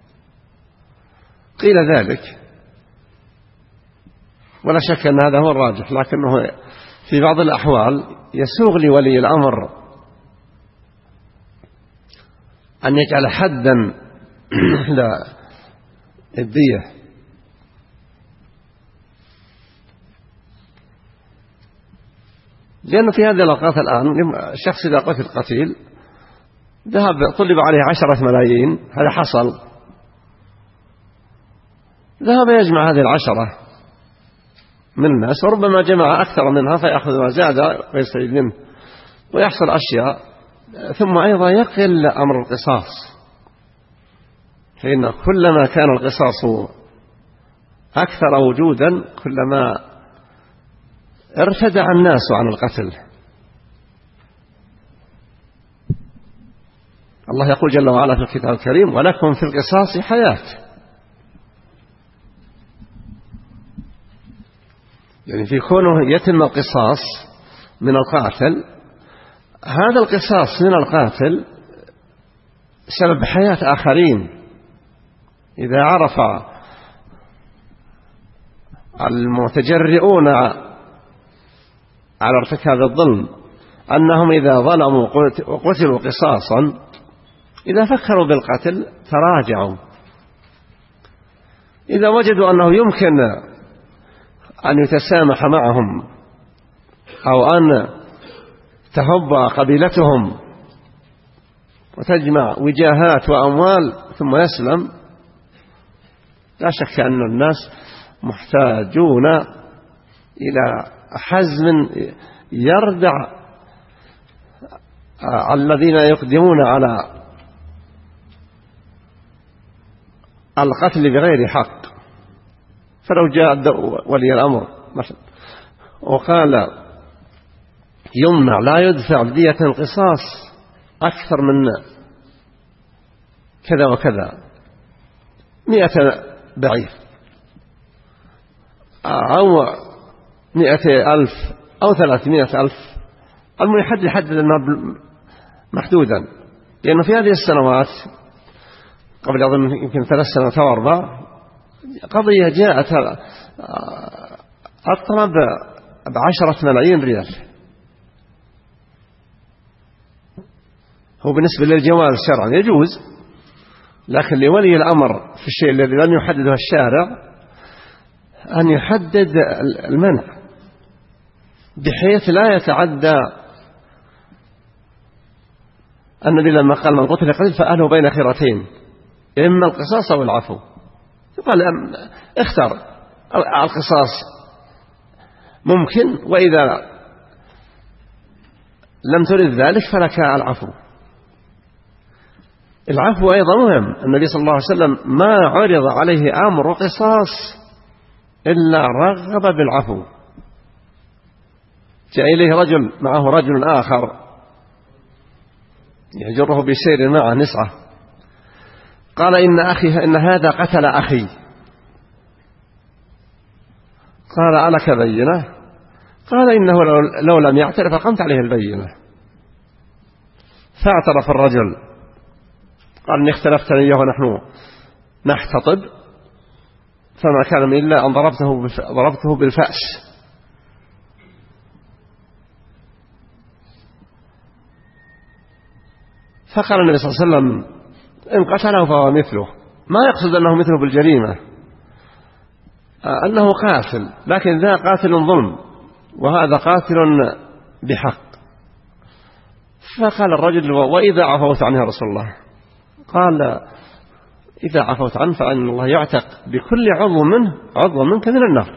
قيل ذلك، ولا شك أن هذا هو الراجح، لكنه في بعض الأحوال يسوغ لولي الأمر أن يجعل حدا للدية، لأنه في هذه الأوقات الآن الشخص إذا قتل قتيل ذهب طلب عليه عشرة ملايين، هذا حصل، ذهب يجمع هذه العشرة من الناس، وربما جمع أكثر منها فيأخذ ما زاد ويستعيد منه ويحصل أشياء، ثم أيضا يقل أمر القصاص، فإن كلما كان القصاص أكثر وجودا كلما ارتدع الناس عن القتل. الله يقول جل وعلا في الكتاب الكريم: ولكم في القصاص حياة. يعني في كونه يتم القصاص من القاتل، هذا القصاص من القاتل سبب حياة آخرين. إذا عرف المتجرئون على ارتكاب الظلم أنهم إذا ظلموا وقتلوا قصاصا، إذا فكروا بالقتل تراجعوا. إذا وجدوا أنه يمكن أن يتسامح معهم أو أن تهب قبيلتهم وتجمع وجاهات وأموال ثم يسلم، لا شك أن الناس محتاجون إلى حزم يردع الذين يقدمون على القتل بغير حق. فلو جاء ولي الأمر مثلا وقال يمنع لا يدفع بدية القصاص أكثر من كذا وكذا، مئة بعير أو مئة ألف أو ثلاثمائة ألف، المهم يحدد المبلغ محدودا. لأنه في هذه السنوات قبل أظن يمكن ثلاث سنوات أو أربع قضية جاءت أطلب بعشرة ملايين ريال. هو بالنسبة للجواز شرعا يجوز، لكن لولي الأمر في الشيء الذي لم يحدده الشارع أن يحدد المنع بحيث لا يتعدى. النبي لما قال من قتل قتيل فأهله بين خيرتين، إما القصاص أو العفو، يقال اختر القصاص ممكن، وإذا لم ترد ذلك فلك العفو. العفو أيضا مهم. النبي صلى الله عليه وسلم ما عرض عليه أمر قصاص إلا رغب بالعفو. جاء إليه رجل معه رجل آخر يجره بسير معه نسعة، قال إن أخي إن هذا قتل أخي. قال ألك بينة؟ قال إنه لو لم يعترف أقمت عليه البينة. فاعترف الرجل، قال إني اختلفتني إياه ونحن نحتطب، فما كان من إلا أن ضربته ضربته بالفأس. فقال النبي صلى الله عليه وسلم إن قتله فهو مثله، ما يقصد أنه مثله بالجريمة، أنه قاتل، لكن ذا قاتل ظلم وهذا قاتل بحق. فقال الرجل وإذا عفوت عنه يا رسول الله؟ قال إذا عفوت عنه فإن الله يعتق بكل عضو منه عضو منك من النار.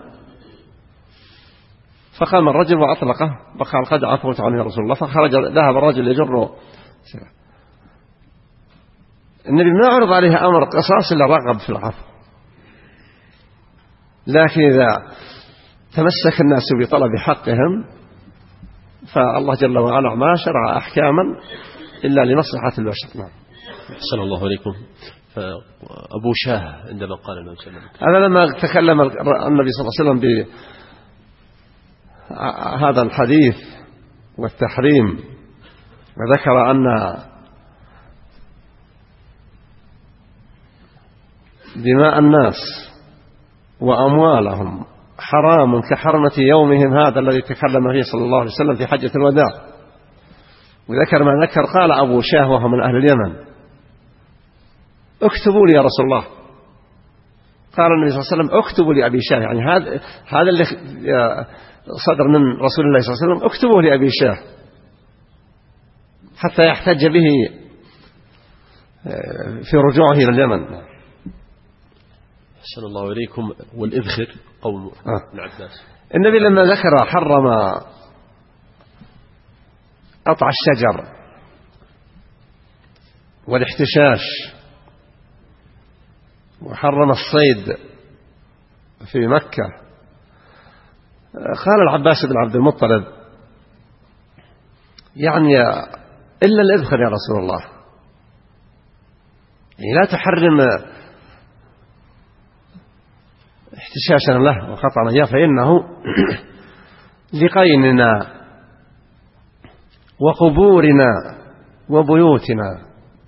فقام الرجل وأطلقه وقال قد عفوت عنه يا رسول الله. فخرج ذهب الرجل يجر النبي ما عرض عليه أمر قصاص إلا رغب في العفو، لكن إذا تمسك الناس بطلب حقهم فالله جل وعلا ما شرع أحكاما إلا لمصلحة البشر. نعم. أحسن الله عليكم. أبو شاه عندما قال النبي صلى الله عليه وسلم، هذا لما تكلم النبي صلى الله عليه وسلم بهذا الحديث والتحريم وذكر أن دماء الناس وأموالهم حرام كحرمة يومهم هذا الذي تكلم فيه صلى الله عليه وسلم في حجة الوداع، وذكر ما ذكر، قال أبو شاه وهو من أهل اليمن: اكتبوا لي يا رسول الله. قال النبي صلى الله عليه وسلم: اكتبوا لي أبي شاه، يعني هذا هذا اللي صدر من رسول الله صلى الله عليه وسلم، اكتبوا لي أبي شاه حتى يحتج به في رجوعه إلى اليمن. أحسن الله إليكم. والإذخر قول آه. ابن عباس. النبي لما ذكر حرم قطع الشجر والاحتشاش وحرم الصيد في مكة، قال العباس بن عبد المطلب: يعني إلا الإذخر يا رسول الله، يعني لا تحرم احتشاشا له وقطعا إياه، فإنه لقيننا وقبورنا وبيوتنا.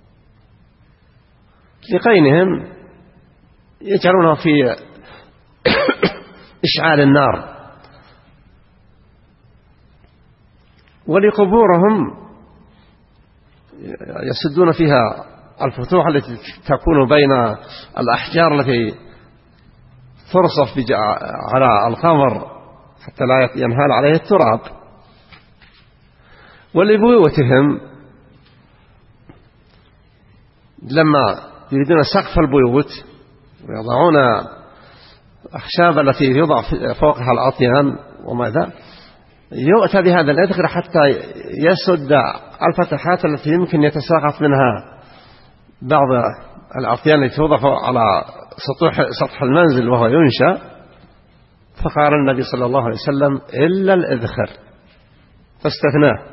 لقينهم يجعلونه في إشعال النار، ولقبورهم يسدون فيها الفتوح التي تكون بين الأحجار التي ترصف على القمر حتى لا ينهال عليه التراب. ولبيوتهم لما يريدون سقف البيوت ويضعون أخشاب التي يوضع فوقها الأطيان وماذا، يؤتى بهذا الإذخر حتى يسد الفتحات التي يمكن يتساقط منها بعض الأطيان التي توضع على سطح سطح المنزل وهو ينشأ. فقال النبي صلى الله عليه وسلم: إلا الإذخر، فاستثناه.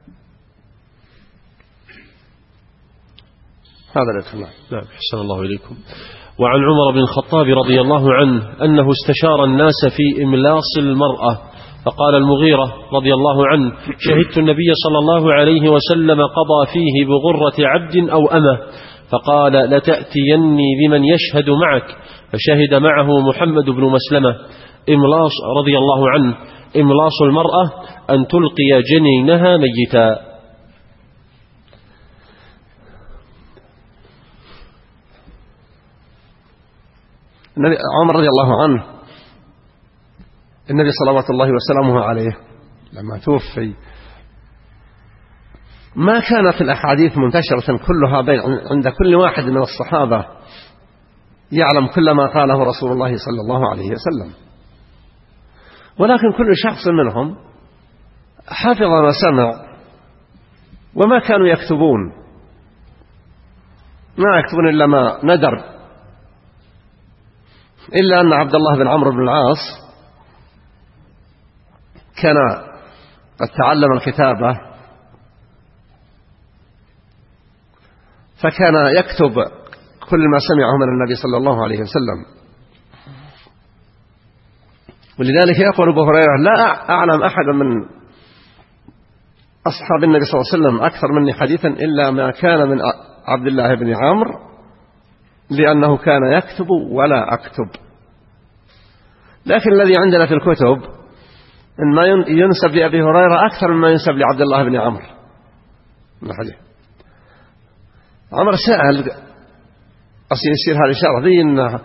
هذا الإذخر. نعم. أحسن الله إليكم. وعن عمر بن الخطاب رضي الله عنه أنه استشار الناس في إملاص المرأة، فقال المغيرة رضي الله عنه: شهدت النبي صلى الله عليه وسلم قضى فيه بغرة عبد أو أمة، فقال: لتأتيني بمن يشهد معك، فشهد معه محمد بن مسلمة. إملاص رضي الله عنه إملاص المرأة أن تلقي جنينها ميتا. عمر رضي الله عنه النبي صلوات الله وسلامه عليه لما توفي ما كانت الأحاديث منتشرة كلها بين عند كل واحد من الصحابة يعلم كل ما قاله رسول الله صلى الله عليه وسلم، ولكن كل شخص منهم حفظ ما سمع، وما كانوا يكتبون، ما يكتبون إلا ما ندر، إلا أن عبد الله بن عمرو بن العاص كان قد تعلم الكتابة، فكان يكتب كل ما سمعه من النبي صلى الله عليه وسلم. ولذلك يقول أبو هريرة: لا أعلم أحدا من أصحاب النبي صلى الله عليه وسلم أكثر مني حديثا إلا ما كان من عبد الله بن عمرو، لأنه كان يكتب ولا أكتب. لكن الذي عندنا في الكتب إن ما ينسب لأبي هريرة أكثر مما ينسب لعبد الله بن عمرو. عمر سأل أصير يصير هذه الإشارة ذي إن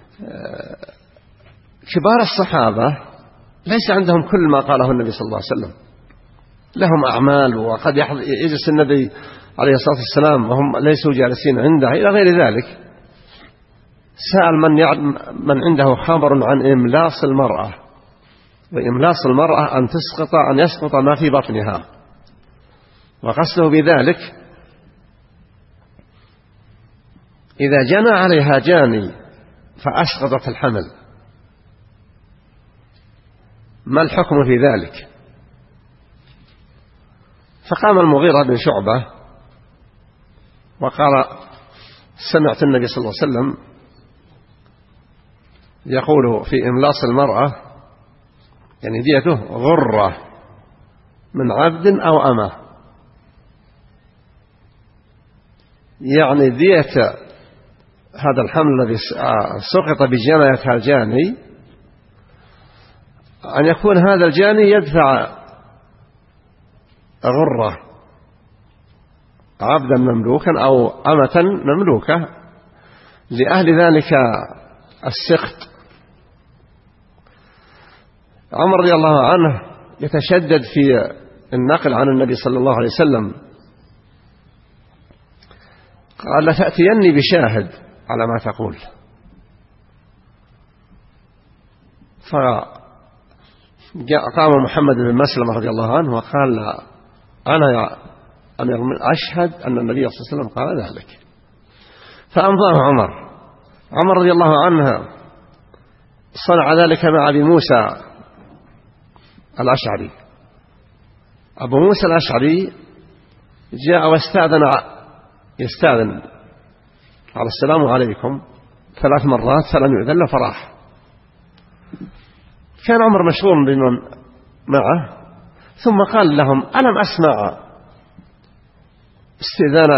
كبار الصحابة ليس عندهم كل ما قاله النبي صلى الله عليه وسلم، لهم أعمال، وقد يجلس النبي عليه الصلاة والسلام وهم ليسوا جالسين عنده إلى غير ذلك. سأل من من عنده خبر عن إملاص المرأة، وإملاص المرأة أن تسقط أن يسقط ما في بطنها، وقصده بذلك إذا جنى عليها جاني فأسقطت الحمل ما الحكم في ذلك؟ فقام المغيرة بن شعبة وقال: سمعت النبي صلى الله عليه وسلم يقول في إملاص المرأة يعني ديته غرة من عبد أو أمة، يعني دية هذا الحمل الذي سقط بجناية الجاني أن يكون هذا الجاني يدفع غرة عبدا مملوكا أو أمة مملوكة لأهل ذلك السقط. عمر رضي الله عنه يتشدد في النقل عن النبي صلى الله عليه وسلم، قال: لتأتيني بشاهد على ما تقول. فقام محمد بن مسلمة رضي الله عنه وقال: أنا يا أمير أشهد أن النبي صلى الله عليه وسلم قال ذلك. فأمضاه عمر. عمر رضي الله عنه صنع ذلك مع أبي موسى الأشعري. أبو موسى الأشعري جاء واستأذن يستأذن على السلام عليكم ثلاث مرات فلم يؤذن له فراح. كان عمر مشغول بمن معه، ثم قال لهم: ألم أسمع استئذان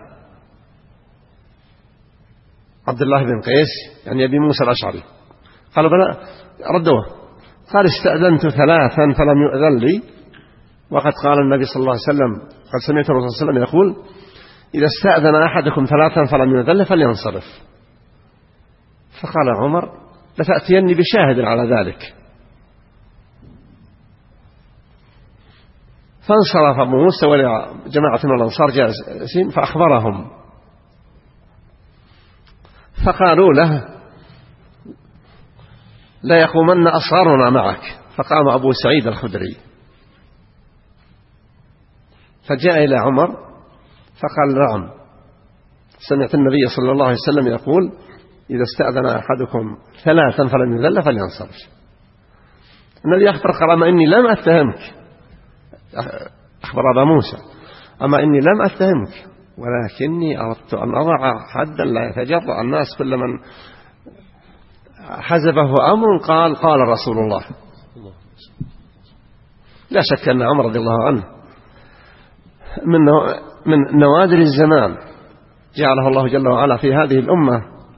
عبد الله بن قيس يعني أبي موسى الأشعري؟ قالوا: بلى. ردوه. قال: استأذنت ثلاثا فلم يؤذن لي، وقد قال النبي صلى الله عليه وسلم: قد سمعت الرسول صلى الله عليه وسلم يقول: إذا استأذن أحدكم ثلاثا فلم يؤذن له فلينصرف. فقال عمر: لتأتيني بشاهد على ذلك. فانصرف أبو موسى وجماعة من الأنصار جالسين فأخبرهم، فقالوا له: لا يقومن أصغرنا معك. فقام أبو سعيد الخدري فجاء إلى عمر فقال: نعم، سمعت النبي صلى الله عليه وسلم يقول: إذا استأذن أحدكم ثلاثا فلم يذل فلينصرف. النبي أخبر قال: أما إني لم أتهمك، أخبر أبا موسى: أما إني لم أتهمك ولكني أردت أن أضع حدا لا يتجرأ الناس كل من حزبه أمر قال قال رسول الله. لا شك أن عمر رضي الله عنه من من نوادر الزمان جعله الله جل وعلا في هذه الأمة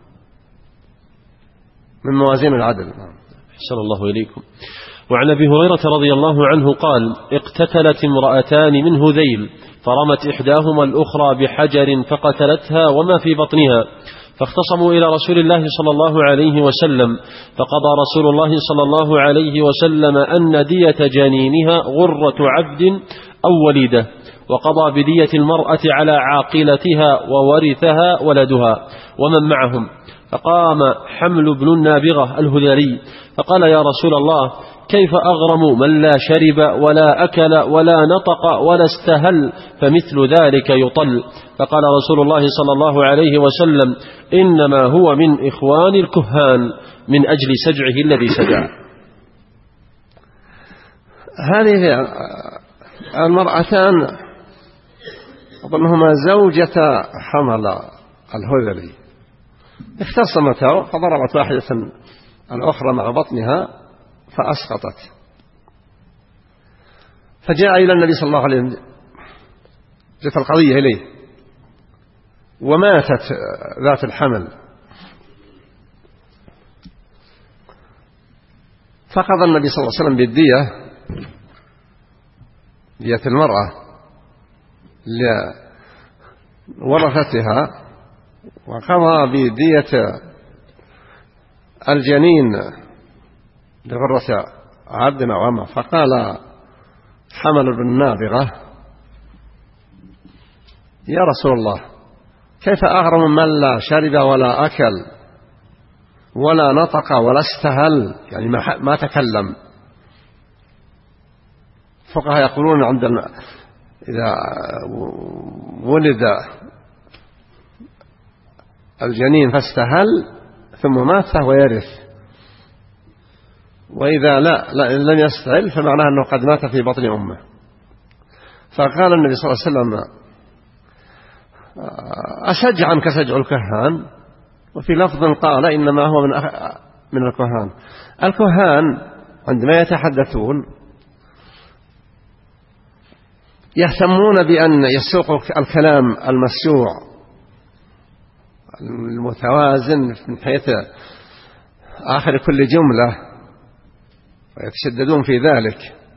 من موازين العدل. أحسن الله إليكم. وعن أبي هريرة رضي الله عنه قال: اقتتلت امرأتان من هذيل فرمت إحداهما الأخرى بحجر فقتلتها وما في بطنها، فاختصموا إلى رسول الله صلى الله عليه وسلم، فقضى رسول الله صلى الله عليه وسلم أن دية جنينها غرة عبد أو وليدة، وقضى بدية المرأة على عاقلتها وورثها ولدها ومن معهم. فقام حمل بن النابغة الهذلي فقال: يا رسول الله، كيف أغرم من لا شرب ولا أكل ولا نطق ولا استهل فمثل ذلك يطل؟ فقال رسول الله صلى الله عليه وسلم: إنما هو من إخوان الكهان من أجل سجعه الذي سجع. هذه المرأتان أظنهما زوجة حمل الهذلي اختصمتا فضربت واحدة الأخرى مع بطنها فأسقطت، فجاء إلى النبي صلى الله عليه وسلم، جاءت القضية إليه وماتت ذات الحمل، فقضى النبي صلى الله عليه وسلم بالدية، دية المرأة لورثتها، وقضى بدية الجنين لغرة عبدنا وأمة. فقال حمل بن النابغة: يا رسول الله، كيف أغرم من لا شرب ولا أكل ولا نطق ولا استهل، يعني ما تكلم. فقهاء يقولون عند إذا ولد الجنين فاستهل ثم مات فهو يرث، وإذا لا, لا لم يستهل فمعناه أنه قد مات في بطن أمه. فقال النبي صلى الله عليه وسلم أشجعا كشجع الكهان، وفي لفظ قال إنما هو من من الكهان. الكهان عندما يتحدثون يهتمون بأن يسوقوا الكلام المسيوع المتوازن من حيث آخر كل جملة، ويتشددون في ذلك.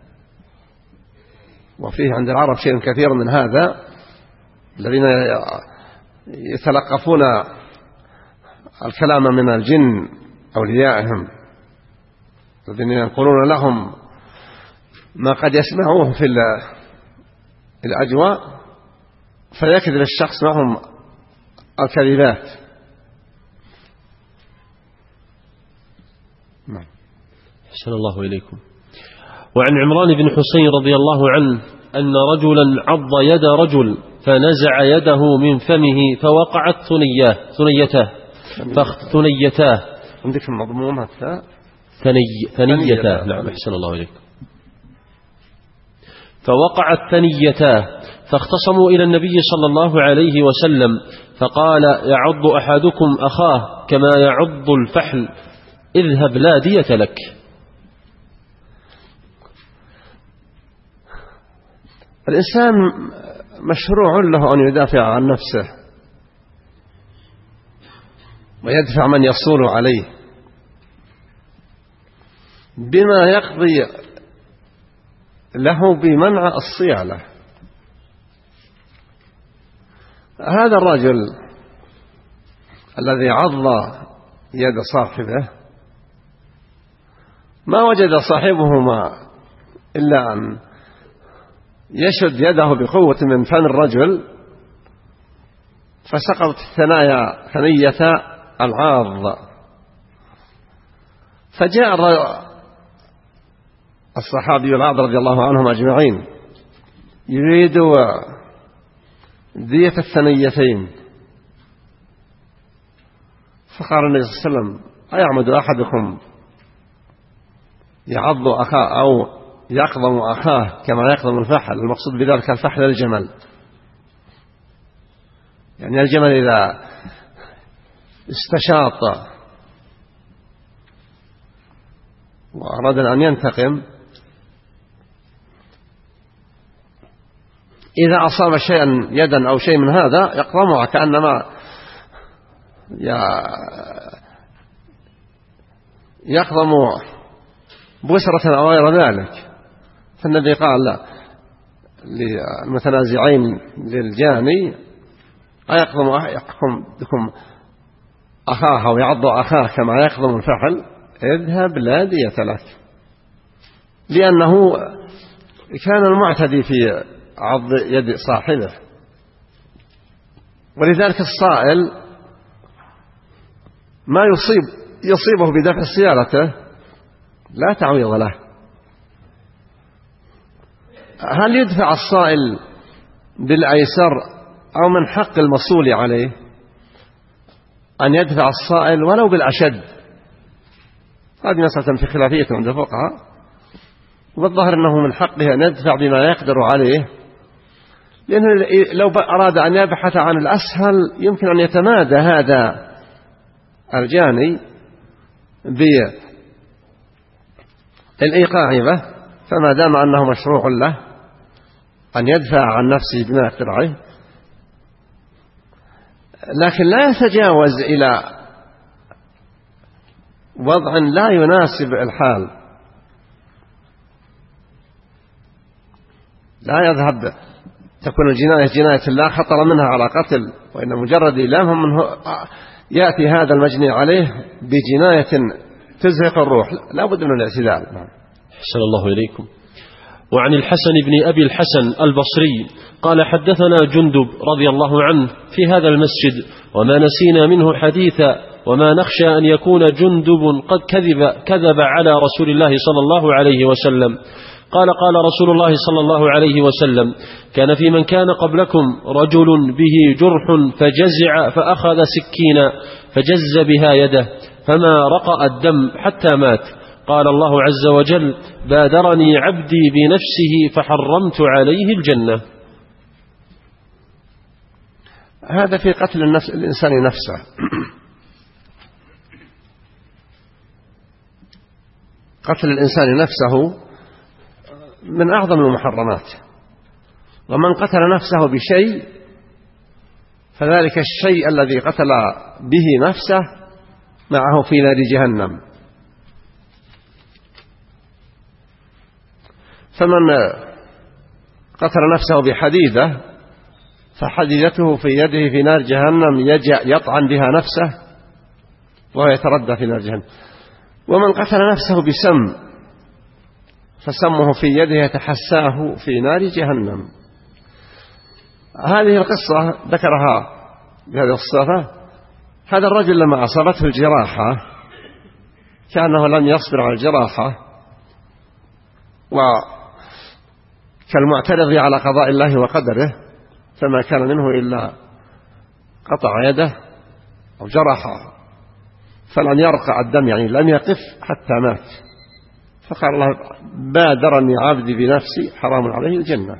وفيه عند العرب شيء كثير من هذا، الذين يتلقفون الكلام من الجن أوليائهم الذين ينقلون لهم ما قد يسمعوه في الأجواء، فيكذب الشخص معهم الكذبات. نعم. أحسن الله إليكم. وعن عمران بن حسين رضي الله عنه أن رجلا عض يد رجل فنزع يده من فمه فوقعت ثنياه ثنيته فاختنيتاه. عندك المضموم هذا ثني ثنيتاه. نعم أحسن الله إليكم. فوقعت ثنيتاه فاختصموا إلى النبي صلى الله عليه وسلم فقال يعض أحدكم أخاه كما يعض الفحل اذهب لا دية لك. الإنسان مشروع له أن يدافع عن نفسه ويدفع من يصول عليه بما يقضي له بمنع الصيانة. هذا الرجل الذي عض يد صاحبه ما وجد صاحبه ما إلا أن يشد يده بقوة من فم الرجل فسقطت الثنايا ثنية العاض. فجاء الصحابي العاض رضي الله عنهم أجمعين يريد دية الثنيتين، فقال النبي صلى الله عليه وسلم أيعمد أحدكم يعض أخاه أو يقضم أخاه كما يقضم الفحل؟ المقصود بذلك الفحل الجمل، يعني الجمل إذا استشاط وأراد أن ينتقم إذا أصاب شيئا يدا أو شيء من هذا يقضمها كأنما يقضم بسرة أو غير ذلك. فالنبي قال لا للمتنازعين للجاني أيقضم أحدكم أخاه أو يعض أخاه كما يقضم الفحل اذهب لا دية لك، لأنه كان المعتدي في عض يد صاحبه. ولذلك الصائل ما يصيب يصيبه بدفع سيارته لا تعويض له. هل يدفع الصائل بالأيسر أو من حق المصول عليه أن يدفع الصائل ولو بالأشد؟ هذه مسألة في خلافية عند الفقهاء، والظاهر أنه من حقه أن يدفع بما يقدر عليه، لأنه لو أراد أن يبحث عن الأسهل يمكن أن يتمادى هذا الجاني بالإيقاع به، فما دام أنه مشروع له أن يدفع عن نفسه بما يقدر عليه، لكن لا يتجاوز إلى وضع لا يناسب الحال، لا يذهب تكون الجناية جناية لا خطر منها على قتل، وإن مجرد إيلام منه يأتي هذا المجني عليه بجناية تزهق الروح، لا بد من الاعتدال. أحسن الله إليكم. وعن الحسن بن أبي الحسن البصري قال حدثنا جندب رضي الله عنه في هذا المسجد وما نسينا منه حديثا وما نخشى أن يكون جندب قد كذب, كذب على رسول الله صلى الله عليه وسلم. قال قال رسول الله صلى الله عليه وسلم: كان في من كان قبلكم رجل به جرح فجزع فأخذ سكينا فجز بها يده فما رقأ الدم حتى مات. قال الله عز وجل: بادرني عبدي بنفسه فحرمت عليه الجنة. هذا في قتل النفس الإنسان نفسه. قتل الإنسان نفسه من أعظم المحرمات، ومن قتل نفسه بشيء فذلك الشيء الذي قتل به نفسه معه في نار جهنم. فمن قتل نفسه بحديدة فحديدته في يده في نار جهنم يطعن بها نفسه وهو يتردى في نار جهنم. ومن قتل نفسه بسم فسمه في يده يتحساه في نار جهنم. هذه القصة ذكرها بهذه الصفة. هذا الرجل لما أصابته الجراحة كأنه لم يصبر على الجراحة، وكالمعترض على قضاء الله وقدره، فما كان منه إلا قطع يده أو جرحه فلم يرقع الدم، يعني لم يقف حتى مات. فقال الله: بادرني عبدي بنفسي حرام عليه الجنة.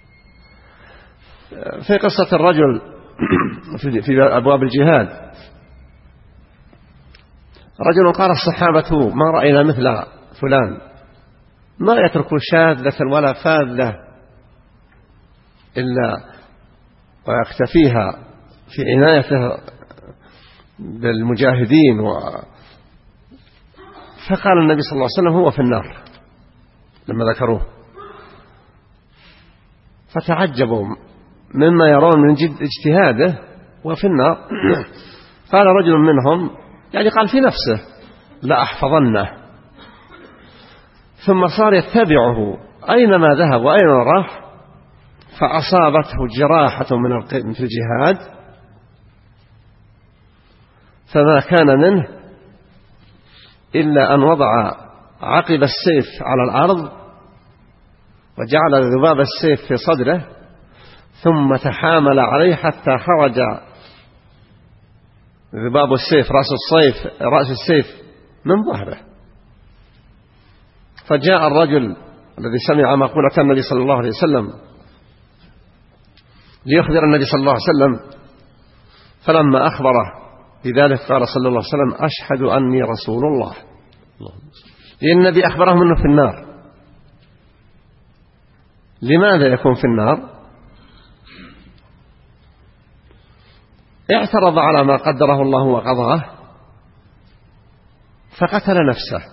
في قصة الرجل في أبواب الجهاد، رجل قال الصحابة: ما رأينا مثل فلان، ما يترك شاذة ولا فاذة إلا ويكتفيها في عنايته بالمجاهدين. و... فقال النبي صلى الله عليه وسلم: هو في النار لما ذكروه. فتعجبوا مما يرون من جد اجتهاده وفي النار. قال رجل منهم، يعني قال في نفسه: لا أحفظنه. ثم صار يتبعه أينما ذهب وأين راح، فأصابته جراحة من في الجهاد فما كان منه إلا أن وضع عقب السيف على الأرض وجعل ذباب السيف في صدره، ثم تحامل عليه حتى خرج ذباب السيف رأس السيف رأس السيف من ظهره. فجاء الرجل الذي سمع مقولة النبي صلى الله عليه وسلم ليخبر النبي صلى الله عليه وسلم، فلما أخبره بذلك قال صلى الله عليه وسلم: أشهد أني رسول الله. لأن النبي أخبرهم أنه في النار. لماذا يكون في النار؟ اعترض على ما قدره الله وقضاه فقتل نفسه.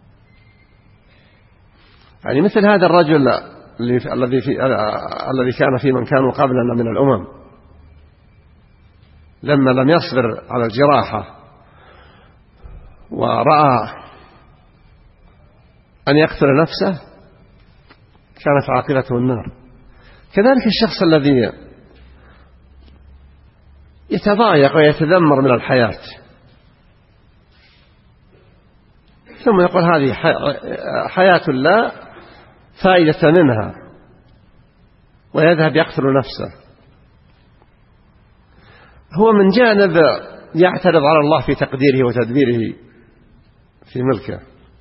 يعني مثل هذا الرجل الذي في الذي كان في من كانوا قبلنا من الأمم، لما لم يصبر على الجراحة ورأى أن يقتل نفسه كانت عاقبته النار. كذلك الشخص الذي يتضايق ويتذمر من الحياة ثم يقول هذه حياة لا فائدة منها ويذهب يقتل نفسه، هو من جانب يعترض على الله في تقديره وتدبيره في ملكه،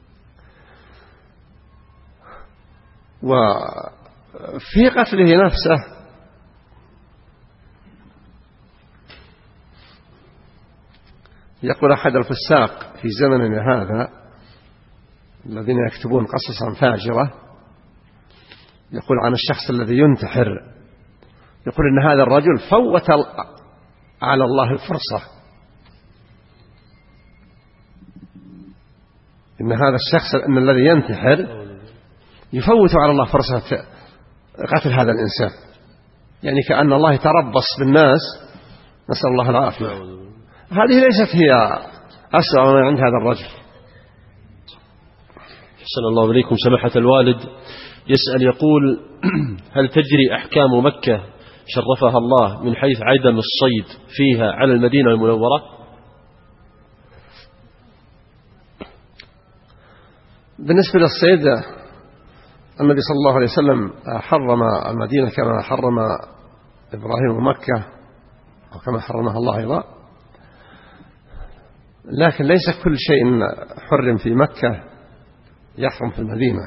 وفي قتله نفسه يقول أحد الفساق في زمننا هذا الذين يكتبون قصصا فاجرة، يقول عن الشخص الذي ينتحر، يقول إن هذا الرجل فوت على الله الفرصة، إن هذا الشخص إن الذي ينتحر يفوت على الله فرصة قتل هذا الإنسان، يعني كأن الله يتربص بالناس، نسأل الله العافية. هذه ليست هي أسوأ ما عند هذا الرجل. أحسن الله إليكم سماحة الوالد. يسأل يقول: هل تجري أحكام مكة شرفها الله من حيث عدم الصيد فيها على المدينة المنورة؟ بالنسبة للصيد النبي صلى الله عليه وسلم حرم المدينة كما حرم إبراهيم مكة أو كما حرمها الله أيضا، لكن ليس كل شيء حرم في مكة يحرم في المدينة.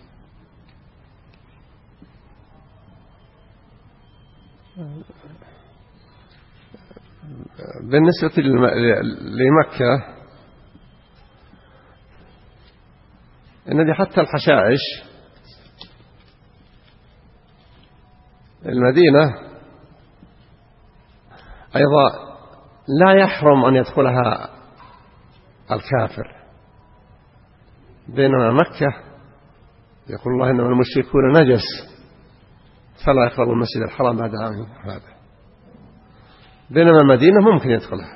بالنسبة لمكة إن حتى الحشائش المدينة أيضا لا يحرم أن يدخلها الكافر، بينما مكة يقول الله إنما المشركون نجس فلا يقربوا المسجد الحرام بعد عام هذا، بينما المدينة ممكن يدخلها.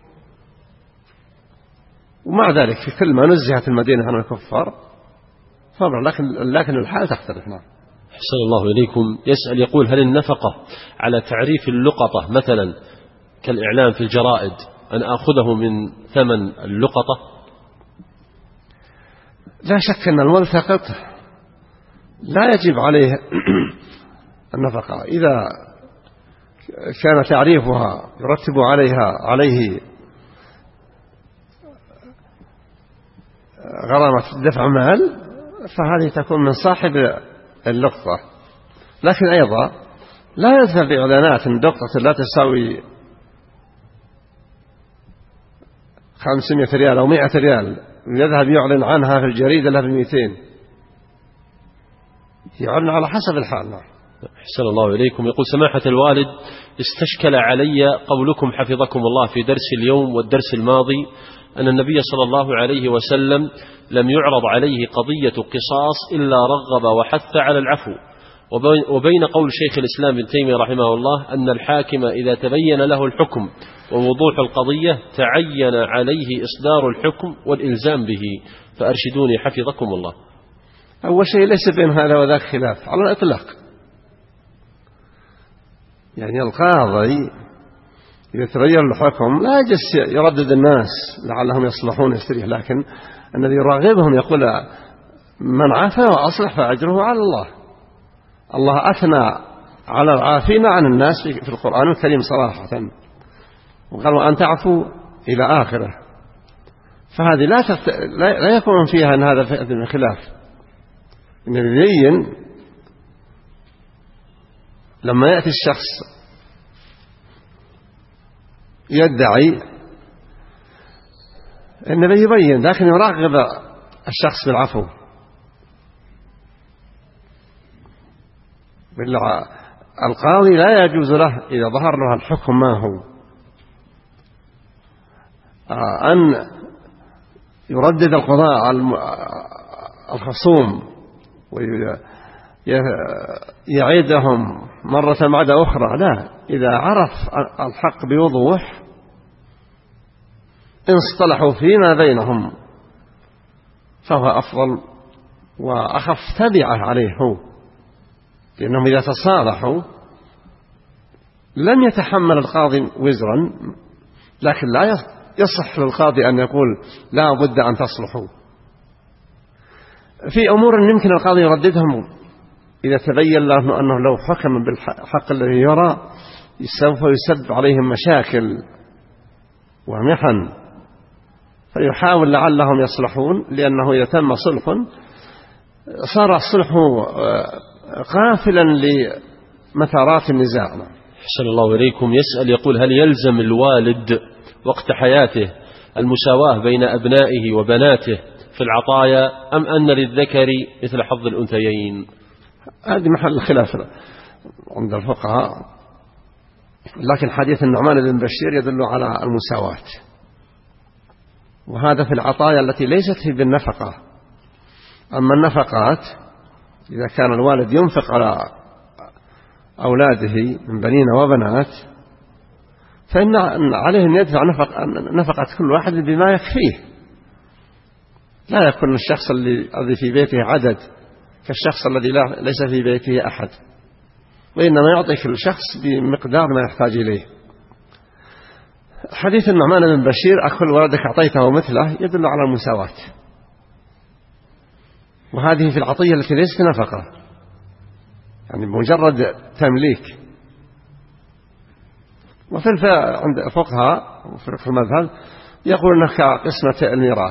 ومع ذلك في كل ما نزهت المدينة عن الكفار طبعا، لكن لكن الحال تختلف. نعم. أحسن الله إليكم. يسأل يقول: هل النفقة على تعريف اللقطة مثلا كالإعلان في الجرائد أن آخذه من ثمن اللقطة؟ لا شك أن الملتقط لا يجب عليه النفقة إذا كان تعريفها يرتب عليها عليه غرامة دفع مال، فهذه تكون من صاحب اللقطة. لكن أيضا لا يذهب بإعلانات أن لقطة لا تساوي خمسمائة ريال أو مائة ريال يذهب يعلن عنها في الجريدة لها بمئتين، يعلن على حسب الحال. أحسن الله إليكم. يقول: سماحة الوالد، استشكل علي قولكم حفظكم الله في درس اليوم والدرس الماضي أن النبي صلى الله عليه وسلم لم يعرض عليه قضية قصاص إلا رغب وحث على العفو، وبين قول شيخ الإسلام ابن تيمية رحمه الله أن الحاكم إذا تبين له الحكم ووضوح القضية تعين عليه إصدار الحكم والإلزام به، فأرشدوني حفظكم الله. أول شيء ليس بين هذا وذاك خلاف على الإطلاق، يعني القاضي يتغير الحكم لا يجلس يردد الناس لعلهم يصلحون يستريح، لكن الذي يراغبهم يقول: من عفا وأصلح فأجره على الله. الله أثنى على العافين عن الناس في القرآن الكريم صراحة، وقال: وأن تعفوا إلى آخره. فهذه لا, تفت... لا يكون فيها أن هذا فئة خلاف. يبين لما يأتي الشخص يدعي النبي يبين، لكن يراغب الشخص بالعفو. القاضي لا يجوز له إذا ظهر له الحكم ما هو أن يردد القضاء على الخصوم ويعيدهم مرة بعد أخرى. لا، إذا عرف الحق بوضوح إن اصطلحوا فيما بينهم فهو أفضل وأخف تبعه عليه هو، لأنهم إذا تصالحوا لم يتحمل القاضي وزرا، لكن لا يصح للقاضي أن يقول لا بد أن تصلحوا. في أمور يمكن القاضي يرددهم إذا تبين له أنه لو حكم بالحق الذي يرى سوف يسبب عليهم مشاكل ومحن، فيحاول لعلهم يصلحون، لأنه إذا تم صلح صار الصلح قافلا لمثارات النزاع. أحسن الله إليكم. يسأل يقول: هل يلزم الوالد وقت حياته المساواة بين أبنائه وبناته في العطايا، أم أن للذكر مثل حظ الأنثيين؟ هذه محل الخلاف عند الفقهاء، لكن حديث النعمان بن بشير يدل على المساواة، وهذا في العطايا التي ليست في بالنفقة. أما النفقات إذا كان الوالد ينفق على أولاده من بنين وبنات فإن عليه أن يدفع نفقة كل واحد بما يكفيه، لا يكون الشخص الذي في بيته عدد كالشخص الذي ليس في بيته أحد، وإنما يعطي كل شخص بمقدار ما يحتاج إليه. حديث النعمان بن بشير: أكل ولدك أعطيته مثله، يدل على المساواة. وهذه في العطية التي ليست نفقة، يعني بمجرد تمليك. وفي عند الفقهاء وفي المذهب يقول أنها كقسمة الميراث،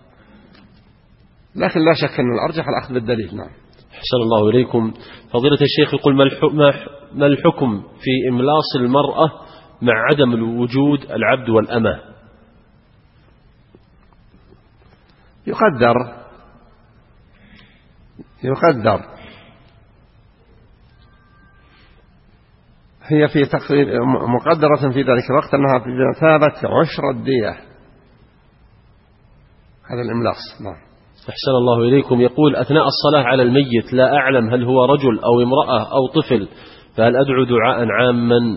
لكن لا شك أن الأرجح الأخذ بالدليل. نعم. أحسن الله إليكم. فضيلة الشيخ يقول ما الحكم في إملاص المرأة مع عدم الوجود العبد والأمة؟ يقدر يقدر هي في تقدير مقدرة في ذلك الوقت أنها بمثابة عشر الدية، هذا الإملاص. نعم. أحسن الله إليكم. يقول أثناء الصلاة على الميت لا أعلم هل هو رجل أو امرأة أو طفل، فهل أدعو دعاء عاما؟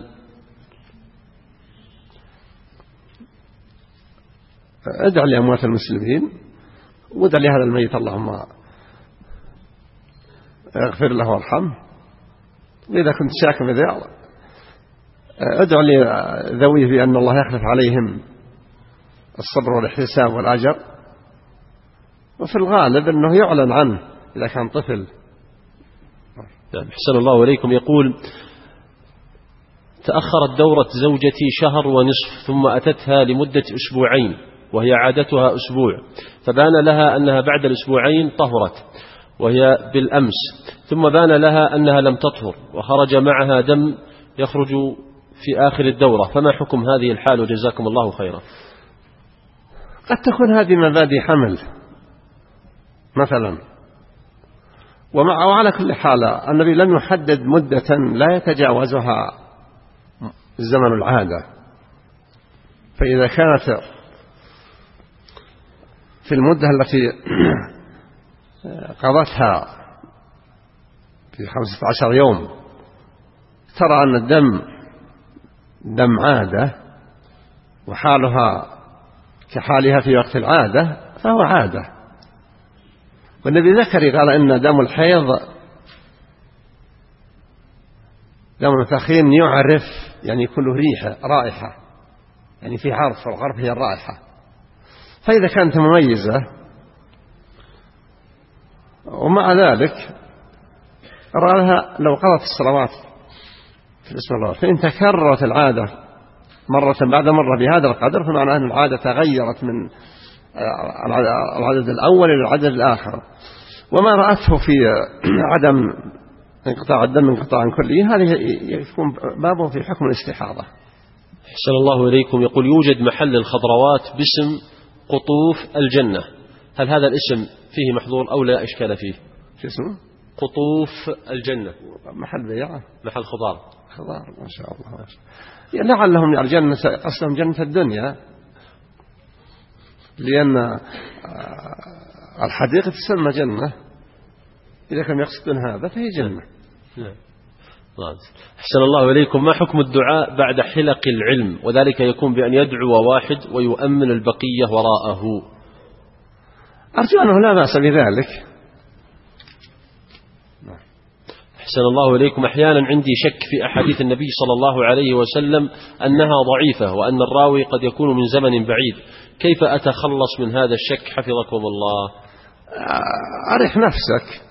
ادع لأموات المسلمين وادع لهذا الميت اللهم اغفر له وارحمه، وإذا كنت شاك بذلك ادع لذويه بأن الله يخلف عليهم الصبر والاحتساب والأجر، وفي الغالب أنه يعلن عنه إذا كان طفل. أحسن الله إليكم. يقول تأخرت دورة زوجتي شهر ونصف ثم أتتها لمدة أسبوعين وهي عادتها أسبوع، فبان لها أنها بعد الأسبوعين طهرت وهي بالأمس، ثم بان لها أنها لم تطهر وخرج معها دم يخرج في آخر الدورة، فما حكم هذه الحال وجزاكم الله خيرا؟ قد تكون هذه مبادئ حمل مثلا، ومع وعلى كل حال النبي لم يحدد مدة لا يتجاوزها زمن العادة، فإذا كانت في المدة التي قضتها في خمسة عشر يوم ترى أن الدم دم عادة وحالها كحالها في وقت العادة فهو عادة. والنبي ذكر قال إن دم الحيض دم ثخين يعرف، يعني كله ريحة رائحة، يعني في عرف، والعرف هي الرائحة. فإذا كانت مميزة ومع ذلك أرى لها لو قضت الصلوات في اسم الله، فإن تكررت العادة مرة بعد مرة بهذا القدر فمعنى أن العادة تغيرت من العدد الأول إلى العدد الآخر، وما رأته في عدم انقطاع الدم انقطاعا كليا هذه يكون بابه في حكم الاستحاضة. أحسن الله إليكم. يقول يوجد محل الخضروات باسم قطوف الجنة، هل هذا الاسم فيه محظور أو لا إشكال فيه؟ شو اسمه؟ قطوف الجنة، محل بيع، محل خضار خضار. ما شاء الله. يعني لعلهم الجنة أصلا جنة الدنيا، لأن الحديقة تسمى جنة إذا كان يقصدون هذا فهي جنة. نعم. أحسن الله إليكم. ما حكم الدعاء بعد حلق العلم، وذلك يكون بأن يدعو واحد ويؤمن البقية وراءه؟ أرجو أنه لا بأس بذلك. أحسن الله إليكم. أحيانا عندي شك في أحاديث النبي صلى الله عليه وسلم أنها ضعيفة وأن الراوي قد يكون من زمن بعيد، كيف أتخلص من هذا الشك حفظكم الله؟ أرح نفسك،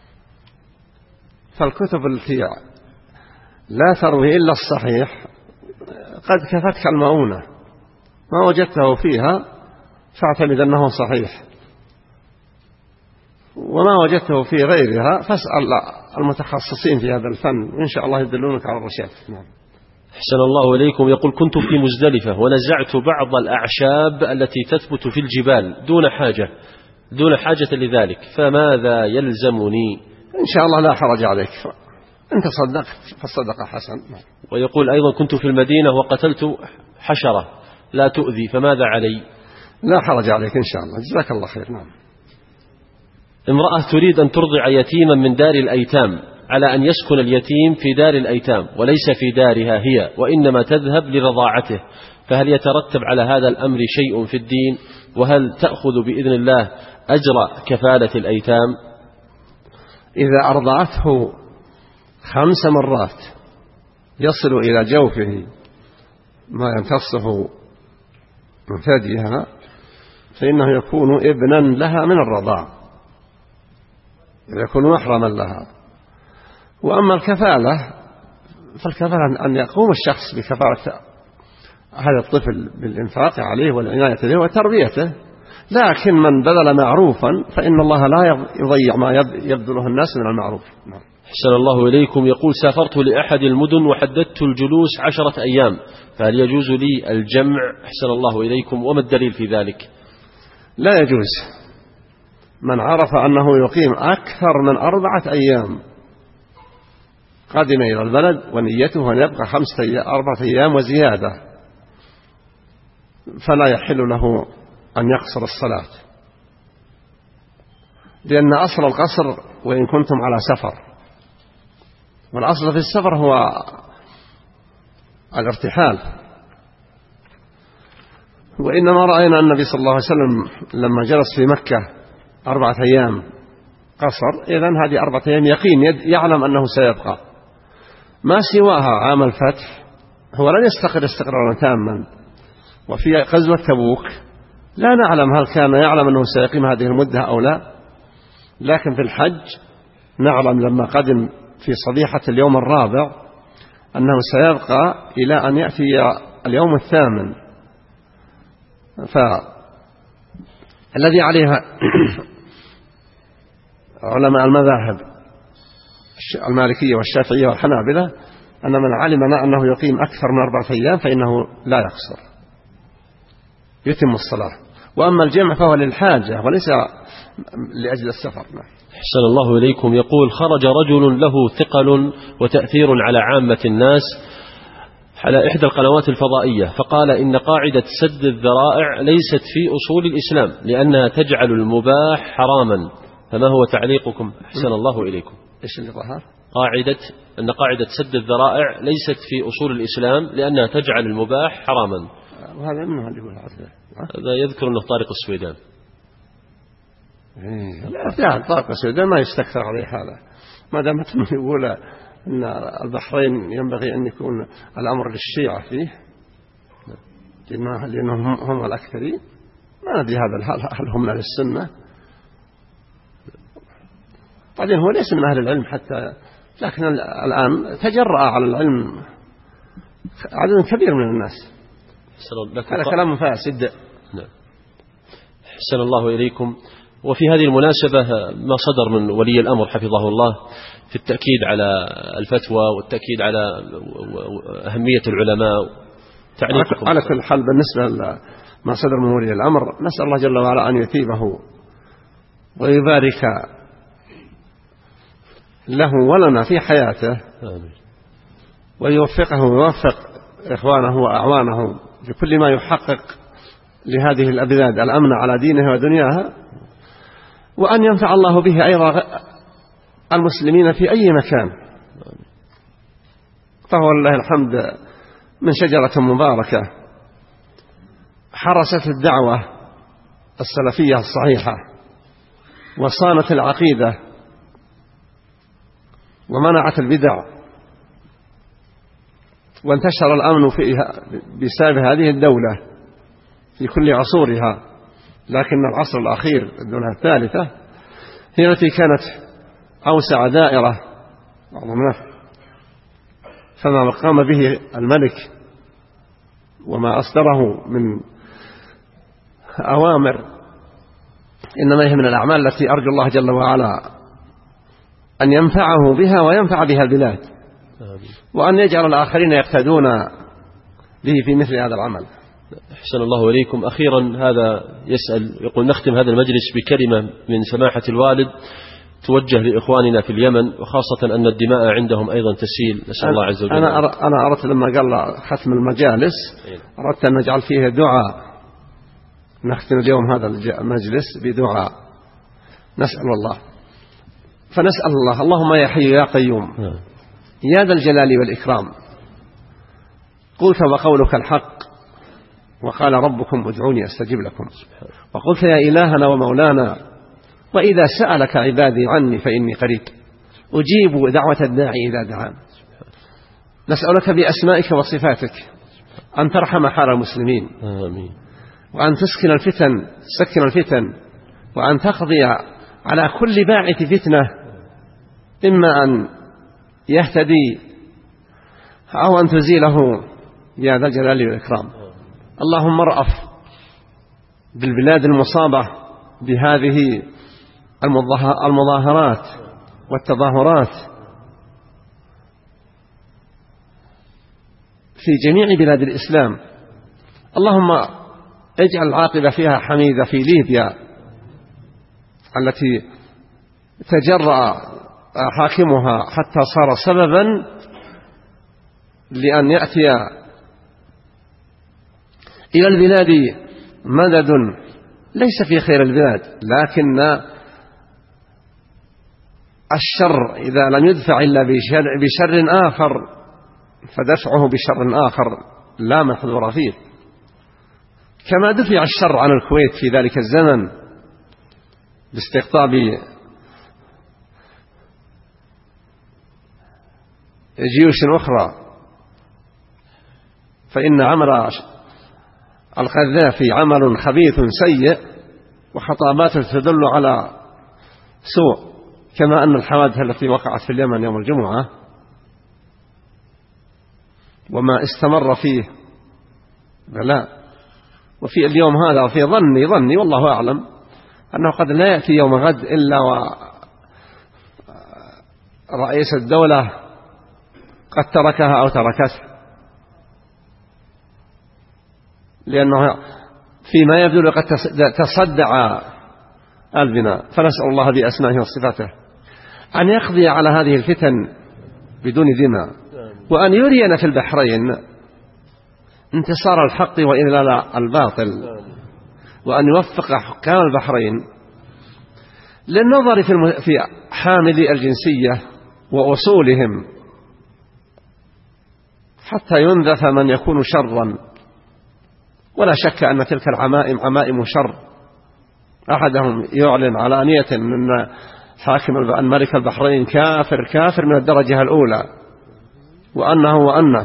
فالكتب التي لا تروي إلا الصحيح قد كفتك المؤونة، ما وجدته فيها فاعتمد أنه صحيح، وما وجدته في غيرها فاسأل المتخصصين في هذا الفن إن شاء الله يدلونك على الرشاد. نعم. أحسن الله إليكم. يقول كنت في مزدلفة ونزعت بعض الأعشاب التي تثبت في الجبال دون حاجة دون حاجة لذلك، فماذا يلزمني؟ إن شاء الله لا حرج عليك، أنت صدقت فالصدقة حسن. ويقول أيضا كنت في المدينة وقتلت حشرة لا تؤذي، فماذا علي؟ لا حرج عليك إن شاء الله، جزاك الله خير. نعم. امرأة تريد أن ترضع يتيما من دار الأيتام على أن يسكن اليتيم في دار الأيتام وليس في دارها هي، وإنما تذهب لرضاعته، فهل يترتب على هذا الأمر شيء في الدين؟ وهل تأخذ بإذن الله أجر كفالة الأيتام؟ إذا أرضعته خمس مرات يصل إلى جوفه ما يمتصه من ثديها فإنه يكون ابنا لها من الرضاع، يكون محرما لها. وأما الكفالة فالكفالة أن يقوم الشخص بكفالة هذا الطفل بالإنفاق عليه والعناية به وتربيته، لكن من بذل معروفا فإن الله لا يضيع ما يبذله الناس من المعروف. أحسن الله إليكم. يقول: سافرت لأحد المدن وحددت الجلوس عشرة أيام، فهل يجوز لي الجمع؟ أحسن الله إليكم، وما الدليل في ذلك؟ لا يجوز. من عرف أنه يقيم أكثر من أربعة أيام قادم إلى البلد ونيته أن يبقى خمسة أيام أربعة أيام وزيادة، فلا يحل له أن يقصر الصلاة، لأن أصل القصر وإن كنتم على سفر، والأصل في السفر هو الارتحال. وإنما رأينا النبي صلى الله عليه وسلم لما جلس في مكة أربعة أيام قصر، إذن هذه أربعة أيام يقين يعلم أنه سيبقى. ما سواها عام الفتح هو لن يستقر استقرارا تاما. وفي غزوة تبوك لا نعلم هل كان يعلم أنه سيقيم هذه المدة أو لا، لكن في الحج نعلم لما قدم في صبيحة اليوم الرابع أنه سيبقى إلى أن يأتي اليوم الثامن. فالذي عليها علماء المذاهب المالكية والشافعية والحنابلة أن من علم أنه يقيم أكثر من أربعة أيام فإنه لا يقصر، يتم الصلاة. وأما الجمع فهو للحاجة وليس لأجل السفر. أحسن الله إليكم. يقول: خرج رجل له ثقل وتأثير على عامة الناس على إحدى القنوات الفضائية، فقال إن قاعدة سد الذرائع ليست في أصول الإسلام لأنها تجعل المباح حراما، فما هو تعليقكم؟ أحسن الله إليكم. إيش اللي ظهر؟ قاعدة أن قاعدة سد الذرائع ليست في أصول الإسلام لأنها تجعل المباح حراما. وهذا منه اللي يقول هذا يذكر أنه طارق السويدان. لا، طارق السويدان ما يستكثر عليه هذا، ما دام يقول أن البحرين ينبغي أن يكون الأمر للشيعة فيه لأنهم هم الأكثرين. ما ندري هذا الحال هل هم من السنة. بعدين هو ليس من أهل العلم حتى، لكن الآن تجرأ على العلم عدد كبير من الناس. هذا كلام فاسد. نعم. أحسن الله إليكم. وفي هذه المناسبة ما صدر من ولي الأمر حفظه الله في التأكيد على الفتوى والتأكيد على أهمية العلماء. تعليقكم؟ على كل حال بالنسبة ما صدر من ولي الأمر نسأل الله جل وعلا أن يثيبه ويبارك له ولنا في حياته، ويوفقه ويوفق إخوانه وأعوانه لكل ما يحقق لهذه الأبناد الأمن على دينها ودنياها، وأن ينفع الله به أيضا المسلمين في أي مكان. فهو لله الحمد من شجرة مباركة حرست الدعوة السلفية الصحيحة وصانت العقيدة ومنعت البدع، وانتشر الأمن فيها بسبب هذه الدولة في كل عصورها. لكن العصر الأخير الدولة الثالثة هي التي كانت أوسع دائرة، فما قام به الملك وما أصدره من أوامر إنما هي من الأعمال التي أرجو الله جل وعلا أن ينفعه بها وينفع بها البلاد، وأن يجعل الآخرين يقتدون به في مثل هذا العمل. أحسن الله إليكم. أخيرا هذا يسأل يقول: نختم هذا المجلس بكلمة من سماحة الوالد توجه لإخواننا في اليمن، وخاصة أن الدماء عندهم أيضا تسيل، نسأل الله عز وجل. أنا أنا أردت لما قال ختم المجالس أردت أن نجعل فيه دعاء، نختم اليوم هذا المجلس بدعاء نسأل الله. فنسأل الله: اللهم يا حي يا قيوم يا ذا الجلال والإكرام، قلت وقولك الحق وقال ربكم ادعوني أستجب لكم، وقلت يا إلهنا ومولانا وإذا سألك عبادي عني فإني قريب أجيب دعوة الداعي إذا دعان. نسألك بأسمائك وصفاتك أن ترحم حال المسلمين، آمين. وأن تسكن الفتن سكن الفتن، وأن تقضي على كل باعث فتنة إما أن يهتدي أو أن تزيله يا ذا الجلال والإكرام. اللهم ارأف بالبلاد المصابة بهذه المظاهرات والتظاهرات في جميع بلاد الإسلام. اللهم اجعل العاقبة فيها حميدة في ليبيا التي تجرأ حاكمها حتى صار سببا لأن يأتي إلى البلاد مدد ليس في خير البلاد، لكن الشر إذا لم يدفع إلا بشر, بشر آخر فدفعه بشر آخر لا محظور فيه، كما دفع الشر عن الكويت في ذلك الزمن باستقطاب جيوش أخرى. فإن عمل القذافي عمل خبيث سيء وخطاباته تدل على سوء، كما أن الحوادث التي وقعت في اليمن يوم الجمعة وما استمر فيه بلاء. وفي اليوم هذا وفي ظني ظني والله أعلم أنه قد لا يأتي يوم غد إلا ورئيس الدولة قد تركها أو تركته، لأنه فيما يبدو قد تصدع البناء. فنسأل الله بأسمائه وصفاته أن يقضي على هذه الفتن بدون دماء، وأن يرينا في البحرين انتصار الحق وإذلال الباطل، وأن يوفق حكام البحرين للنظر في حاملي الجنسية وأصولهم حتى ينذف من يكون شرا. ولا شك أن تلك العمائم عمائم شر. أحدهم يعلن على أنية أن حاكم الملك البحرين كافر كافر من الدرجة الأولى، وأنه وأنه.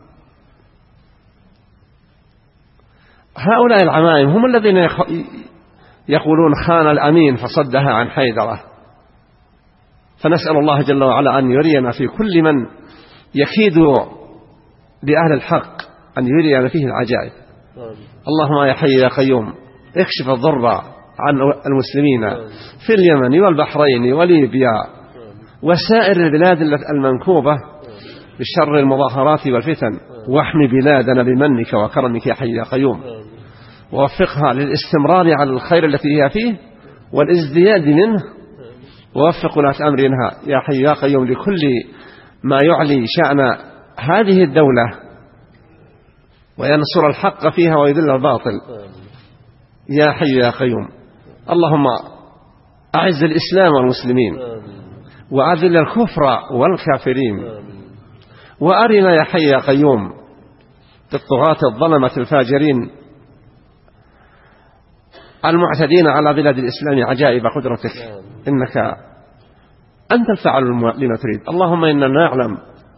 هؤلاء العمائم هم الذين يقولون خان الأمين فصدها عن حيدرة. فنسأل الله جل وعلا أن يرينا في كل من يكيد بأهل الحق أن يرينا فيه العجائب. اللهم يا حي يا قيوم اكشف الضر عن المسلمين في اليمن والبحرين وليبيا وسائر البلاد المنكوبة بشر المظاهرات والفتن، واحمي بلادنا بمنك وكرمك يا حي يا قيوم، ووفقها للاستمرار على الخير التي هي فيه والازدياد منه، ووفق ولاة أمرها يا حي يا قيوم لكل ما يعلي شأن هذه الدولة وينصر الحق فيها ويذل الباطل يا حي يا قيوم. اللهم أعز الإسلام والمسلمين وأذل الكفر والكافرين، وأرنا يا حي يا قيوم بالطغاة الظلمة الفاجرين المعتدين على بلاد الإسلام عجائب قدرتك، إنك أنت الفعل لما تريد. اللهم إننا نعلم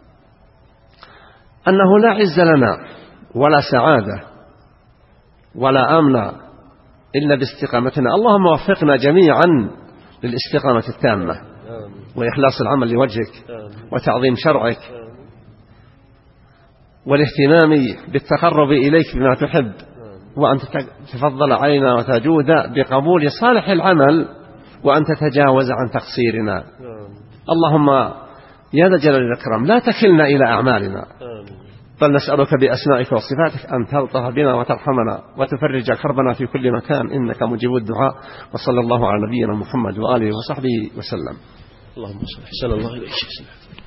أنه لا عز لنا ولا سعادة ولا أمن إلا باستقامتنا. اللهم وفقنا جميعا للاستقامة التامة وإخلاص العمل لوجهك وتعظيم شرعك والاهتمام بالتقرب إليك بما تحب، وأن تفضل علينا وتجود بقبول صالح العمل وأن تتجاوز عن تقصيرنا. اللهم يا ذا الجلال والإكرام لا تكلنا إلى أعمالنا، بل نسألك بأسمائك وصفاتك أن تلطف بنا وترحمنا وتفرج كربنا في كل مكان، إنك مجيب الدعاء. وصلى الله على نبينا محمد وآله وصحبه وسلم. اللهم صل وسلم الله عليه.